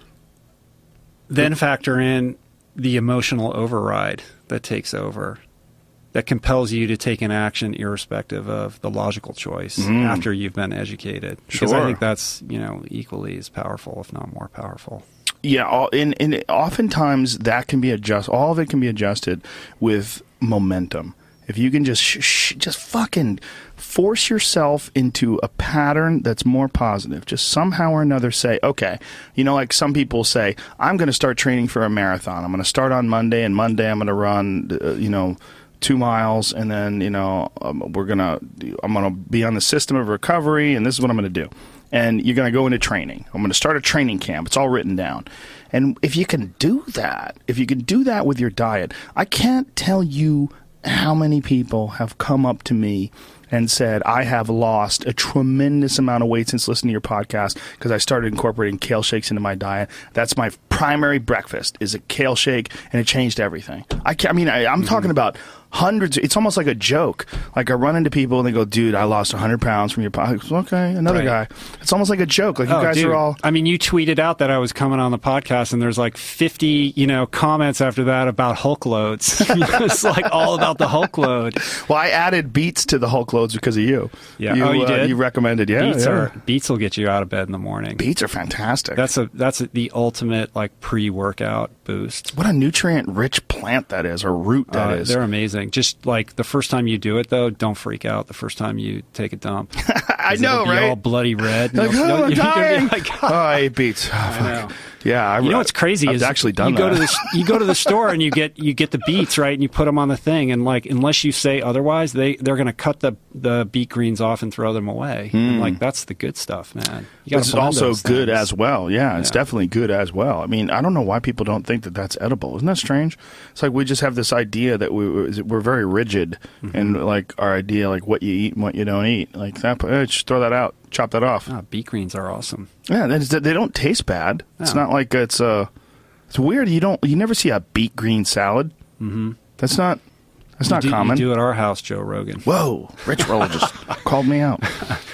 Then factor in the emotional override that takes over, that compels you to take an action irrespective of the logical choice mm. after you've been educated. Because sure. I think that's, you know, equally as powerful, if not more powerful. Yeah, all, and, and oftentimes that can be adjust. All of it can be adjusted with momentum. If you can just sh- sh- just fucking force yourself into a pattern that's more positive, just somehow or another say, okay, you know, like some people say, I'm going to start training for a marathon. I'm going to start on Monday, and Monday I'm going to run, uh, you know, two miles, and then, you know, um, we're going to, I'm going to be on the system of recovery, and this is what I'm going to do. And you're going to go into training. I'm going to start a training camp. It's all written down. And if you can do that, if you can do that with your diet, I can't tell you how many people have come up to me and said, I have lost a tremendous amount of weight since listening to your podcast because I started incorporating kale shakes into my diet. That's my primary breakfast, is a kale shake, and it changed everything. I, can't, I mean, I, I'm mm-hmm. talking about hundreds. It's almost like a joke. Like, I run into people and they go, dude, I lost one hundred pounds from your podcast. Okay, another right. guy. It's almost like a joke. Like, oh, you guys dude. are all... I mean, you tweeted out that I was coming on the podcast, and there's like fifty, you know, comments after that about Hulk loads. It's like all about the Hulk load. Well, I added beets to the Hulk loads because of you. Yeah. You, oh, you uh, did? You recommended, yeah. Beets, yeah. Are, beets will get you out of bed in the morning. Beets are fantastic. That's a that's a, the ultimate, like, pre-workout boost. What a nutrient-rich plant that is, or root that uh, is. They're amazing. Just, like, the first time you do it, though, don't freak out the first time you take a dump. I know, it'll be right? all bloody red. Like, no, oh, no, I'm dying. Like, oh, I ate beets. Oh, I know. Yeah, I, you know what's crazy I've is actually done you that. go to the you go to the store and you get you get the beets, right, and you put them on the thing, and like, unless you say otherwise, they they're going to cut the the beet greens off and throw them away. Mm. And like, that's the good stuff, man. You It's also good things. as well. Yeah, yeah, it's definitely good as well. I mean, I don't know why people don't think that that's edible. Isn't that strange? It's like we just have this idea that we we're very rigid mm-hmm. in like our idea, like what you eat and what you don't eat. Like that, eh, just throw that out. Chop that off. Oh, beet greens are awesome. Yeah, they don't taste bad. No. It's not like it's uh it's weird. You don't you never see a beet green salad. Mm-hmm. That's not that's you not do, common. You do at our house, Joe Rogan. Whoa, Rich Roll just called me out.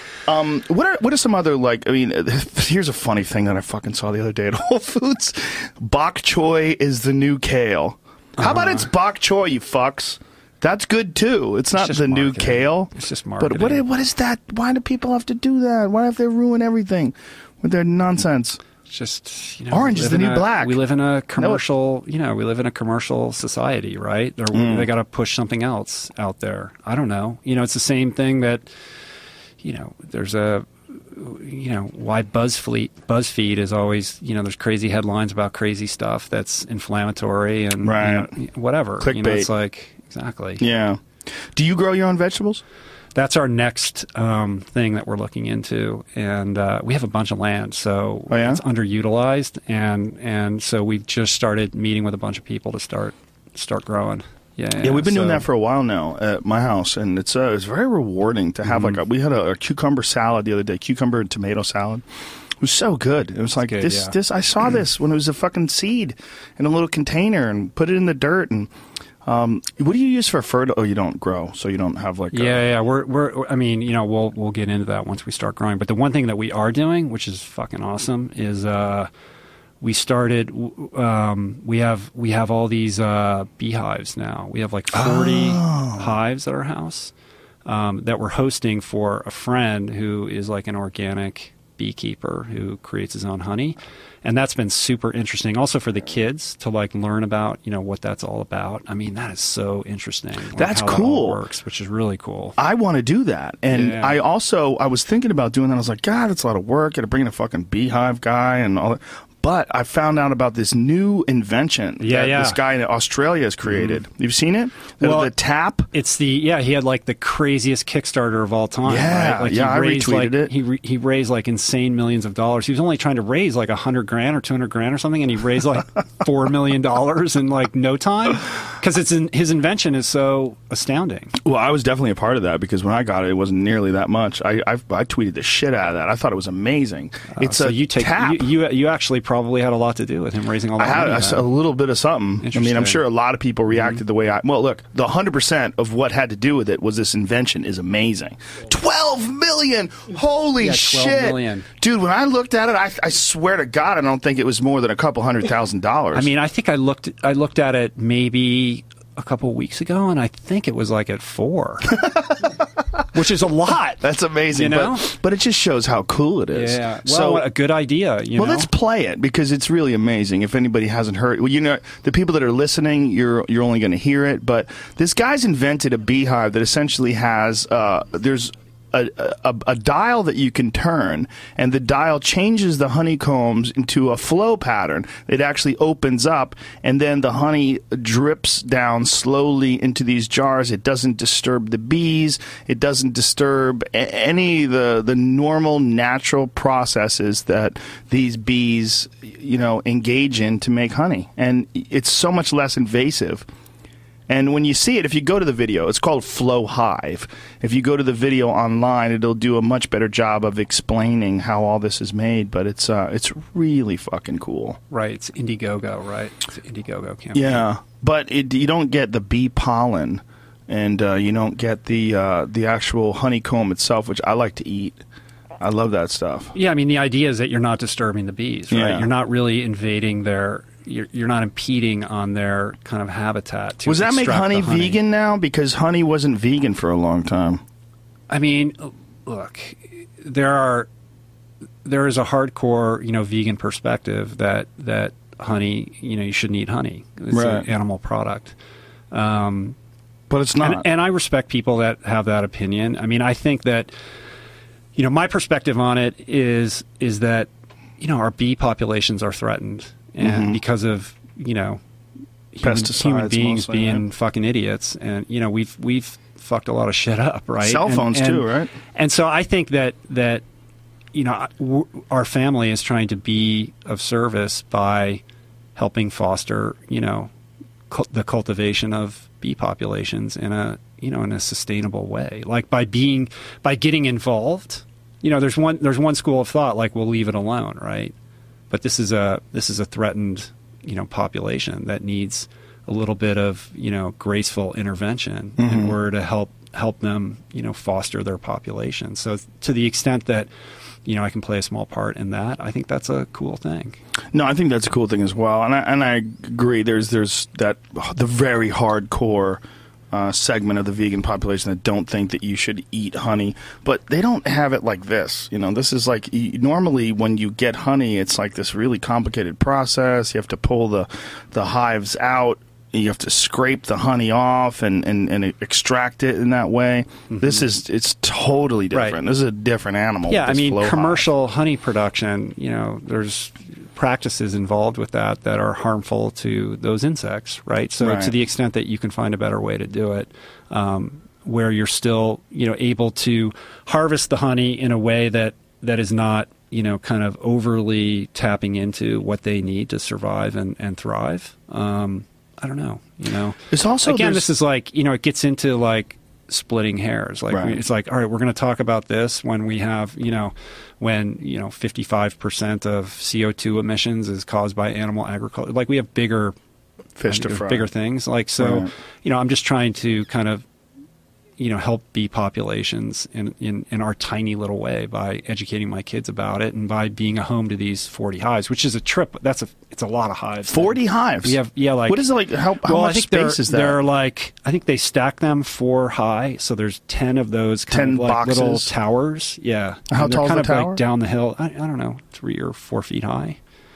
Um, what are what are some other, like, I mean, here's a funny thing that I fucking saw the other day at Whole Foods. Bok choy is the new kale. How uh-huh. about it's bok choy, you fucks? That's good too. It's not it's the marketing. new kale. It's just marketing. But what what is that? Why do people have to do that? Why have they ruin everything with their nonsense? It's just, you know, orange is the new a, black. We live in a commercial, you know, we live in a commercial society, right? Or mm. they got to push something else out there. I don't know. You know, it's the same thing that, you know, there's a, you know, why BuzzFeed, BuzzFeed is always, you know, there's crazy headlines about crazy stuff that's inflammatory and right. you know, whatever. Clickbait. You know, it's like, exactly. Yeah. Do you grow your own vegetables? that's our next um, thing that we're looking into, and uh, we have a bunch of land, so oh, yeah? it's underutilized, and and so we've just started meeting with a bunch of people to start start growing. Yeah, yeah, yeah, we've been so, doing that for a while now at my house, and it's uh, it's very rewarding to have mm-hmm. like a, we had a, a cucumber salad the other day, cucumber and tomato salad. It was so good. It was like good, this. yeah. This I saw this when it was a fucking seed in a little container and put it in the dirt. And um, what do you use for fertilizer? Oh, you don't grow, so you don't have like. Yeah, a, yeah. We're we're. I mean, you know, we'll we'll get into that once we start growing. But the one thing that we are doing, which is fucking awesome, is uh, we started. Um, we have we have all these uh, beehives now. We have like forty oh. hives at our house um, that we're hosting for a friend who is like an organic beekeeper who creates his own honey, and that's been super interesting also for the kids to like learn about, you know, what that's all about. I mean, that is so interesting. Like that's how cool. That all works, which is really cool. I want to do that, and Yeah. I also I was thinking about doing that. I was like, God, it's a lot of work. Got to bring in a fucking beehive guy and all that. But I found out about this new invention Yeah, that yeah. this guy in Australia has created. Mm-hmm. You've seen it? The, Well, the tap? It's the yeah. He had like the craziest Kickstarter of all time. Yeah, right? Like yeah, I he raised retweeted like, it. He re- he raised like insane millions of dollars. He was only trying to raise like a hundred grand or two hundred grand or something, and he raised like four million dollars in like no time because it's in, his invention is so astounding. Well, I was definitely a part of that because when I got it, it wasn't nearly that much. I I, I tweeted the shit out of that. I thought it was amazing. Uh, it's so a you take tap. You, you you actually probably had a lot to do with him raising all that I had money. a, a little bit of something. I mean, I'm Interesting. sure a lot of people reacted Mm-hmm. the way I. Well, look, the one hundred percent of what had to do with it was this invention is amazing. twelve million! Holy Yeah, twelve shit! million. Dude, when I looked at it, I, I swear to God, I don't think it was more than a couple hundred thousand dollars. I mean, I think I looked I looked at it maybe a couple weeks ago, and I think it was like at four, which is a lot. That's amazing. You know? but, but it just shows how cool it is. Yeah. Well, so, a good idea. You well, know? let's play it because it's really amazing. If anybody hasn't heard, well, you know, the people that are listening, you're you're only going to hear it. But this guy's invented a beehive that essentially has uh, there's. A, a, a dial that you can turn, and the dial changes the honeycombs into a flow pattern. It actually opens up, and then the honey drips down slowly into these jars. It doesn't disturb the bees. It doesn't disturb a- any of the, the normal, natural processes that these bees, you know, engage in to make honey. And it's so much less invasive. And when you see it, if you go to the video, it's called Flow Hive. If you go to the video online, it'll do a much better job of explaining how all this is made. But it's uh, it's really fucking cool. Right. It's Indiegogo, right? It's an Indiegogo campaign. Yeah, but it, you don't get the bee pollen, and uh, you don't get the uh, the actual honeycomb itself, which I like to eat. I love that stuff. Yeah, I mean, the idea is that you're not disturbing the bees, right? Yeah. You're not really invading their. You're, you're not impeding on their kind of habitat. To Was that make extract honey, the honey vegan now? Because honey wasn't vegan for a long time. I mean, look, there are there is a hardcore, you know, vegan perspective that that honey, you know, you shouldn't eat honey. It's Right. an animal product. Um, But it's not. and, and I respect people that have that opinion. I mean, I think that, you know, my perspective on it is is that, you know, our bee populations are threatened, and Mhm. because of, you know, human, Pesticides human beings mostly, being right? fucking idiots, and you know, we've we've fucked a lot of shit up, right? Cell And- phones and- too, right? And so I think that that you know, w- our family is trying to be of service by helping foster, you know, cul- the cultivation of bee populations in a, you know, in a sustainable way. Like by being, by getting involved. You know, there's one there's one school of thought like we'll leave it alone, right? But this is a this is a threatened, you know, population that needs a little bit of, you know, graceful intervention Mm-hmm. in order to help help them, you know, foster their population. So to the extent that, you know, I can play a small part in that, I think that's a cool thing. No, I think that's a cool thing as well, and I and I agree. There's there's that the very hardcore uh, segment of the vegan population that don't think that you should eat honey, but they don't have it like this. You know, this is like y- normally when you get honey, it's like this really complicated process. You have to pull the the hives out. You have to scrape the honey off and, and, and extract it in that way. Mm-hmm. This is it's totally different. Right. This is a different animal. Yeah, I this mean, flow hive. commercial honey production, you know, there's practices involved with that that are harmful to those insects, right? So Right. to the extent that you can find a better way to do it, um, where you're still, you know, able to harvest the honey in a way that, that is not, you know, kind of overly tapping into what they need to survive and, and thrive. Um, I don't know, you know. It's also again, there's- this is like, you know, it gets into like splitting hairs. Like Right. we, it's like, all right, we're going to talk about this when we have, you know, when, you know, fifty-five percent of C O two emissions is caused by animal agriculture. Like we have bigger Fish to fry. bigger things. Like, so, Right. you know, I'm just trying to kind of, you know, help bee populations in, in, in our tiny little way by educating my kids about it and by being a home to these forty hives, which is a trip. That's a, it's a lot of hives. forty hives. We have, yeah, like, what is it like? How, how well, much I think space they're, is that? They're like, I think they stack them four high. So there's ten of those kind ten of like boxes? little towers. Yeah. How And they're tall is kind the of tower? like down the hill. I, I don't know, three or four feet high.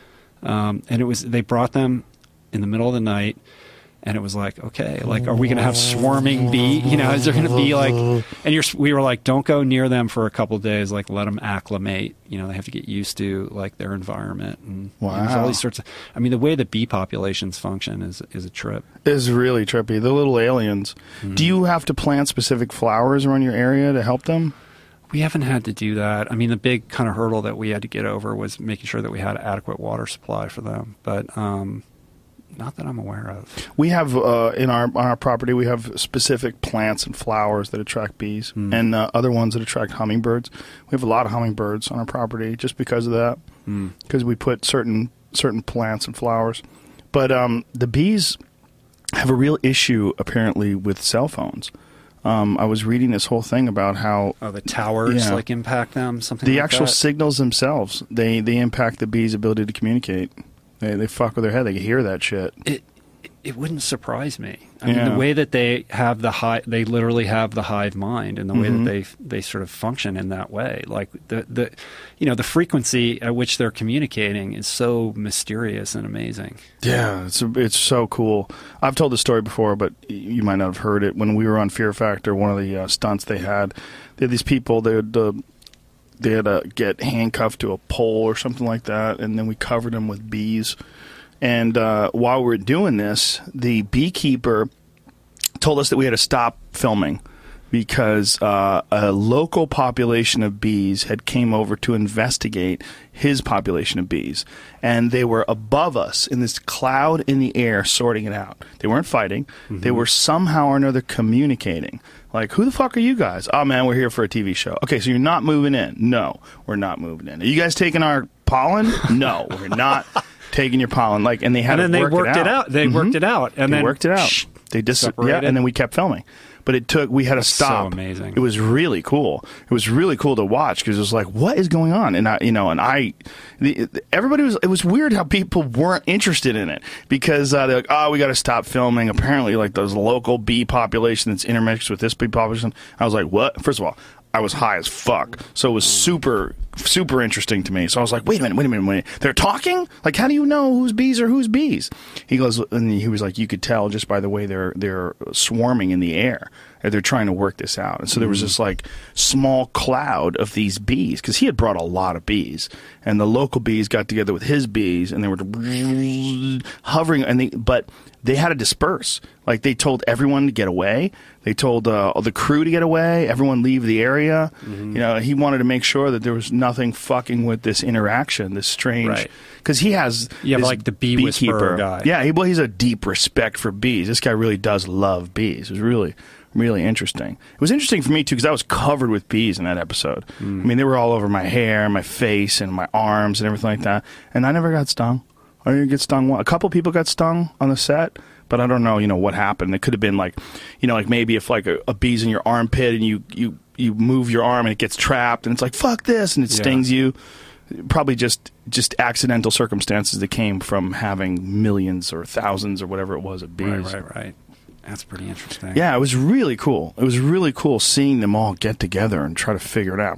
Um, and it was, they brought them in the middle of the night. And it was like, okay, like, are we going to have swarming bee? You know, is there going to be like, and you're, we were like, don't go near them for a couple of days. Like, let them acclimate. You know, they have to get used to like their environment. And you know, there's all Wow. these sorts of, I mean, the way the bee populations function is, is a trip. It's really trippy. The little aliens. Mm-hmm. Do you have to plant specific flowers around your area to help them? We haven't had to do that. I mean, the big kind of hurdle that we had to get over was making sure that we had adequate water supply for them. But, um, not that I'm aware of. We have uh, in our on our property we have specific plants and flowers that attract bees, Mm. and uh, other ones that attract hummingbirds. We have a lot of hummingbirds on our property just because of that, because Mm. we put certain certain plants and flowers. But um, the bees have a real issue apparently with cell phones. Um, I was reading this whole thing about how Oh, the towers Yeah. like impact them. Something. the like actual that? signals themselves they they impact the bees' ability to communicate. They they fuck with their head. They can hear that shit. It it wouldn't surprise me. I mean, Yeah. the way that they have the hive, they literally have the hive mind, and the way Mhm. that they they sort of function in that way, like the the, you know, the frequency at which they're communicating is so mysterious and amazing. Yeah, it's it's so cool. I've told the story before, but you might not have heard it. When we were on Fear Factor, one of the uh, stunts they had, they had these people. They would uh, they had to get handcuffed to a pole or something like that, and then we covered them with bees. And uh, while we were doing this, the beekeeper told us that we had to stop filming because uh, a local population of bees had came over to investigate his population of bees, and they were above us in this cloud in the air sorting it out. They weren't fighting. Mm-hmm. They were somehow or another communicating. Like, who the fuck are you guys? Oh, man, we're here for a T V show. Okay, so you're not moving in. No, we're not moving in. Are you guys taking our pollen? No, we're not taking your pollen. Like, and they had And then to they work worked it out. They Mhm. worked it out, and they then worked it out. shh, They dis- yeah, separated. and then we kept filming. But it took. We had to That's so stop. amazing. It was really cool. It was really cool to watch because it was like, what is going on? And I, you know, and I, the, everybody was. It was weird how people weren't interested in it because uh, they're like, oh, we got to stop filming. Apparently, like those local bee population that's intermixed with this bee population. I was like, what? First of all, I was high as fuck, so it was super, super interesting to me. So I was like, wait a minute, wait a minute, wait a minute. They're talking? Like, how do you know whose bees are whose bees? He goes, and he was like, you could tell just by the way they're they're swarming in the air. They're trying to work this out. And so there was this like small cloud of these bees because he had brought a lot of bees, and the local bees got together with his bees, and they were hovering. And they, but they had to disperse. Like they told everyone to get away. They told uh, the crew to get away. Everyone leave the area. Mm-hmm. You know, he wanted to make sure that there was nothing fucking with this interaction, this strange. Right. Because he has You have, this like, the bee whisperer guy. Yeah, he, well, he's a deep respect for bees. This guy really does love bees. It was really, really interesting. It was interesting for me too because I was covered with bees in that episode. Mm. I mean, they were all over my hair, my face, and my arms, and everything like that. And I never got stung. I didn't get stung. A couple people got stung on the set. But I don't know, you know, what happened. It could have been like, you know, like maybe if like a, a bee's in your armpit and you, you, you move your arm and it gets trapped and it's like, fuck this, and it Yeah. stings you. Probably just just accidental circumstances that came from having millions or thousands or whatever it was of bees. Right, right, right. That's pretty interesting. Yeah, it was really cool. It was really cool seeing them all get together and try to figure it out.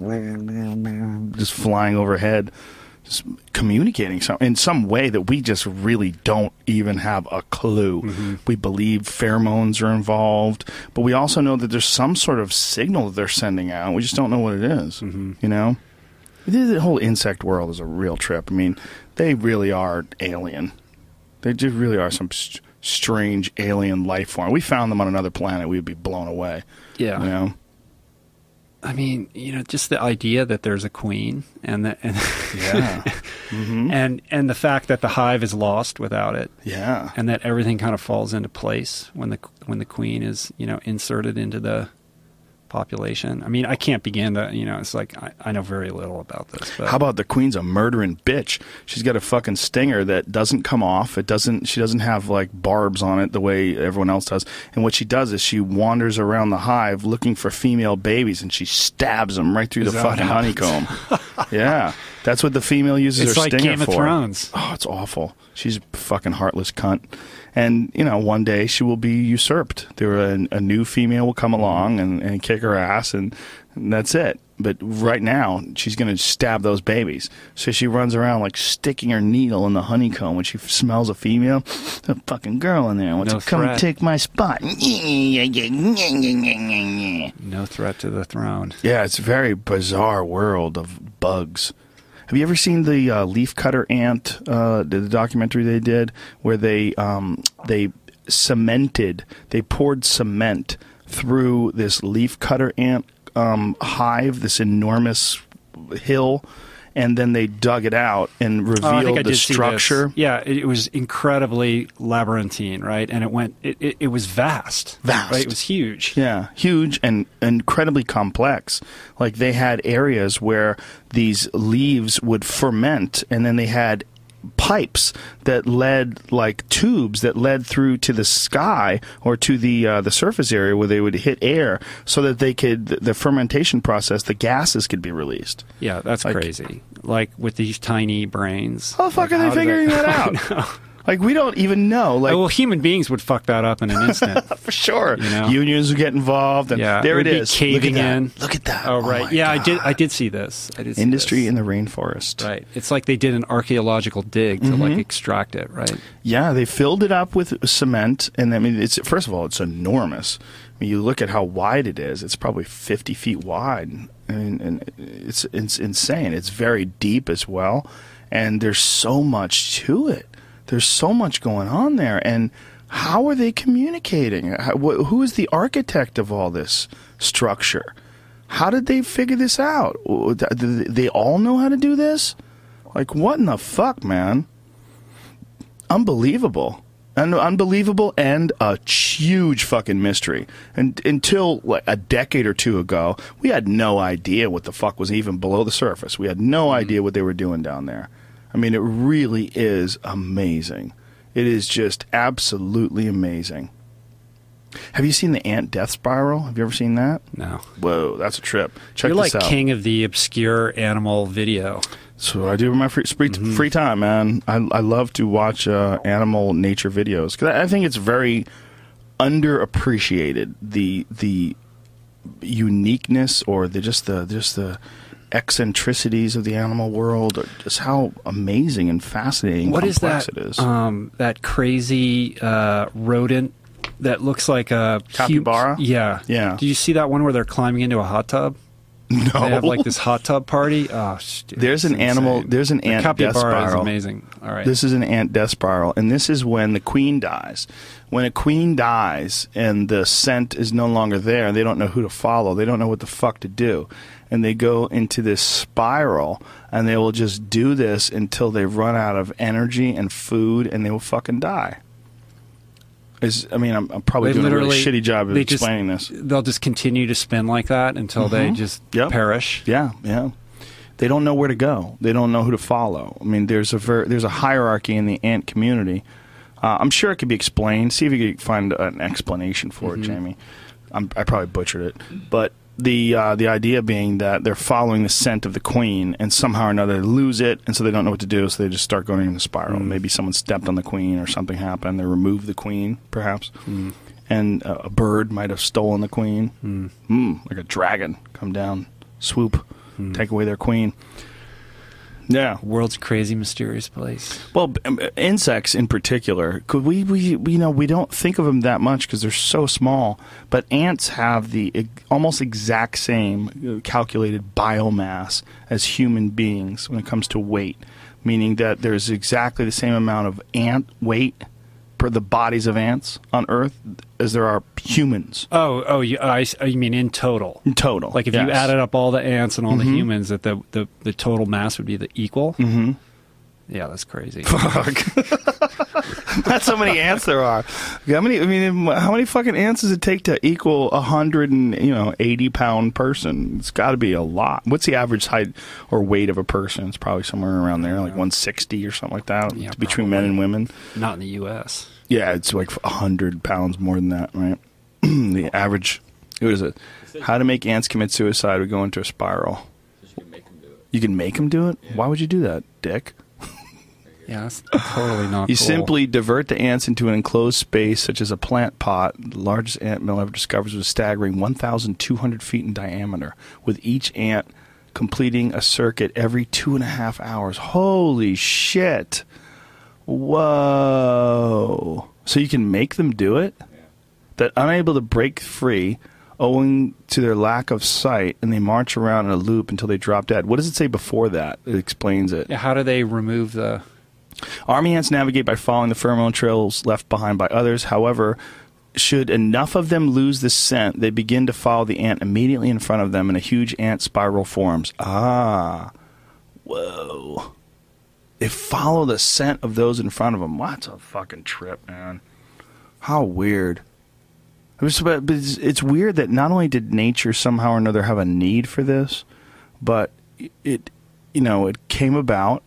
Just flying overhead, just communicating some, in some way that we just really don't even have a clue. Mm-hmm. We believe pheromones are involved, but we also know that there's some sort of signal that they're sending out. We just don't know what it is, Mm-hmm. you know? The whole insect world is a real trip. I mean, they really are alien. They just really are some strange alien life form. We found them on another planet, we'd be blown away. Yeah. You know? I mean, you know, just the idea that there's a queen and that, and, Yeah. Mm-hmm. and and the fact that the hive is lost without it, Yeah. and that everything kind of falls into place when the when the queen is, you know, inserted into the population. I mean, I can't begin to, you know, it's like I, I know very little about this. But How about the queen's a murdering bitch? She's got a fucking stinger that doesn't come off. It doesn't. She doesn't have like barbs on it the way everyone else does. And what she does is she wanders around the hive looking for female babies, and she stabs them right through Is the that what fucking happens? honeycomb. Yeah, that's what the female uses It's her like stinger Game of for. Thrones. Oh, it's awful. She's a fucking heartless cunt. And, you know, one day she will be usurped. There, a, a new female will come along and, and kick her ass, and, and that's it. But right now, she's going to stab those babies. So she runs around like sticking her needle in the honeycomb when she f- smells a female. There's a fucking girl in there wants No to come and threat. take my spot. No threat to the throne. Yeah, it's a very bizarre world of bugs. Have you ever seen the uh, leafcutter ant, uh, the, the documentary they did, where they um, they cemented, they poured cement through this leafcutter ant um, hive, this enormous hill, and then they dug it out and revealed Oh, I think I the did see this. structure. Yeah, it, it was incredibly labyrinthine, right? And it went, it, it, it was vast. Vast. Right? It was huge. Yeah, huge and incredibly complex. Like they had areas where these leaves would ferment, and then they had pipes that led, like tubes that led through to the sky or to the uh, the surface area where they would hit air, so that they could the fermentation process, the gases could be released. Yeah, that's Like- crazy. Like with these tiny brains. How the fuck Like, are they how do figuring that I out? know. Like we don't even know. Like Oh, well, human beings would fuck that up in an instant. for sure, You know? unions would get involved, and Yeah, there it it would be is. caving Look at that. in. Look at that. Oh, right. my Yeah, I did. God. I did see this. I did see Industry this. in the rainforest. Right. It's like they did an archaeological dig to Mm-hmm. like extract it. Right. Yeah, they filled it up with cement, and I mean, it's first of all, it's enormous. I mean, you look at how wide it is; it's probably fifty feet wide. I mean, and it's it's insane. It's very deep as well, and there's so much to it. There's so much going on there, and how are they communicating? How, wh- who is the architect of all this structure? How did they figure this out? Do they all know how to do this? Like, what in the fuck, man? Unbelievable. Un- unbelievable and a huge fucking mystery. And until like a decade or two ago, we had no idea what the fuck was even below the surface. We had no idea what they were doing down there. I mean, it really is amazing. It is just absolutely amazing. Have you seen the ant death spiral? Have you ever seen that? No. Whoa, that's a trip. Check You're this like out. king of the obscure animal video. That's what I do in my free, free, free time, man. I, I love to watch uh, animal nature videos because I, I think it's very underappreciated, the the uniqueness or the just the just the eccentricities of the animal world, or just how amazing and fascinating, What is complex that? it is. Um, that crazy uh, rodent that looks like a hu- Capybara? Yeah, Yeah. Did you see that one where they're climbing into a hot tub? No, They have like this hot tub party. Oh, dude, There's it's an animal- insane. there's an The ant death capybara is spiral. amazing. All right. This is an ant death spiral, and this is when the queen dies. When a queen dies and the scent is no longer there, and they don't know who to follow, they don't know what the fuck to do, and they go into this spiral, and they will just do this until they run out of energy and food, and they will fucking die. Is I mean, I'm, I'm probably They doing a really literally- shitty job of they just- explaining this. They'll just continue to spin like that until they just Yep. perish. Yeah, yeah. They don't know where to go. They don't know who to follow. I mean, there's a ver- there's a hierarchy in the ant community. Uh, I'm sure it could be explained. See if you could find an explanation for Mm-hmm. it, Jamie. I'm, I probably butchered it, but the uh, the idea being that they're following the scent of the queen, and somehow or another they lose it, and so they don't know what to do, so they just start going in a spiral. Mm. Maybe someone stepped on the queen, or something happened. They removed the queen, perhaps, Mm. and uh, a bird might have stolen the queen. Mm. Mm, like a dragon, come down, swoop, Mm. take away their queen. Yeah. World's crazy mysterious place. Well, b- um, insects in particular, could we, we, we, you know, we don't think of them that much because they're so small. But ants have the e- almost exact same uh, calculated biomass as human beings when it comes to weight, meaning that there's exactly the same amount of ant weight per the bodies of ants on Earth as there are humans Oh, oh, you, I, oh, you mean in total? in total. Like if yes. you added up all the ants and all Mhm. the humans, that the, the, the total mass would be the equal? Mm-hmm. Yeah, that's crazy. Fuck. That's how many ants there are. How many? I mean, how many fucking ants does it take to equal a hundred and you know eighty pound person? It's got to be a lot. What's the average height or weight of a person? It's probably somewhere around there, like one sixty or something like that, Yeah, between probably. men and women. Not in the U S Yeah, it's like a hundred pounds more than that, right? The average. What is it? How to make ants commit suicide? We go into a spiral. You can make them do it. You can make them do it. Yeah. Why would you do that, dick? Yeah, that's totally not You cool. simply divert the ants into an enclosed space, such as a plant pot. The largest ant mill ever discovered was a staggering one thousand two hundred feet in diameter, with each ant completing a circuit every two and a half hours. Holy shit. Whoa. So you can make them do it? Yeah. That unable to break free owing to their lack of sight, and they march around in a loop until they drop dead. What does it say before that? It explains it. Yeah, how do they remove the... Army ants navigate by following the pheromone trails left behind by others. However, should enough of them lose the scent, they begin to follow the ant immediately in front of them, and a huge ant spiral forms. Ah. Whoa. They follow the scent of those in front of them. What a fucking trip, man. How weird. It was, but it's, it's weird that not only did nature somehow or another have a need for this, but it, you know, it came about,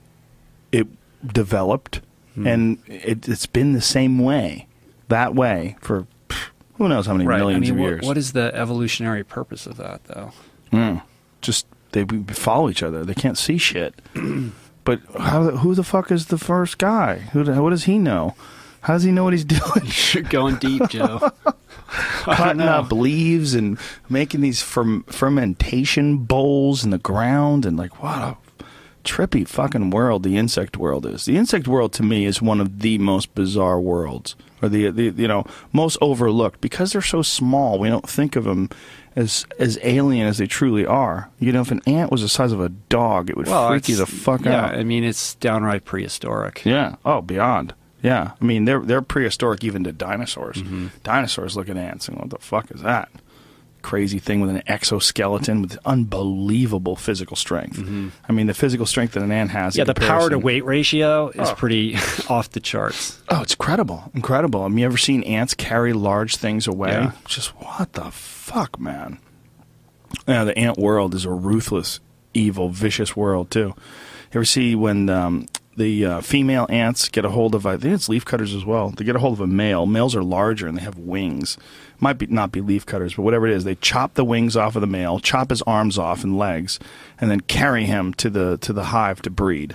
it developed, Hmm. and it, it's been the same way, that way, for pff, who knows how many Right. millions I mean, of what, years. what is the evolutionary purpose of that, though? Mm. Just they follow each other. They can't see shit. But how? Who the fuck is the first guy? Who? What does he know? How does he know what he's doing? You're going deep, Joe. Cutting up leaves and making these ferm- fermentation bowls in the ground, and like what a trippy fucking world the insect world is. The insect world to me is one of the most bizarre worlds, or the, the you know most overlooked, because they're so small. We don't think of them as as alien as they truly are. You know, if an ant was the size of a dog, it would Well, freak you the it's- fuck yeah, out. I mean, it's downright prehistoric. Yeah. Oh, beyond. Yeah. I mean, they're they're prehistoric even to dinosaurs. Dinosaurs look at ants and what the fuck is that? Crazy thing with an exoskeleton with unbelievable physical strength. I mean, the physical strength that an ant has. in Yeah, the power to comparison- weight ratio is Oh. pretty off the charts. Oh, it's incredible. Incredible. Have you ever seen ants carry large things away? Yeah. Just what the fuck, man? Yeah, the ant world is a ruthless, evil, vicious world, too. You ever see when um, the uh, female ants get a hold of, I think it's leafcutters as well, they get a hold of a male. Males are larger and they have wings. Might be not be leafcutters, but whatever it is, they chop the wings off of the male, chop his arms off and legs, and then carry him to the to the hive to breed.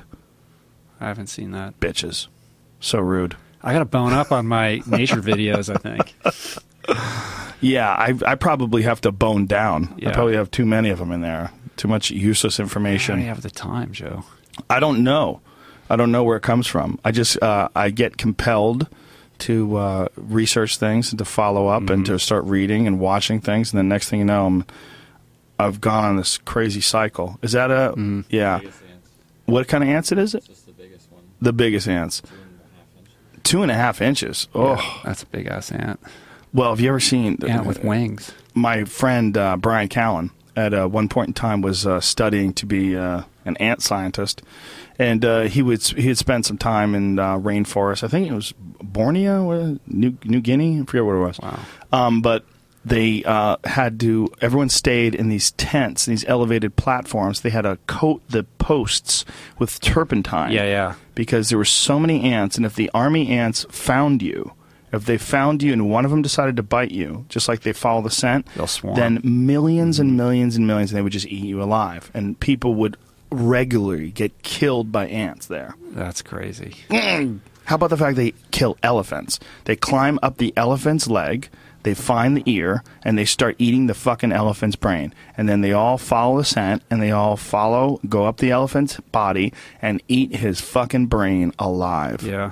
I haven't seen that. Bitches. So rude. I got to bone up on my nature videos, I think. Yeah, I I probably have to bone down. Yeah. I probably have too many of them in there. Too much useless I information. don't have the time, Joe. I don't know. I don't know where it comes from. I just uh, I get compelled to uh, research things and to follow up and to start reading and watching things, and then next thing you know, I'm, I've gone on this crazy cycle. Is that a yeah? Biggest ants. What kind of ants it is? It Just the biggest one. the biggest ants, Two and a half inches. two and a half inches. Oh, That's a big ass ant. well, have you ever seen Ant with wings. my friend uh, Brian Callen at uh, one point in time was uh, studying to be uh, an ant scientist, and uh, he would he had spent some time in uh, rainforest. I think it was Borneo, or New New Guinea. I forget what it was. Wow. Um, but they uh, had to. Everyone stayed in these tents, these elevated platforms. They had to coat the posts with turpentine. Yeah, yeah. Because there were so many ants, and if the army ants found you. If they found you and one of them decided to bite you, just like they follow the scent, They'll swarm. then millions and millions and millions, and they would just eat you alive. And people would regularly get killed by ants there. That's crazy. How about the fact they kill elephants? They climb up the elephant's leg, they find the ear, and they start eating the fucking elephant's brain. And then they all follow the scent, and they all follow, go up the elephant's body, and eat his fucking brain alive. Yeah.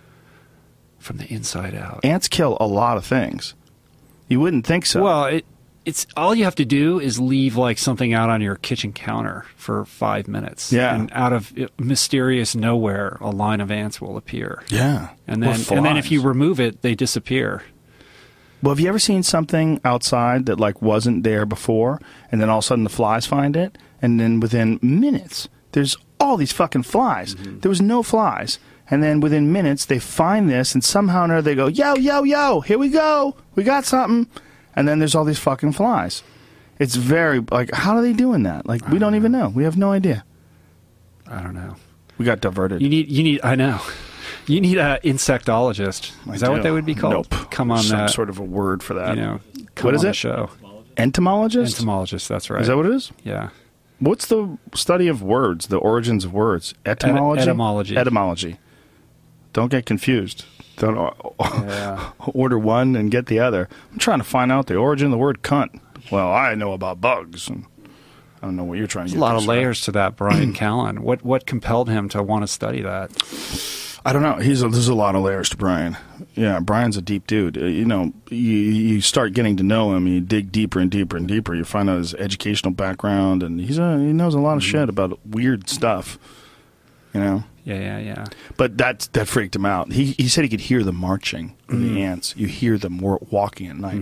From the inside out. Ants kill a lot of things. You wouldn't think so. Well, it, it's all you have to do is leave like something out on your kitchen counter for five minutes. Yeah. And out of mysterious nowhere, a line of ants will appear. Yeah. And Or then and then if flies. you remove it, they disappear. Well, have you ever seen something outside that like wasn't there before, and then all of a sudden the flies find it, and then within minutes there's all these fucking flies. Mm-hmm. There was no flies, and then within minutes they find this, and somehow or another they go, yo, yo, yo, here we go, we got something, and then there's all these fucking flies. It's very like, how are they doing that? Like we don't even know. We have no idea. I don't know. We got diverted. You need you need I know. You need an insectologist. I Is that what do. they would be called? Nope. Come on, There's some that, sort of a word for that. you know, come What is on the it? show. Entomologist? Entomologist, that's right. Is that what it is? Yeah. What's the study of words, the origins of words? Etymology? etymology. Etymology. Don't get confused. Don't o- Yeah. order one and get the other. I'm trying to find out the origin of the word cunt. Well, I know about bugs. And I don't know what you're trying to There's get a lot this of from. layers to that, Brian Callen. What what compelled him to want to study that? I don't know. He's a, there's a lot of layers to Brian. Yeah, Brian's a deep dude. Uh, you know, you, you start getting to know him, you dig deeper and deeper and deeper. You find out his educational background, and he's a, he knows a lot of shit about weird stuff. You know, Yeah, yeah, yeah. but that that freaked him out. He he said he could hear the marching of the ants. You hear them wa- walking at night.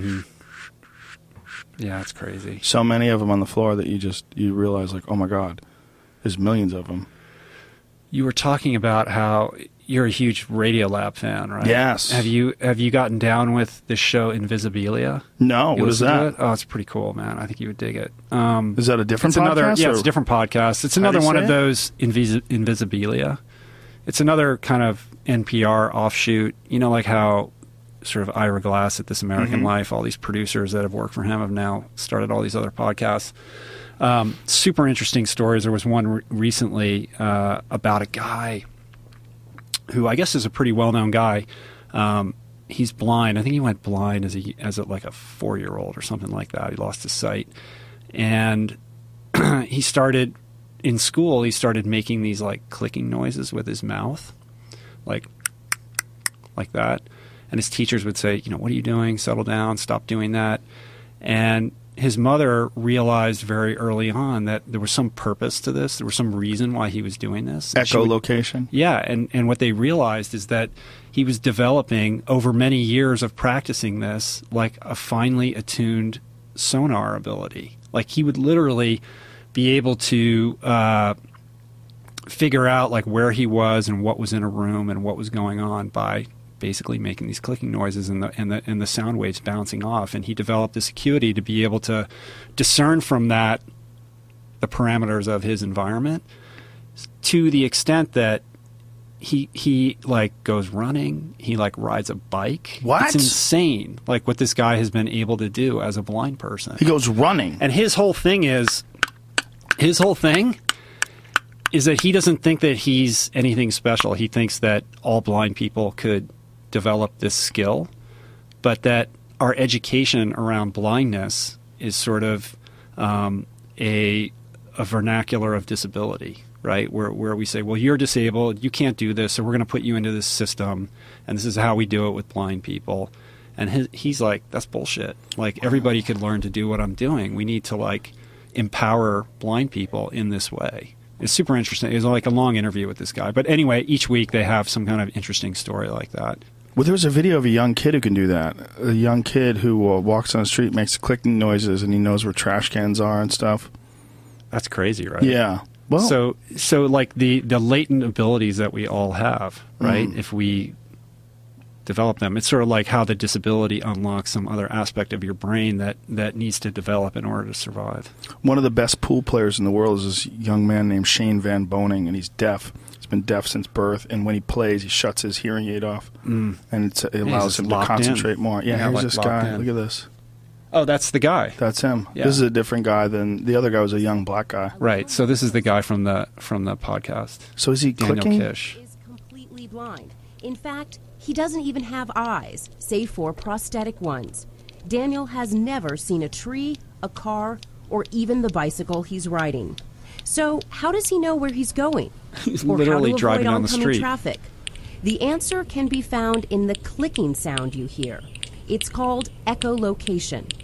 Yeah, it's crazy. So many of them on the floor that you just you realize like, oh my god, there's millions of them. You were talking about how you're a huge Radiolab fan, right? Yes. Have you have you gotten down with this show Invisibilia? No, You what is listen to that? it? Oh, it's pretty cool, man. I think you would dig it. Um, Is that a different it's another, podcast? yeah, or- it's a different podcast. It's How do another you one say of it? those Invis- Invisibilia. It's another kind of N P R offshoot. You know, like how sort of Ira Glass at This American Mhm. Life, all these producers that have worked for him have now started all these other podcasts. Um, super interesting stories. There was one re- recently uh, about a guy who I guess is a pretty well-known guy. Um, he's blind. I think he went blind as a as a, like a four-year-old or something like that. He lost his sight, and he started in school. He started making these like clicking noises with his mouth, like like that. And his teachers would say, you know, what are you doing? Settle down. Stop doing that. And his mother realized very early on that there was some purpose to this. There was some reason why he was doing this. And she would- Echolocation. yeah, and, and what they realized is that he was developing over many years of practicing this like a finely attuned sonar ability. Like he would literally be able to uh, figure out like where he was and what was in a room and what was going on by basically making these clicking noises and the and the and the sound waves bouncing off. And he developed this acuity to be able to discern from that the parameters of his environment, to the extent that he he like goes running, he like rides a bike. What? It's insane, like what this guy has been able to do as a blind person. He goes running. And his whole thing is his whole thing is that he doesn't think that he's anything special. He thinks that all blind people could develop this skill, but that our education around blindness is sort of um, a a vernacular of disability, right? Where where we say, well, you're disabled, you can't do this, so we're going to put you into this system, and this is how we do it with blind people. And his, he's like, that's bullshit. Like, everybody could learn to do what I'm doing. We need to, like, empower blind people in this way. It's super interesting. It was like a long interview with this guy. But anyway, each week they have some kind of interesting story like that. Well, there was a video of a young kid who can do that. A young kid who uh, walks on the street, makes clicking noises, and he knows where trash cans are and stuff. That's crazy, right? Yeah. Well, So, so like the, the latent abilities that we all have, right? Mm. If we develop them, it's sort of like how the disability unlocks some other aspect of your brain that, that needs to develop in order to survive. one of the best pool players in the world is this young man named Shane Van Boning, and he's deaf. He's been deaf since birth, and when he plays, he shuts his hearing aid off, Mm. and it's, it he's allows just him to locked in. concentrate more. Yeah, Yeah, here's like this locked guy. in. Look at this. Oh, that's the guy. That's him. Yeah. This is a different guy than the other guy. Was a young black guy. Right. So this is the guy from the from the podcast, So is he Daniel clicking? Kish. Is completely blind. In fact, he doesn't even have eyes, save for prosthetic ones. Daniel has never seen a tree, a car, or even the bicycle he's riding. So how does he know where he's going? He's or literally how to driving avoid down the oncoming street. traffic? The answer can be found in the clicking sound you hear. It's called echolocation.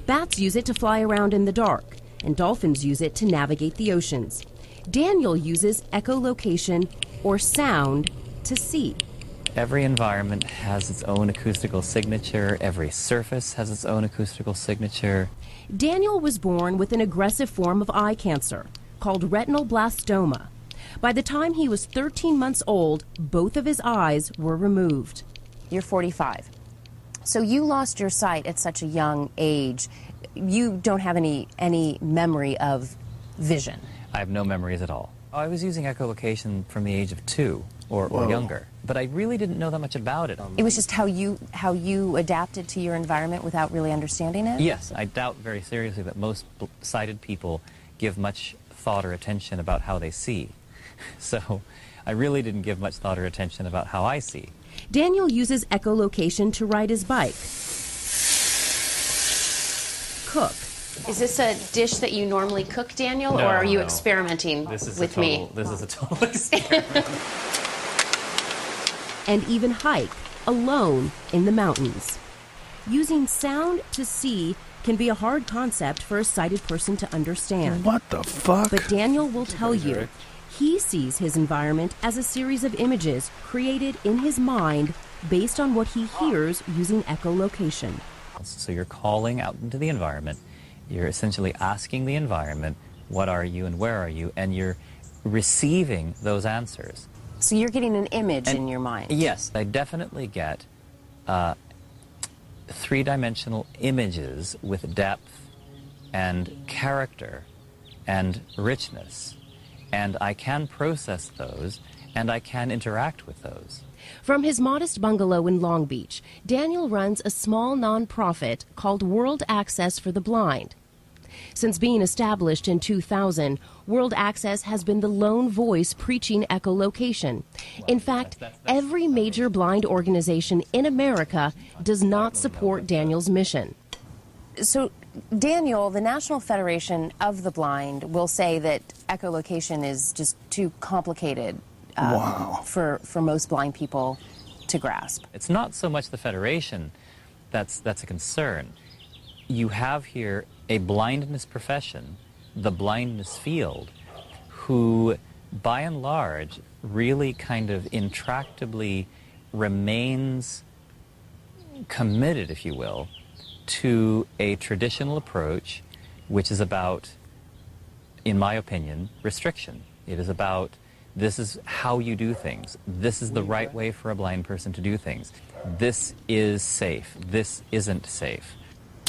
Bats use it to fly around in the dark, and dolphins use it to navigate the oceans. Daniel uses echolocation, or sound, to see. Every environment has its own acoustical signature. Every surface has its own acoustical signature. Daniel was born with an aggressive form of eye cancer called retinal blastoma. By the time he was thirteen months old, both of his eyes were removed. You're forty-five. So you lost your sight at such a young age. You don't have any, any memory of vision. I have no memories at all. I was using echolocation from the age of two or, or younger, but I really didn't know that much about it. It was just how you how you adapted to your environment without really understanding it? Yes, I doubt very seriously that most sighted people give much thought or attention about how they see. So I really didn't give much thought or attention about how I see. Daniel uses echolocation to ride his bike, cook. Is this a dish that you normally cook, Daniel, No, or are you no. experimenting This is with a total, me? This is a total experiment. And even hike alone in the mountains. Using sound to see can be a hard concept for a sighted person to understand. What the fuck? But Daniel will tell you he sees his environment as a series of images created in his mind based on what he hears using echolocation. So you're calling out into the environment. You're essentially asking the environment, what are you and where are you? And you're receiving those answers. So you're getting an image And in your mind. Yes, I definitely get uh, three-dimensional images with depth and character and richness. And I can process those, and I can interact with those. From his modest bungalow in Long Beach, Daniel runs a small nonprofit called World Access for the Blind. Since being established in two thousand, World Access has been the lone voice preaching echolocation. In fact, every major blind organization in America does not support Daniel's mission. So, Daniel, the National Federation of the Blind will say that echolocation is just too complicated um, Wow. for, for most blind people to grasp. It's not so much the Federation that's, that's a concern. You have here a blindness profession, the blindness field, who, by and large, really kind of intractably remains committed, if you will, to a traditional approach, which is about, in my opinion, restriction. It is about, this is how you do things. This is the right way for a blind person to do things. This is safe. This isn't safe.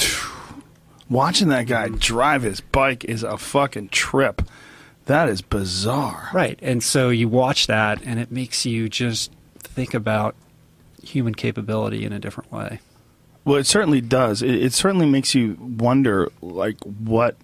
Watching that guy drive his bike is a fucking trip. That is bizarre. Right. And so you watch that, and it makes you just think about human capability in a different way. Well, it certainly does. It, it certainly makes you wonder, like, what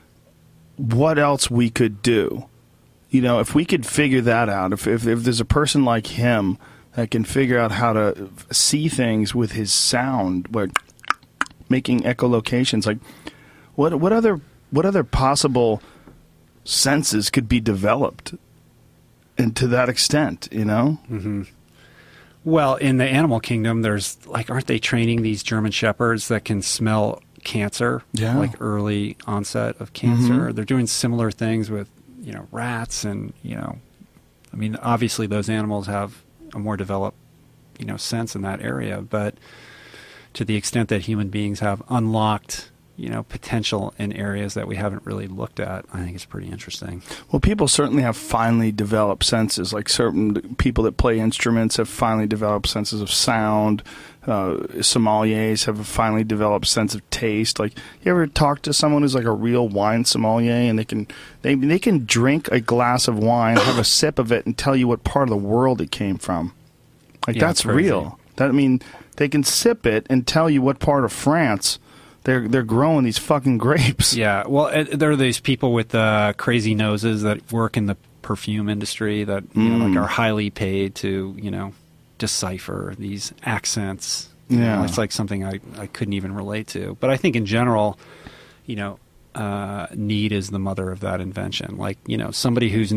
what else we could do. You know, if we could figure that out, if, if if there's a person like him that can figure out how to see things with his sound, like making echolocations, like what what other what other possible senses could be developed, and to that extent, you know? Mm-hmm. Well, in the animal kingdom, there's, like, aren't they training these German shepherds that can smell cancer? Yeah. Like early onset of cancer. Mm-hmm. They're doing similar things with, you know, rats and, you know, I mean, obviously those animals have a more developed, you know, sense in that area. But to the extent that human beings have unlocked, you know, potential in areas that we haven't really looked at, I think it's pretty interesting. Well, people certainly have finely developed senses. Like certain people that play instruments have finely developed senses of sound. Uh, sommeliers have a finely developed sense of taste. Like, you ever talk to someone who's like a real wine sommelier, and they can they they can drink a glass of wine, have a sip of it, and tell you what part of the world it came from. Like, Yeah, that's it's crazy. real. That I mean, they can sip it and tell you what part of France they're they're growing these fucking grapes. Yeah, well, it, there are these people with uh, crazy noses that work in the perfume industry that you know, Mm. like are highly paid to, you know, decipher these accents. You Yeah. know, it's like something I, I couldn't even relate to. But I think in general, you know, uh, need is the mother of that invention. Like, you know, somebody who's not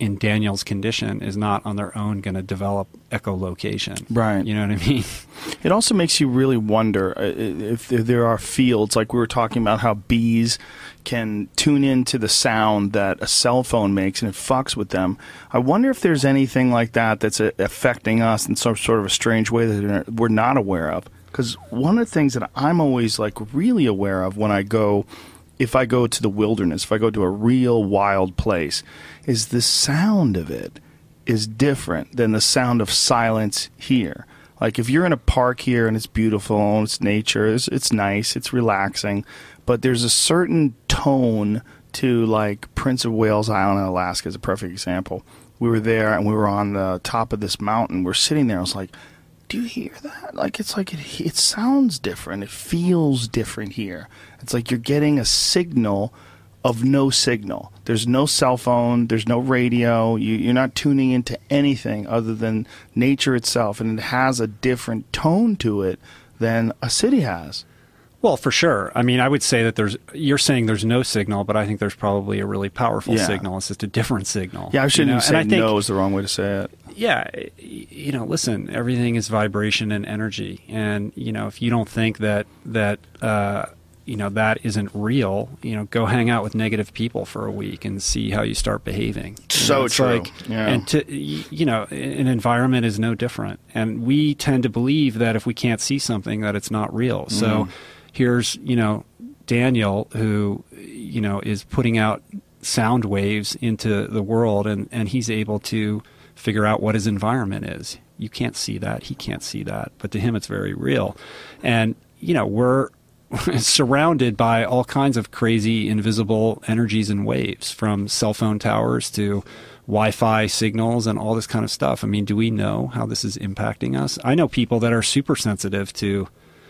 in Daniel's condition is not on their own going to develop echolocation. Right. You know what I mean? It also makes you really wonder uh, if there are fields, like we were talking about how bees can tune into the sound that a cell phone makes and it fucks with them. I wonder if there's anything like that that's uh, affecting us in some sort of a strange way that we're not aware of. Because one of the things that I'm always like really aware of when I go, if I go to the wilderness, if I go to a real wild place, is the sound of it is different than the sound of silence here. Like if you're in a park here and it's beautiful, it's nature, it's, it's nice, it's relaxing, but there's a certain tone to like Prince of Wales Island in Alaska is a perfect example. We were there and we were on the top of this mountain. We're sitting there. I was like, do you hear that? Like it's like it, it sounds different. It feels different here. It's like you're getting a signal of no signal. There's no cell phone. There's no radio. You, you're not tuning into anything other than nature itself, and it has a different tone to it than a city has. Well, for sure. I mean, I would say that there's, you're saying there's no signal, but I think there's probably a really powerful Yeah. signal. It's just a different signal. Yeah, I shouldn't you know? say And I think, no is the wrong way to say it. Yeah, you know, listen, everything is vibration and energy. And, you know, if you don't think that, that, uh, you know, that isn't real, you know, go hang out with negative people for a week and see how you start behaving. You So know, it's true. Like, Yeah. And, to, you know, an environment is no different. And we tend to believe that if we can't see something, that it's not real. So Mm. here's, you know, Daniel, who, you know, is putting out sound waves into the world, and, and he's able to figure out what his environment is. You can't see that. He can't see that. But to him, it's very real. And, you know, we're surrounded by all kinds of crazy invisible energies and waves, from cell phone towers to Wi-Fi signals and all this kind of stuff. I mean, do we know how this is impacting us? I know people that are super sensitive to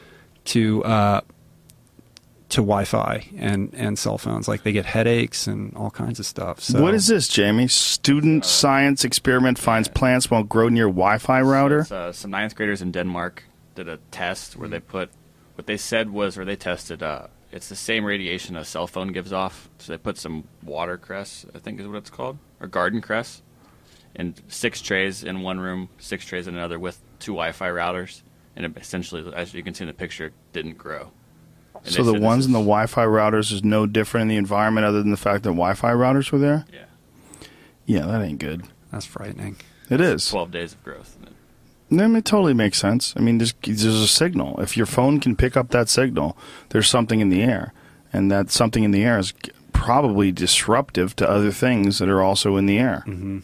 to uh, to Wi-Fi and, and cell phones. Like they get headaches and all kinds of stuff. So What is this, Jamie? Student science experiment finds plants won't grow near Wi-Fi router? It's, uh, some ninth graders in Denmark did a test where they put what they said was, or they tested, uh, it's the same radiation a cell phone gives off. So they put some watercress, I think is what it's called, or garden cress, and six trays in one room, six trays in another with two Wi-Fi routers. And it essentially, as you can see in the picture, it didn't grow. And So they the said ones this in the is- Wi-Fi routers is no different in the environment other than the fact that Wi-Fi routers were there? Yeah. Yeah, that ain't good. that's frightening. It is. twelve days of growth. I mean, it totally makes sense. I mean, there's, there's a signal. If your phone can pick up that signal, there's something in the air. And that something in the air is probably disruptive to other things that are also in the air. Mm-hmm.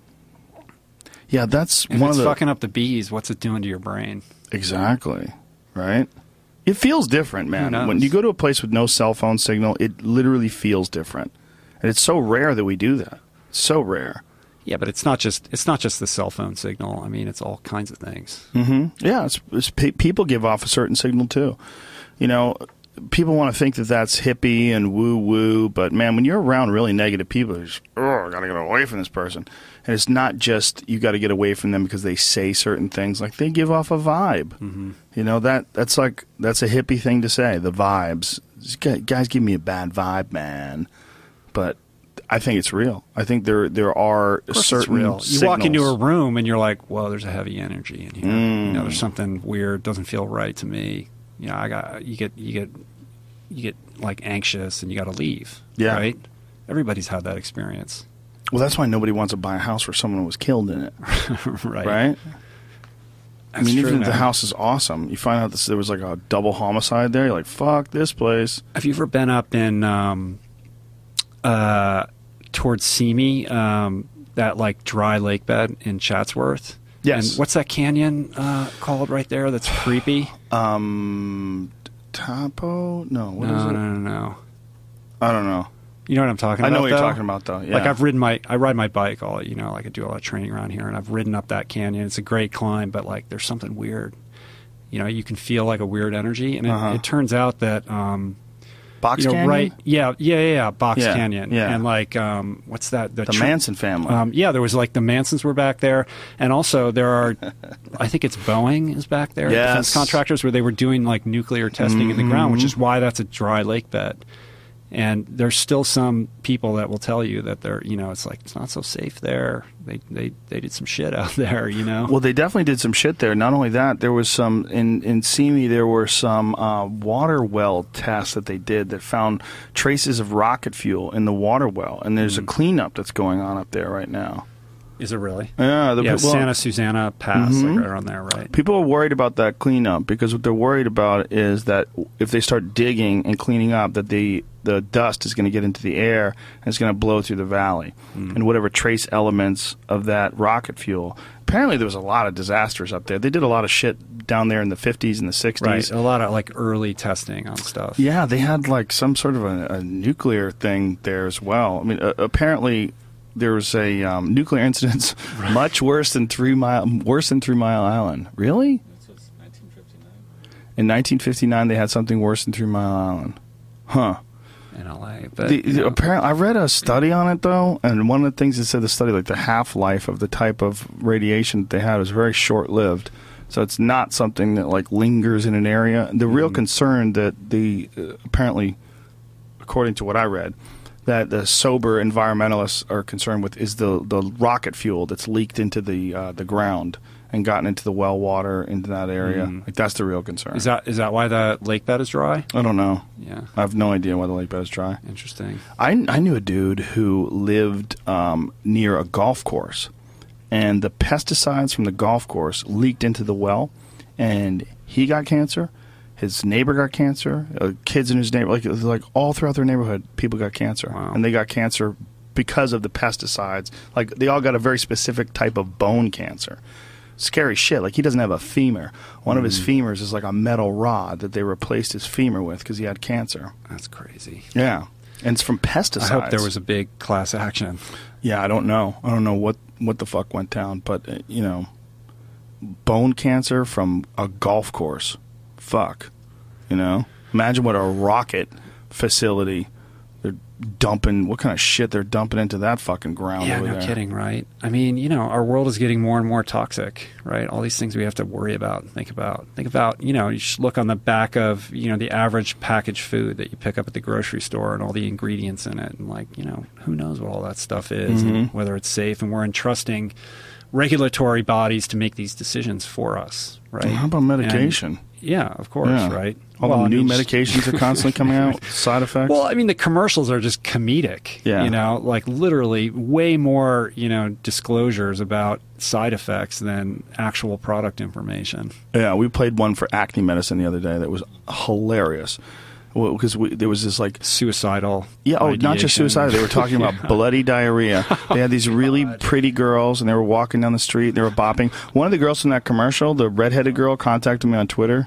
Yeah, that's If one it's of the... fucking up the bees, what's it doing to your brain? Exactly. Right? It feels different, man. knows? When you go to a place with no cell phone signal, it literally feels different. And it's so rare that we do that. So rare. Yeah, but it's not just it's not just the cell phone signal. I mean, it's all kinds of things. hmm Yeah, it's, it's, pe- people give off a certain signal too. You know, people want to think that that's hippie and woo-woo, but man, when you're around really negative people, you're just, oh, I got to get away from this person. And it's not just you got to get away from them because they say certain things. Like, they give off a vibe. Mm-hmm. You know, that that's like, that's a hippie thing to say, the vibes. Guys give me a bad vibe, man. But I think it's real. I think there there are Of course certain it's real. You walk into a signals. room and you're like, "Well, there's a heavy energy in here. Mm. You know, there's something weird. Doesn't feel right to me. You know, I got you get you get you get like anxious and you got to leave. Yeah. Right. Everybody's had that experience. Well, that's why nobody wants to buy a house where someone was killed in it. right. Right? I That's mean, true, even if the man. house is awesome, you find out this, there was like a double homicide there. You're like, fuck this place. Have you ever been up in um, uh, towards Simi, um, that like dry lake bed in Chatsworth? Yes. And what's that canyon uh, called right there? That's creepy. Um, Topo? No, what is no, it? no, no, no. I don't know. You know what I'm talking I about? know what you're though? talking about, though. Yeah. Like I've ridden my, I ride my bike all, you know, like I do a lot of training around here, and I've ridden up that canyon. It's a great climb, but like there's something weird. You know, you can feel like a weird energy, and it, Uh-huh. it turns out that, um, Box you know, Canyon? right? Yeah, yeah, yeah, yeah Box Yeah, Canyon, yeah. and like, um, what's that? The tr- Manson family. Um, yeah, there was like the Mansons were back there, and also there are, I think it's Boeing is back there, Yes. defense contractors, where they were doing like nuclear testing in the ground, which is why that's a dry lake bed. And there's still some people that will tell you that they're, you know, it's like, it's not so safe there. They they, they did some shit out there, you know? Well, they definitely did some shit there. Not only that, there was some, in, in Simi, there were some uh, water well tests that they did that found traces of rocket fuel in the water well. And there's mm. a cleanup that's going on up there right now. Is it really? Yeah. The, yeah, well, Santa Susana Pass, mm-hmm. like right around there, right? People are worried about that cleanup because what they're worried about is that if they start digging and cleaning up, that the the dust is going to get into the air and it's going to blow through the valley. Mm. And whatever trace elements of that rocket fuel. Apparently there was a lot of disasters up there. They did a lot of shit down there in the fifties and the sixties. Right, a lot of like early testing on stuff. Yeah, they had like some sort of a, a nuclear thing there as well. I mean, uh, apparently there was a um, nuclear incident right. much worse than Three Mile worse than Three Mile Island. Really? That's nineteen fifty-nine. In nineteen fifty-nine, they had something worse than Three Mile Island. Huh. In L A, but the, you know. apparently, I read a study on it though, and one of the things that said the study, like the half life of the type of radiation that they had, was very short lived. So it's not something that like lingers in an area. The mm-hmm. real concern that the uh, apparently, according to what I read, that the sober environmentalists are concerned with is the the rocket fuel that's leaked into the uh, the ground and gotten into the well water into that area. Mm. Like that's the real concern. Is that is that why the lake bed is dry? I don't know. Yeah, I have no idea why the lake bed is dry. Interesting. I I knew a dude who lived um, near a golf course, and the pesticides from the golf course leaked into the well, and he got cancer. His neighbor got cancer. Uh, kids in his neighborhood, like like all throughout their neighborhood, people got cancer, wow. and they got cancer because of the pesticides. Like they all got a very specific type of bone cancer. Scary shit. Like he doesn't have a femur. One mm. of his femurs is like a metal rod that they replaced his femur with because he had cancer. That's crazy. Yeah, and it's from pesticides. I hope there was a big class action. Yeah, I don't know. I don't know what what the fuck went down, but uh, you know, bone cancer from a golf course. Fuck. You know? Imagine what a rocket facility they're dumping, what kind of shit they're dumping into that fucking ground yeah, over no there. kidding, right? I mean, you know, our world is getting more and more toxic, right? All these things we have to worry about, think about. Think about, you know, you should look on the back of, you know, the average packaged food that you pick up at the grocery store and all the ingredients in it. And like, you know, who knows what all that stuff is Mm-hmm. and whether it's safe. And we're entrusting regulatory bodies to make these decisions for us, right? Well, how about medication? And, yeah, of course, yeah. right? All well, the I new mean, medications are constantly coming out, side effects. Well, I mean, the commercials are just comedic. Yeah. You know, like literally way more, you know, disclosures about side effects than actual product information. Yeah, we played one for acne medicine the other day that was hilarious. Because well, there was this like suicidal. Yeah, oh, ideation. not just suicidal. They were talking about yeah. bloody diarrhea. They had these really God. pretty girls, and they were walking down the street. They were bopping. One of the girls from that commercial, the redheaded girl, contacted me on Twitter.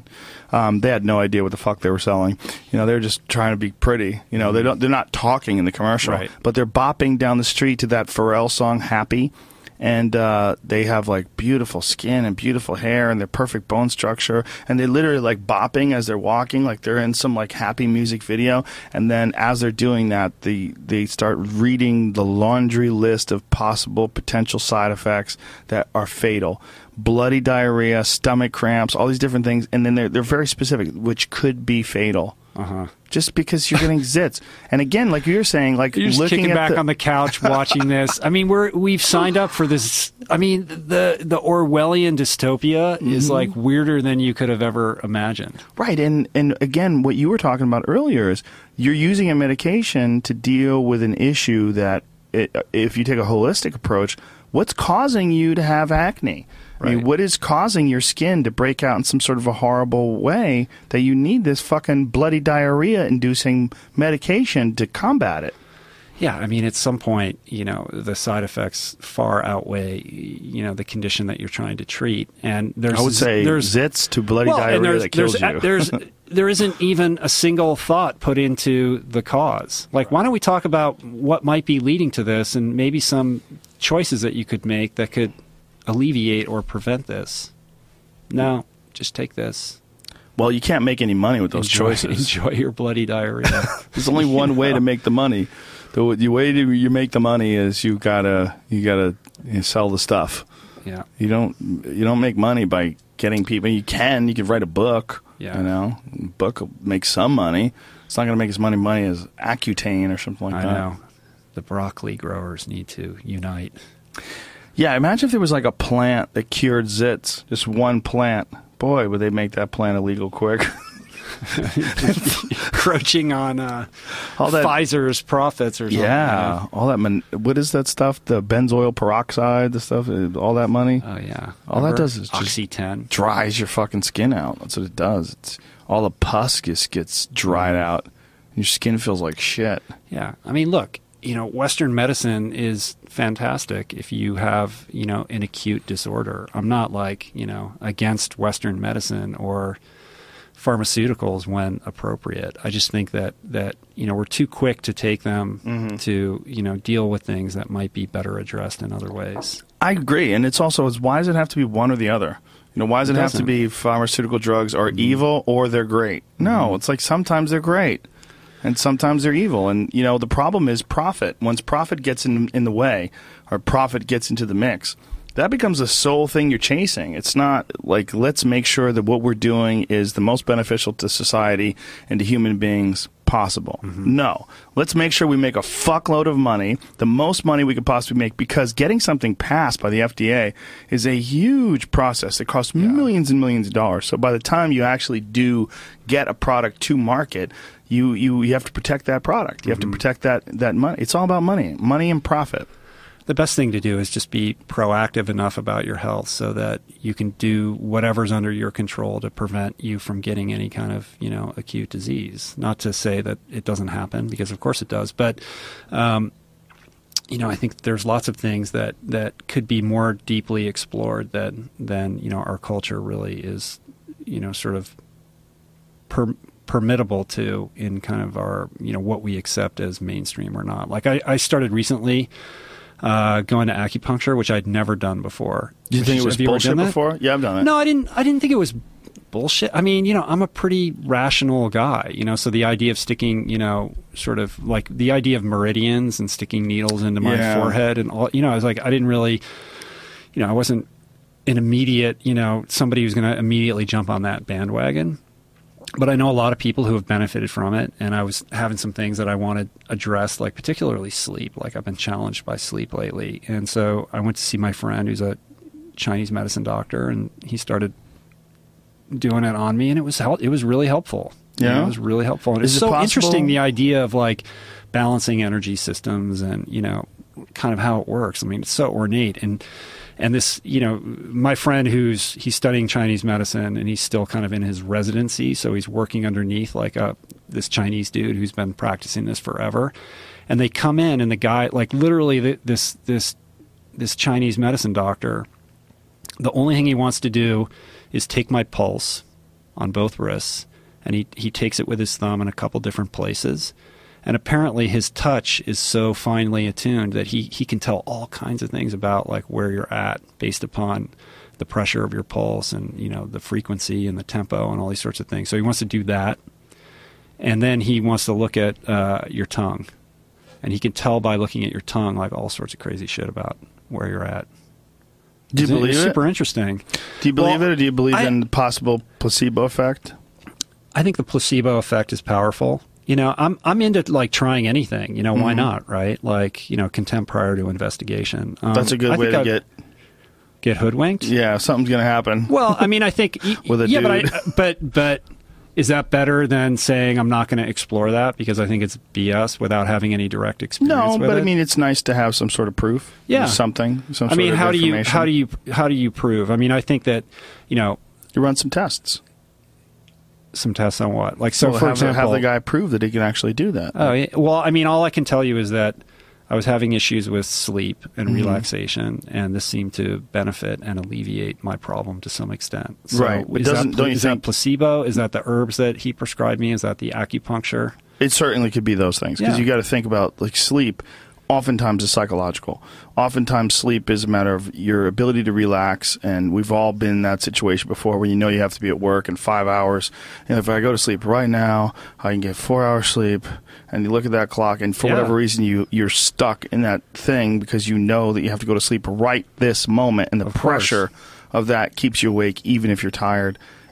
Um, they had no idea what the fuck they were selling. You know, they're just trying to be pretty. You know, they don't. They're not talking in the commercial, right. but they're bopping down the street to that Pharrell song "Happy." And uh, they have like beautiful skin and beautiful hair and their perfect bone structure. And they literally like bopping as they're walking, like they're in some like happy music video. And then as they're doing that, the, they start reading the laundry list of possible potential side effects that are fatal. Bloody diarrhea, stomach cramps, all these different things. And then they're, they're very specific, which could be fatal. Uh-huh. Just because you're getting zits. And again, like you're saying, like you're just looking kicking at back the- on the couch watching this. I mean, we're we've signed up for this. I mean, the the Orwellian dystopia mm-hmm. is like weirder than you could have ever imagined. Right, and and again, what you were talking about earlier is you're using a medication to deal with an issue that, it, if you take a holistic approach, what's causing you to have acne? Right. I mean, what is causing your skin to break out in some sort of a horrible way that you need this fucking bloody diarrhea-inducing medication to combat it? Yeah, I mean, at some point, you know, the side effects far outweigh, you know, the condition that you're trying to treat. And there's, I would say there's, zits to bloody well, diarrhea that kills there's, you. there's, there isn't even a single thought put into the cause. Like, why don't we talk about what might be leading to this and maybe some choices that you could make that could alleviate or prevent this? No, just take this. Well, you can't make any money with those enjoy, choices. Enjoy your bloody diarrhea. There's only one way to make the money. The, the way to, you make the money is you gotta you gotta you know, sell the stuff. Yeah. You don't you don't make money by getting people. You can you can write a book. Yeah. You know, book will make some money. It's not going to make as much money as Accutane or something like I that. know. The broccoli growers need to unite. Yeah, imagine if there was like a plant that cured zits. Just one plant. Boy, would they make that plant illegal quick. Encroaching on uh, All that- Pfizer's profits or something. Yeah, all that. Mon- what is that stuff? The benzoyl peroxide, the stuff. uh, All that money. Oh, yeah. All that Remember? does is just Oxy ten. dries your fucking skin out. That's what it does. It's all the pus just gets dried out. Your skin feels like shit. Yeah. I mean, look, you know, Western medicine is fantastic if you have, you know, an acute disorder. I'm not like, you know, against Western medicine or pharmaceuticals when appropriate. I just think that, that you know, we're too quick to take them Mm-hmm. to, you know, deal with things that might be better addressed in other ways. I agree, and it's also is why does it have to be one or the other? You know, why does it, It have to doesn't. be pharmaceutical drugs are evil or they're great? No, it's like sometimes they're great. And sometimes they're evil. And, you know, the problem is profit. Once profit gets in, in the way, or profit gets into the mix, that becomes the sole thing you're chasing. It's not like, let's make sure that what we're doing is the most beneficial to society and to human beings possible. No. Let's make sure we make a fuckload of money, the most money we could possibly make, because getting something passed by the F D A is a huge process. It costs millions and millions of dollars. So by the time you actually do get a product to market, you, you, you have to protect that product. You have to protect that, that money. It's all about money, money and profit. The best thing to do is just be proactive enough about your health so that you can do whatever's under your control to prevent you from getting any kind of, you know, acute disease. Not to say that it doesn't happen, because of course it does. But, um, you know, I think there's lots of things that, that could be more deeply explored than, than, you know, our culture really is, you know, sort of per, permittable to in kind of our, you know, what we accept as mainstream or not. Like I, I started recently Uh, going to acupuncture, which I'd never done before. Do you Which think is- it was have you ever bullshit done that? before? Yeah, I've done it. No, I didn't. I didn't think it was bullshit. I mean, you know, I'm a pretty rational guy, you know. So the idea of sticking, you know, sort of like the idea of meridians and sticking needles into my Yeah. forehead and all, you know, I was like, I didn't really, you know, I wasn't an immediate, you know, somebody who's going to immediately jump on that bandwagon. But I know a lot of people who have benefited from it, and I was having some things that I wanted addressed, like particularly sleep. Like I've been challenged by sleep lately, and so I went to see my friend who's a Chinese medicine doctor, and he started doing it on me, and it was hel- it was really helpful. You Yeah? know, it was really helpful, and Is it's it so possible- interesting, the idea of like balancing energy systems and, you know, kind of how it works. I mean, it's so ornate. And and this, you know, my friend who's he's studying Chinese medicine, and he's still kind of in his residency, so he's working underneath like a this Chinese dude who's been practicing this forever. And they come in, and the guy, like literally the, this this this Chinese medicine doctor, the only thing he wants to do is take my pulse on both wrists, and he he takes it with his thumb in a couple different places. And apparently his touch is so finely attuned that he, he can tell all kinds of things about like where you're at based upon the pressure of your pulse and, you know, the frequency and the tempo and all these sorts of things. So he wants to do that. And then he wants to look at uh, your tongue. And he can tell by looking at your tongue like all sorts of crazy shit about where you're at. Do you It's- believe it's it? super interesting. Do you believe Well, it, or do you believe I- in the possible placebo effect? I think the placebo effect is powerful. You know, I'm I'm into like trying anything. You know, why Mhm. not? Right? Like, you know, contempt prior to investigation. Um, That's a good I way think to I'd get. get hoodwinked. Yeah, something's gonna happen. Well, I mean, I think y- With a yeah, but I, dude. but but is that better than saying I'm not going to explore that because I think it's B S without having any direct experience? No, with but it? I mean, it's nice to have some sort of proof. Yeah. something. Some I sort mean, of how do you information. how do you how do you prove? I mean, I think that, you know, you run some tests? some tests on what? Like, so Well, for have, example, have the guy prove that he can actually do that. Oh, yeah. Well, I mean, all I can tell you is that I was having issues with sleep and Mhm. relaxation, and this seemed to benefit and alleviate my problem to some extent. So Right. It Is, that, doesn't- pla- don't you is think- that placebo? Is that the herbs that he prescribed me? Is that the acupuncture? It certainly could be those things because Yeah. you got to think about like sleep. Oftentimes is psychological. Oftentimes sleep is a matter of your ability to relax, and we've all been in that situation before where you know you have to be at work in five hours. And if I go to sleep right now, I can get four hours sleep. And you look at that clock, and for Yeah. whatever reason you you're stuck in that thing because you know that you have to go to sleep right this moment, and the Of course. pressure of that keeps you awake even if you're tired.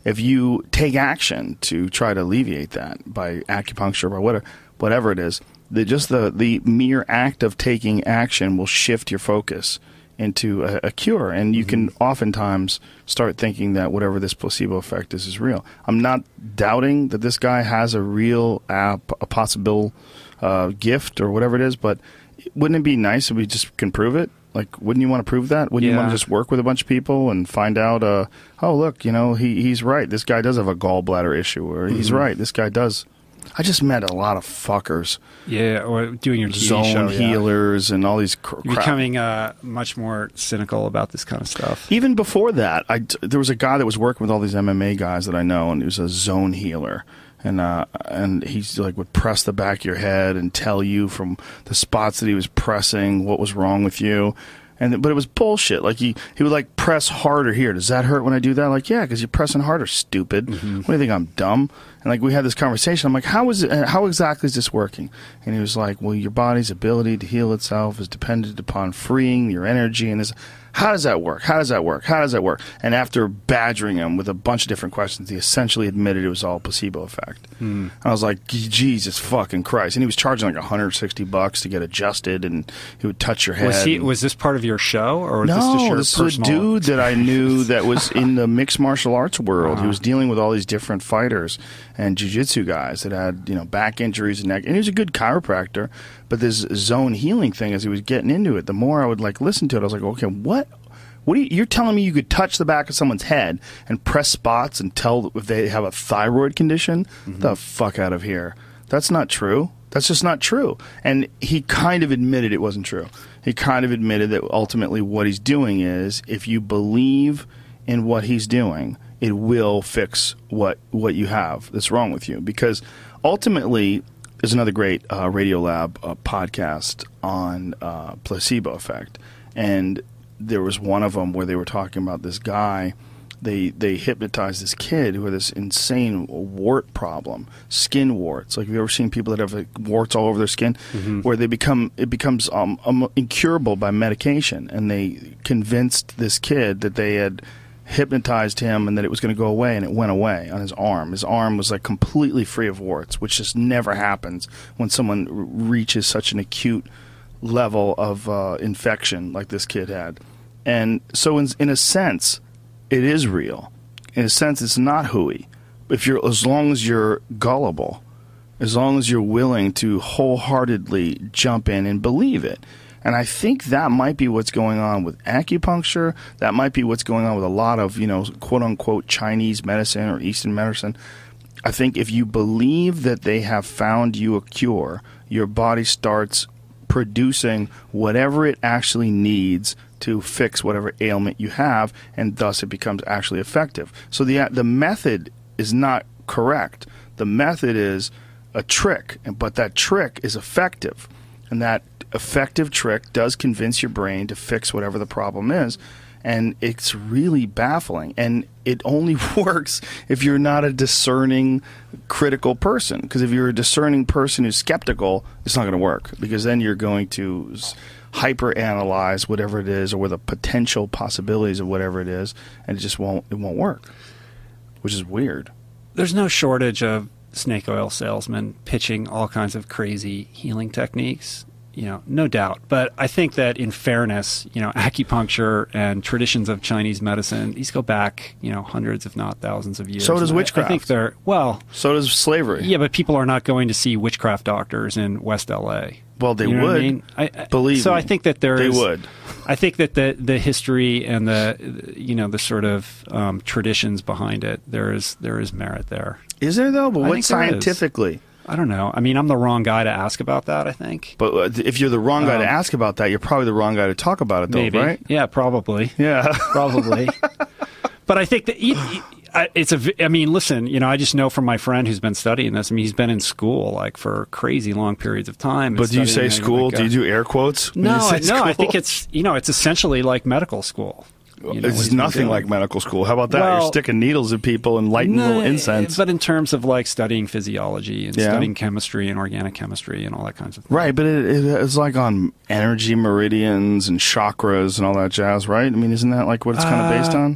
if you take action to try to alleviate that by acupuncture, by whatever, whatever it is, the, just the, the mere act of taking action will shift your focus into a, a cure. And you mm-hmm. can oftentimes start thinking that whatever this placebo effect is is real. I'm not doubting that this guy has a real app, a possible uh, gift or whatever it is, but wouldn't it be nice if we just can prove it? Like, wouldn't you want to prove that? Wouldn't yeah. you want to just work with a bunch of people and find out, uh, oh, look, you know, he he's right. This guy does have a gallbladder issue, or he's mm-hmm. right. This guy does. I just met a lot of fuckers. Yeah, or doing your T V zone show, yeah. healers and all these cr- You're crap. becoming uh, much more cynical about this kind of stuff. Even before that, I, there was a guy that was working with all these M M A guys that I know, and he was a zone healer. And uh, and he's like would press the back of your head and tell you from the spots that he was pressing what was wrong with you. And but it was bullshit. Like he, he would like press harder here. Does that hurt when I do that? Like, yeah, because you're pressing harder, stupid. Mm-hmm. What do you think, I'm dumb? And like we had this conversation. I'm like, how is it? How exactly is this working? And he was like, well, your body's ability to heal itself is dependent upon freeing your energy. And this, how does that work? How does that work? How does that work? And after badgering him with a bunch of different questions, he essentially admitted it was all placebo effect. Mm. And I was like, Jesus fucking Christ! And he was charging like one hundred sixty bucks to get adjusted, and he would touch your head. Was he? and, Was this part of your show, or was no, this just your this personal? is a dude that I knew that was in the mixed martial arts world. Uh-huh. He was dealing with all these different fighters and jiu-jitsu guys that had, you know, back injuries and neck. And he was a good chiropractor. But this zone healing thing, as he was getting into it, the more I would like listen to it, I was like, okay, what? What are you, you're telling me you could touch the back of someone's head and press spots and tell if they have a thyroid condition? Mm-hmm. The fuck out of here. That's not true. That's just not true. And he kind of admitted it wasn't true. He kind of admitted that ultimately what he's doing is, if you believe in what he's doing, it will fix what what you have that's wrong with you. Because ultimately, there's another great uh, Radiolab uh, podcast on uh, placebo effect. And there was one of them where they were talking about this guy. They they hypnotized this kid who had this insane wart problem, skin warts. Like, have you ever seen people that have like, warts all over their skin, mm-hmm. where they become it becomes um, um, incurable by medication? And they convinced this kid that they had hypnotized him and that it was going to go away, and it went away on his arm. His arm was like completely free of warts, which just never happens when someone r- reaches such an acute level of uh, infection like this kid had. And so in, in a sense, it is real. In a sense, it's not hooey. If you're, as long as you're gullible, as long as you're willing to wholeheartedly jump in and believe it. And I think that might be what's going on with acupuncture. That might be what's going on with a lot of, you know, quote-unquote Chinese medicine or Eastern medicine. I think if you believe that they have found you a cure, your body starts producing whatever it actually needs to fix whatever ailment you have, and thus it becomes actually effective. So the the method is not correct. The method is a trick, but that trick is effective. And that effective trick does convince your brain to fix whatever the problem is. And it's really baffling. And it only works if you're not a discerning, critical person. Because if you're a discerning person who's skeptical, it's not going to work. Because then you're going to hyper-analyze whatever it is, or the potential possibilities of whatever it is, and it just won't, it won't work. Which is weird. There's no shortage of snake oil salesmen pitching all kinds of crazy healing techniques. You know, no doubt. But I think that in fairness, you know, acupuncture and traditions of Chinese medicine, these go back, you know, hundreds, if not thousands of years. So does and witchcraft. I, I think they're, well. So does slavery. Yeah, but people are not going to see witchcraft doctors in West L A. Well, they you know would. What I mean? I, Believe so me. I think that there they is. They would. I think that the the history and the, you know, the sort of um, traditions behind it, there is there is merit there. Is there, though? But I what scientifically? I don't know. I mean, I'm the wrong guy to ask about that, I think. But uh, if you're the wrong guy um, to ask about that, you're probably the wrong guy to talk about it, though, maybe. right? Yeah, probably. Yeah. Probably. But I think that it, it, it's a, I mean, listen, you know, I just know from my friend who's been studying this. I mean, he's been in school like for crazy long periods of time. But do you say studying, school? like, uh, do you do air quotes? when No, you say I- no. I school? think it's, you know, it's essentially like medical school. You know, what It's he's been nothing doing. like medical school. How about that? Well, You're sticking needles in people and lighting No, little incense. But in terms of like studying physiology and Yeah. studying chemistry and organic chemistry and all that kinds of things. Right, but it, it, it's like on energy meridians and chakras and all that jazz, right? I mean, isn't that like what it's kind of based Uh, on?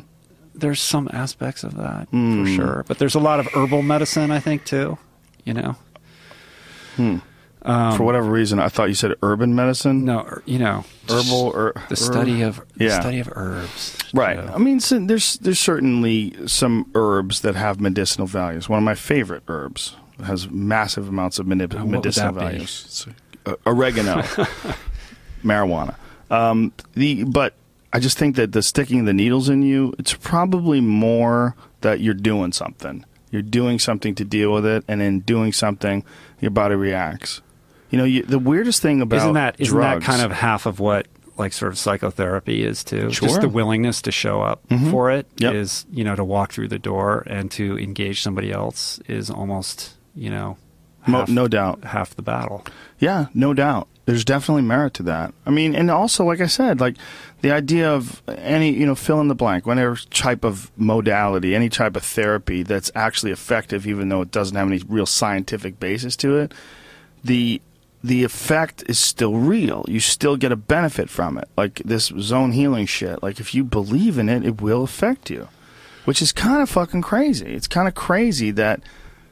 there's some aspects of that Mm. for sure, but there's a lot of herbal medicine, I think, too. You know. Hmm. Um, For whatever reason, I thought you said urban medicine. No, er- you know, Herbal or the study of the Yeah. study of herbs. Right. So- I mean, so there's there's certainly some herbs that have medicinal values. One of my favorite herbs has massive amounts of medi- Uh, what would medicinal that be? values. It's, uh, oregano, marijuana. Um, the but I just think that the sticking the needles in you, it's probably more that you're doing something. You're doing something to deal with it, and in doing something, your body reacts. You know, you, the weirdest thing about isn't that isn't drugs, that kind of half of what like sort of psychotherapy is too? Sure. Just the willingness to show up Mhm. for it is, Yep. you know, to walk through the door and to engage somebody else is almost, you know, Mo- half, no doubt. half the battle. Yeah, no doubt. There's definitely merit to that. I mean, and also, like I said, like the idea of any, you know, fill in the blank, whatever type of modality, any type of therapy that's actually effective, even though it doesn't have any real scientific basis to it, the the effect is still real. You still get a benefit from it. Like this zone healing shit. Like if you believe in it, it will affect you, which is kind of fucking crazy. It's kind of crazy that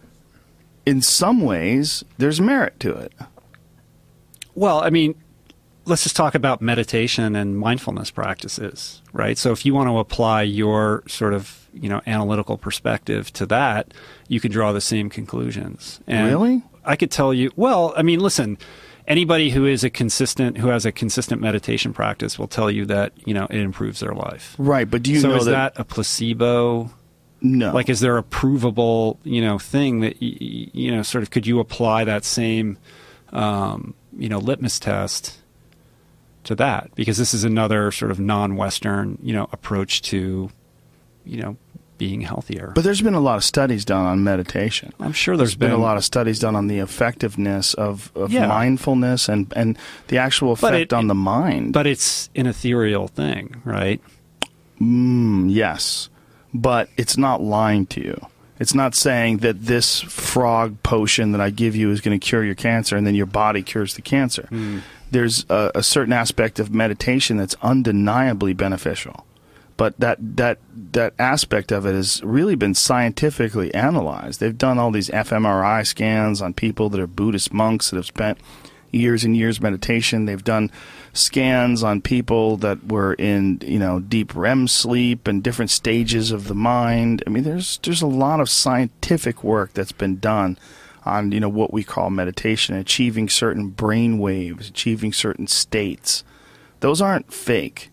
in some ways there's merit to it. Well, I mean, let's just talk about meditation and mindfulness practices, right? So if you want to apply your sort of, you know, analytical perspective to that, you can draw the same conclusions. And Really? I could tell you, well, I mean, listen, anybody who is a consistent, who has a consistent meditation practice will tell you that, you know, it improves their life. Right, but do you so know is that, that a placebo? no? Like, is there a provable, you know, thing that, y- y- you know, sort of, could you apply that same, um, you know, litmus test to that? Because this is another sort of non-Western, you know, approach to, you know, being healthier. But there's been a lot of studies done on meditation. I'm sure there's been, been a lot of studies done on the effectiveness of, of Yeah. mindfulness and, and the actual But effect it- on the mind. But it's an ethereal thing, right? Mm, yes, but it's not lying to you. It's not saying that this frog potion that I give you is going to cure your cancer and then your body cures the cancer. Mm. There's a, a certain aspect of meditation that's undeniably beneficial. But that, that that aspect of it has really been scientifically analyzed. They've done all these f M R I scans on people that are Buddhist monks that have spent years and years meditation. They've done scans on people that were in, you know, deep R E M sleep and different stages of the mind. I mean, there's there's a lot of scientific work that's been done on, you know, what we call meditation, achieving certain brain waves, achieving certain states. Those aren't fake.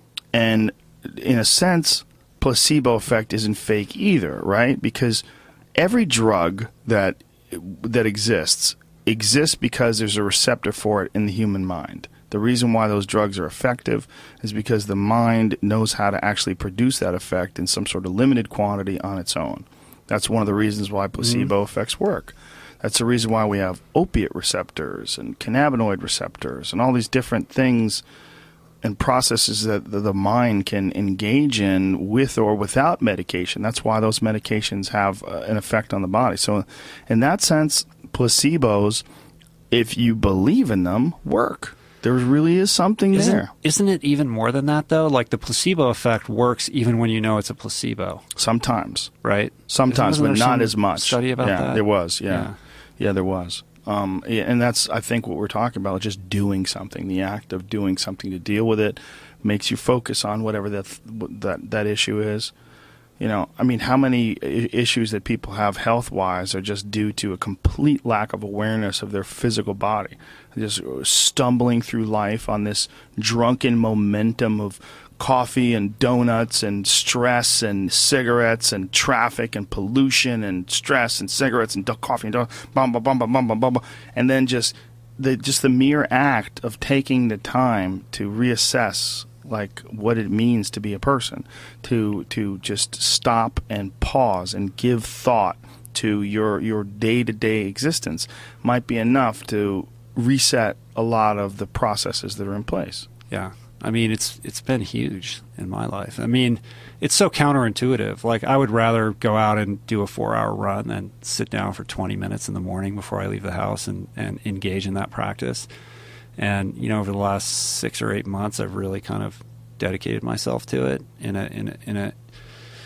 And in a sense, placebo effect isn't fake either, right? Because every drug that that exists exists because there's a receptor for it in the human mind. The reason why those drugs are effective is because the mind knows how to actually produce that effect in some sort of limited quantity on its own. That's one of the reasons why placebo mm-hmm. effects work. That's the reason why we have opiate receptors and cannabinoid receptors and all these different things and processes that the mind can engage in with or without medication. That's why those medications have uh, an effect on the body. So in that sense, placebos, if you believe in them, work. There really is something isn't, there. Isn't it even more than that, though? Like the placebo effect works even when you know it's a placebo. Sometimes. Right? Sometimes, Isn't but there not some as much. Study about yeah, that? There was, yeah. Yeah, yeah there was. Um, yeah, and that's, I think, what we're talking about, just doing something. The act of doing something to deal with it makes you focus on whatever that that, that issue is. You know, I mean, how many I- issues that people have health-wise are just due to a complete lack of awareness of their physical body. They're just stumbling through life on this drunken momentum of coffee and donuts and stress and cigarettes and traffic and pollution and stress and cigarettes and coffee and donuts, bum, bum, bum, bum, bum, bum, bum, and then just the just the mere act of taking the time to reassess like what it means to be a person, to to just stop and pause and give thought to your your day-to-day existence might be enough to reset a lot of the processes that are in place. Yeah. I mean, it's it's been huge in my life. I mean, it's so counterintuitive. Like, I would rather go out and do a four-hour run than sit down for twenty minutes in the morning before I leave the house and, and engage in that practice. And, you know, over the last six or eight months, I've really kind of dedicated myself to it in a in a, in a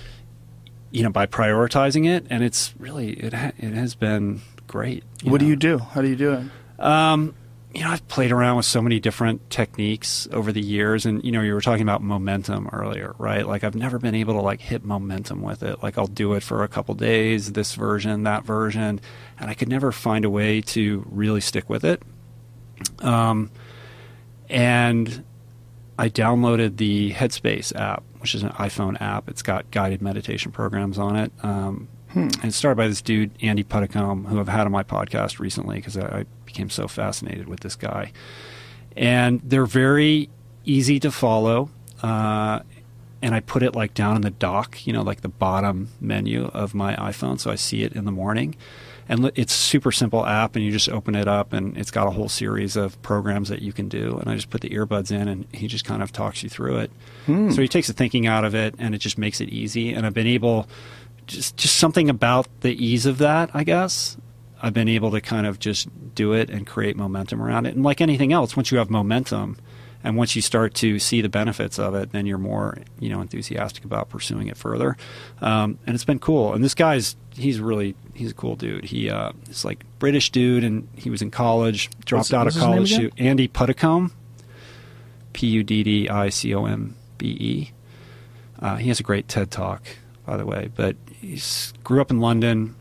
you know, by prioritizing it, and it's really it ha- it has been great. What know? do you do? How do you do it? Um, you know, I've played around with so many different techniques over the years, and you know, you were talking about momentum earlier, right? Like I've never been able to like hit momentum with it. Like I'll do it for a couple days, this version, that version, and I could never find a way to really stick with it. Um, and I downloaded the Headspace app, which is an iPhone app. It's got guided meditation programs on it. Um, hmm. And it's started by this dude, Andy Puddicombe, who I've had on my podcast recently because I, I became so fascinated with this guy. And they're very easy to follow. Uh, and I put it like down in the dock, you know, like the bottom menu of my iPhone. So I see it in the morning. And it's a super simple app, and you just open it up, and it's got a whole series of programs that you can do. And I just put the earbuds in, and he just kind of talks you through it. Hmm. So he takes the thinking out of it, and it just makes it easy. And I've been able, just just something about the ease of that, I guess. I've been able to kind of just do it and create momentum around it. And like anything else, once you have momentum, and once you start to see the benefits of it, then you're more, you know, enthusiastic about pursuing it further. Um, and it's been cool. And this guy's, he's really, he's a cool dude. He uh, is like British dude, and he was in college, dropped what's, out what's of college. his name again? Andy Puddicombe, P U D D I C O M B E. Uh, he has a great TED Talk, by the way. But he grew up in London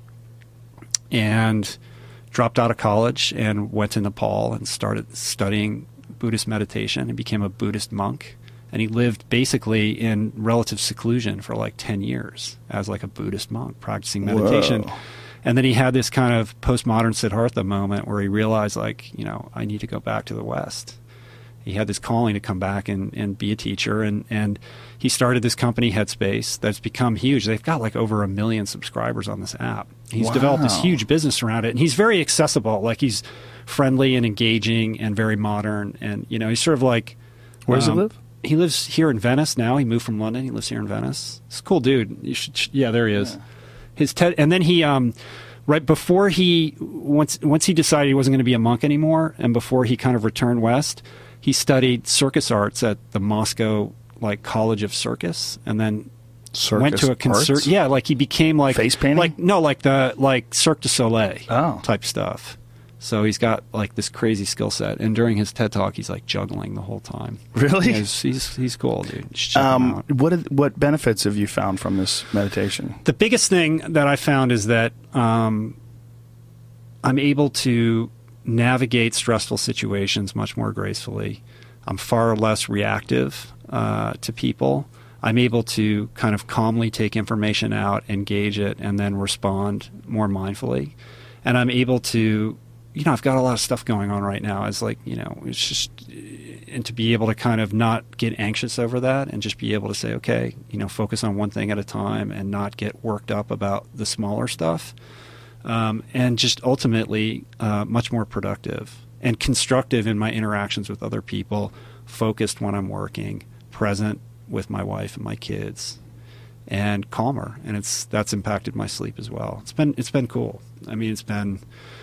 and dropped out of college and went to Nepal and started studying Buddhist meditation and became a Buddhist monk. And he lived basically in relative seclusion for like ten years as like a Buddhist monk practicing meditation. Whoa. And then he had this kind of postmodern Siddhartha moment where he realized, like, you know, I need to go back to the West. He had this calling to come back and, and be a teacher. And, and he started this company, Headspace, that's become huge. They've got like over a million subscribers on this app. He's Wow. developed this huge business around it. And he's very accessible. Like he's friendly and engaging and very modern. And, you know, he's sort of like... Where does um, he live? He lives here in Venice now. He moved from London. He lives here in Venice. He's a cool dude. You should, yeah, there he is. Yeah. His TED, and then he, um, right before he, once once he decided he wasn't going to be a monk anymore, and before he kind of returned west, he studied circus arts at the Moscow like College of Circus, and then Circus went to a concert. arts? Yeah, like he became like Face painting? like no, like the like Cirque du Soleil Oh. type stuff. So he's got like this crazy skill set, and during his TED Talk, he's like juggling the whole time. Really? Yeah, he's, he's he's cool, dude. You should check him Um, out. what are- what benefits have you found from this meditation? The biggest thing that I found is that um, I'm able to navigate stressful situations much more gracefully. I'm far less reactive uh, to people. I'm able to kind of calmly take information out, engage it, and then respond more mindfully. And I'm able to, you know, I've got a lot of stuff going on right now. It's like, you know, it's just, and to be able to kind of not get anxious over that and just be able to say, okay, you know, focus on one thing at a time and not get worked up about the smaller stuff. Um, and just ultimately uh, much more productive and constructive in my interactions with other people, focused when I'm working, present with my wife and my kids, and calmer. And it's that's impacted my sleep as well. It's been it's been cool. I mean, it's been,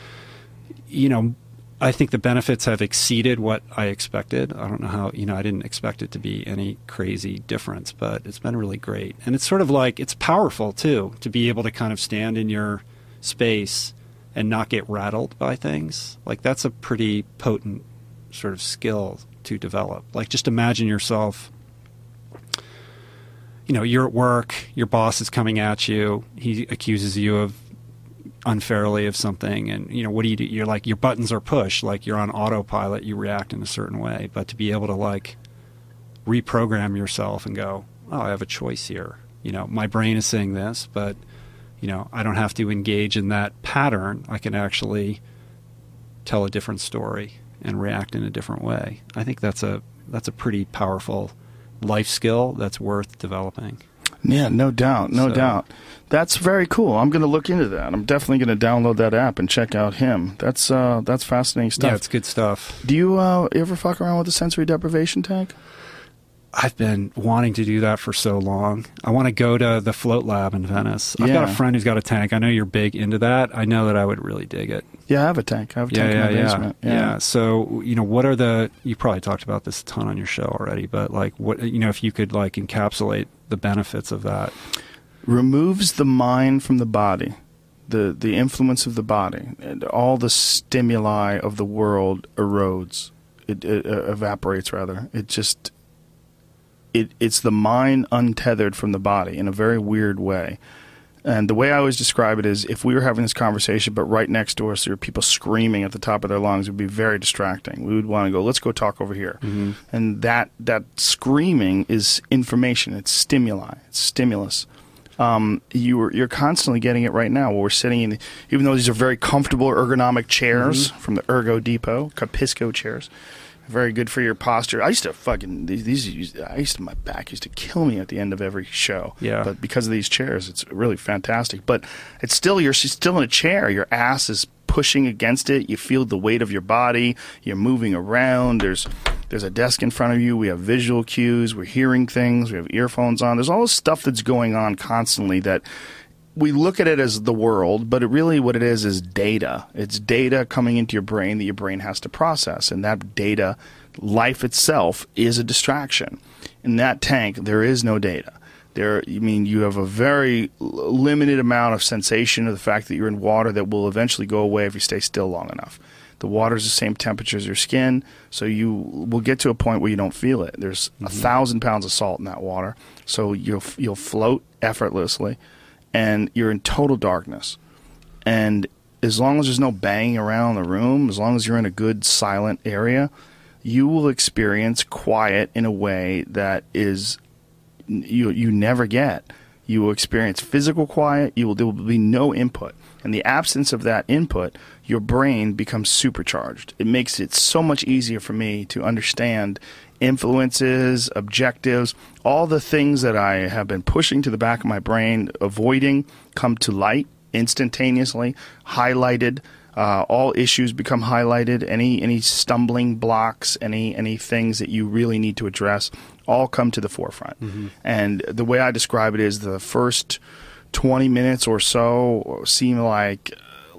you know, I think the benefits have exceeded what I expected. I don't know how, you know, I didn't expect it to be any crazy difference, but it's been really great. And it's sort of like, it's powerful too, to be able to kind of stand in your space and not get rattled by things. Like that's a pretty potent sort of skill to develop. Like just imagine yourself, you know, you're at work, your boss is coming at you, he accuses you of unfairly of something, and you know, what do you do? You're like, your buttons are pushed, like you're on autopilot, you react in a certain way. But to be able to like reprogram yourself and go, oh, I have a choice here. You know, my brain is saying this, but you know, I don't have to engage in that pattern. I can actually tell a different story and react in a different way. I think that's a that's a pretty powerful life skill that's worth developing. Yeah, no doubt, no So- doubt. That's very cool. I'm going to look into that. I'm definitely going to download that app and check out him. That's uh, that's fascinating stuff. Yeah, it's good stuff. Do you uh, ever fuck around with the sensory deprivation tank? I've been wanting to do that for so long. I want to go to the Float Lab in Venice. I've got Yeah. a friend who's got a tank. I know you're big into that. I know that I would really dig it. Yeah, I have a tank. I have a Yeah, tank yeah, in my yeah. basement. yeah. So, you know, what are the, you probably talked about this a ton on your show already, but like what, you know, if you could like encapsulate the benefits of that. removes the mind from the body, the the influence of the body, and all the stimuli of the world erodes. It, it uh, evaporates, rather. It just it it's the mind untethered from the body in a very weird way. And the way I always describe it is, if we were having this conversation, but right next to us there were people screaming at the top of their lungs, it would be very distracting. We would want to go, let's go talk over here. Mm-hmm. And that that screaming is information. It's stimuli. It's stimulus. Um, you are, you're constantly getting it right now. Where we're sitting in, even though these are very comfortable ergonomic chairs mm-hmm. from the Ergo Depot, Capisco chairs. Very good for your posture. I used to fucking these. these used, I used to my back used to kill me at the end of every show. Yeah. But because of these chairs, it's really fantastic. But it's still you're still in a chair. Your ass is pushing against it. You feel the weight of your body. You're moving around. There's there's a desk in front of you. We have visual cues. We're hearing things. We have earphones on. There's all this stuff that's going on constantly that. We look at it as the world, but it really what it is is data. It's data coming into your brain that your brain has to process. And that data, life itself, is a distraction. In that tank, there is no data. There, I mean, you have a very limited amount of sensation of the fact that you're in water that will eventually go away if you stay still long enough. The water is the same temperature as your skin, so you will get to a point where you don't feel it. There's mm-hmm. a thousand pounds of salt in that water, so you'll you'll float effortlessly. And you're in total darkness. And as long as there's no banging around the room, as long as you're in a good silent area, you will experience quiet in a way that is you you never get. You will experience physical quiet. You will there will be no input. In the absence of that input, your brain becomes supercharged. It makes it so much easier for me to understand influences, objectives, all the things that I have been pushing to the back of my brain, avoiding, come to light instantaneously, highlighted. Uh, all issues become highlighted. Any any stumbling blocks, any any things that you really need to address, all come to the forefront. Mm-hmm. And the way I describe it is the first twenty minutes or so seem like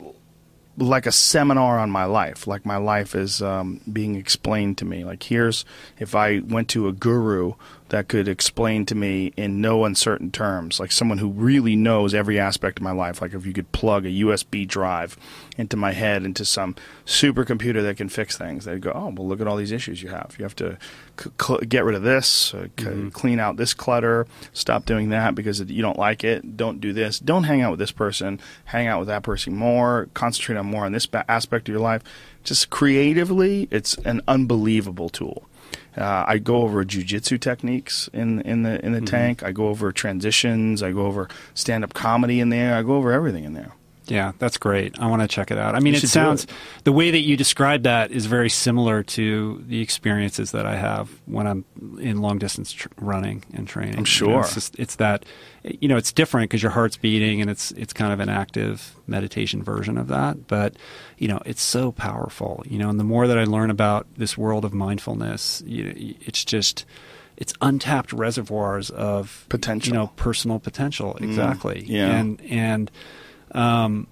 like a seminar on my life, like my life is um, being explained to me. Like here's, if I went to a guru that could explain to me in no uncertain terms, like someone who really knows every aspect of my life, like if you could plug a U S B drive into my head, into some supercomputer that can fix things, they'd go, oh, well, look at all these issues you have. You have to c- cl- get rid of this, uh, c- mm-hmm. clean out this clutter, stop doing that because you don't like it, don't do this, don't hang out with this person, hang out with that person more, concentrate on more on this ba- aspect of your life. Just creatively, it's an unbelievable tool. Uh, I go over jiu-jitsu techniques in in the in the mm-hmm. tank. I go over transitions. I go over stand-up comedy in there. I go over everything in there. Yeah, that's great. I want to check it out. I mean, you it sounds it. the way that you describe that is very similar to the experiences that I have when I'm in long distance tr- running and training. I'm sure. You know, it's just it's that you know it's different because your heart's beating and it's it's kind of an active meditation version of that. But you know, it's so powerful. You know, and the more that I learn about this world of mindfulness, you know, it's just. It's untapped reservoirs of potential, you know, personal potential. Exactly. Mm, yeah. And and um,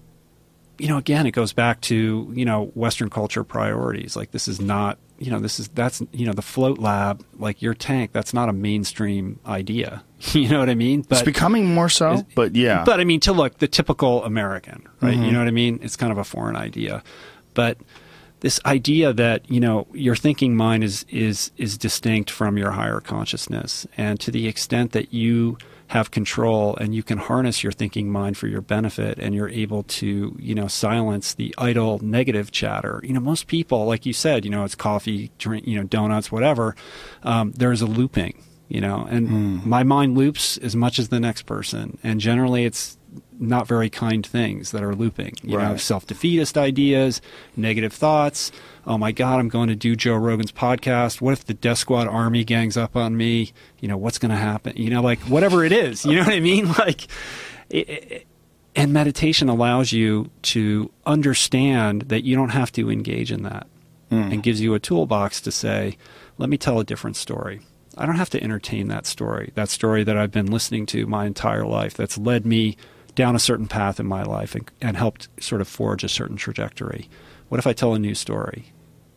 you know, again, it goes back to you know Western culture priorities. Like this is not, you know, this is that's you know the float lab, like your tank. That's not a mainstream idea. You know what I mean? But it's becoming more so. Is, but yeah. But I mean, to look the typical American, right? Mm-hmm. You know what I mean? It's kind of a foreign idea, but. This idea that you know your thinking mind is is is distinct from your higher consciousness, and to the extent that you have control and you can harness your thinking mind for your benefit, and you're able to you know silence the idle negative chatter. You know, most people, like you said, you know, it's coffee, drink, you know, donuts, whatever. Um, there's a looping, you know, and mm. my mind loops as much as the next person, and generally it's. Not very kind things that are looping, you right. know, self-defeatist ideas, negative thoughts. Oh my God, I'm going to do Joe Rogan's podcast. What if the Death Squad army gangs up on me? You know, what's going to happen? You know, like whatever it is, you know what I mean? Like, it, it, and meditation allows you to understand that you don't have to engage in that mm. and gives you a toolbox to say, let me tell a different story. I don't have to entertain that story, that story that I've been listening to my entire life that's led me down a certain path in my life and, and helped sort of forge a certain trajectory. What if I tell a new story?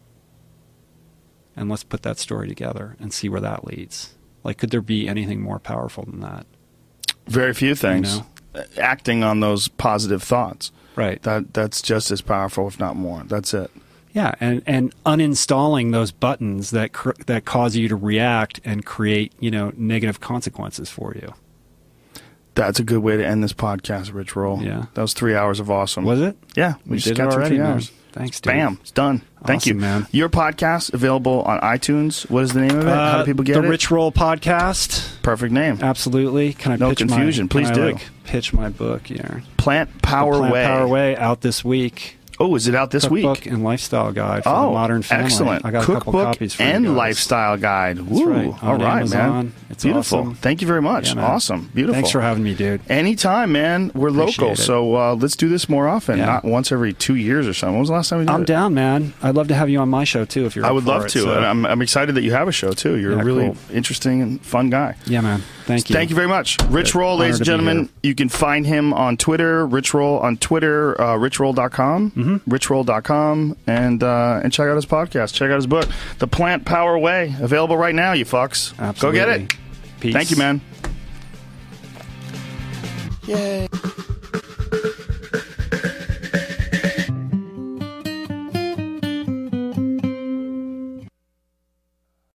And let's put that story together and see where that leads. Like, could there be anything more powerful than that? Very few things. You know? Acting on those positive thoughts. Right. That That's just as powerful, if not more. That's it. Yeah, and, and uninstalling those buttons that cr- that cause you to react and create, you know, negative consequences for you. That's a good way to end this podcast, Rich Roll. Yeah. That was three hours of awesome. Was it? Yeah. We, We just did got it through already, three man. hours. Thanks, dude. Bam. It's done. Thank Awesome, you. man. Your podcast available on iTunes. What is the name of it? How do Uh, people get the it? The Rich Roll Podcast. Perfect name. Absolutely. Can I No pitch confusion. My, Please can I, do. like, pitch my book? Yeah. Plant Power the Plant Way. Power Way out this week. Oh, is it out this Cookbook week? and lifestyle guide for Oh, the modern family. excellent. I got a couple Cookbook copies for you and guys. lifestyle guide. Woo. right. All On right, Amazon. man. It's Beautiful. awesome. Thank you very much. Yeah, man. Awesome. Beautiful. Thanks for having me, dude. Anytime, man. We're Appreciate local, it. so uh, let's do this more often. Yeah. Not once every two years or something. When was the last time we did I'm it? down, man. I'd love to have you on my show, too, if you're I up would for love it, to, so- and I'm, I'm excited that you have a show too. You're Yeah, a really cool. interesting and fun guy. Yeah, man. Thank you. Thank you very much, Rich Good. Roll, Honored ladies and to be gentlemen. here. You can find him on Twitter, Rich Roll on Twitter, uh, rich roll dot com, mm-hmm. rich roll dot com, and uh, and check out his podcast. Check out his book, The Plant Power Way, available right now. You fucks, Absolutely. go get it. Peace. Thank you, man. Yay.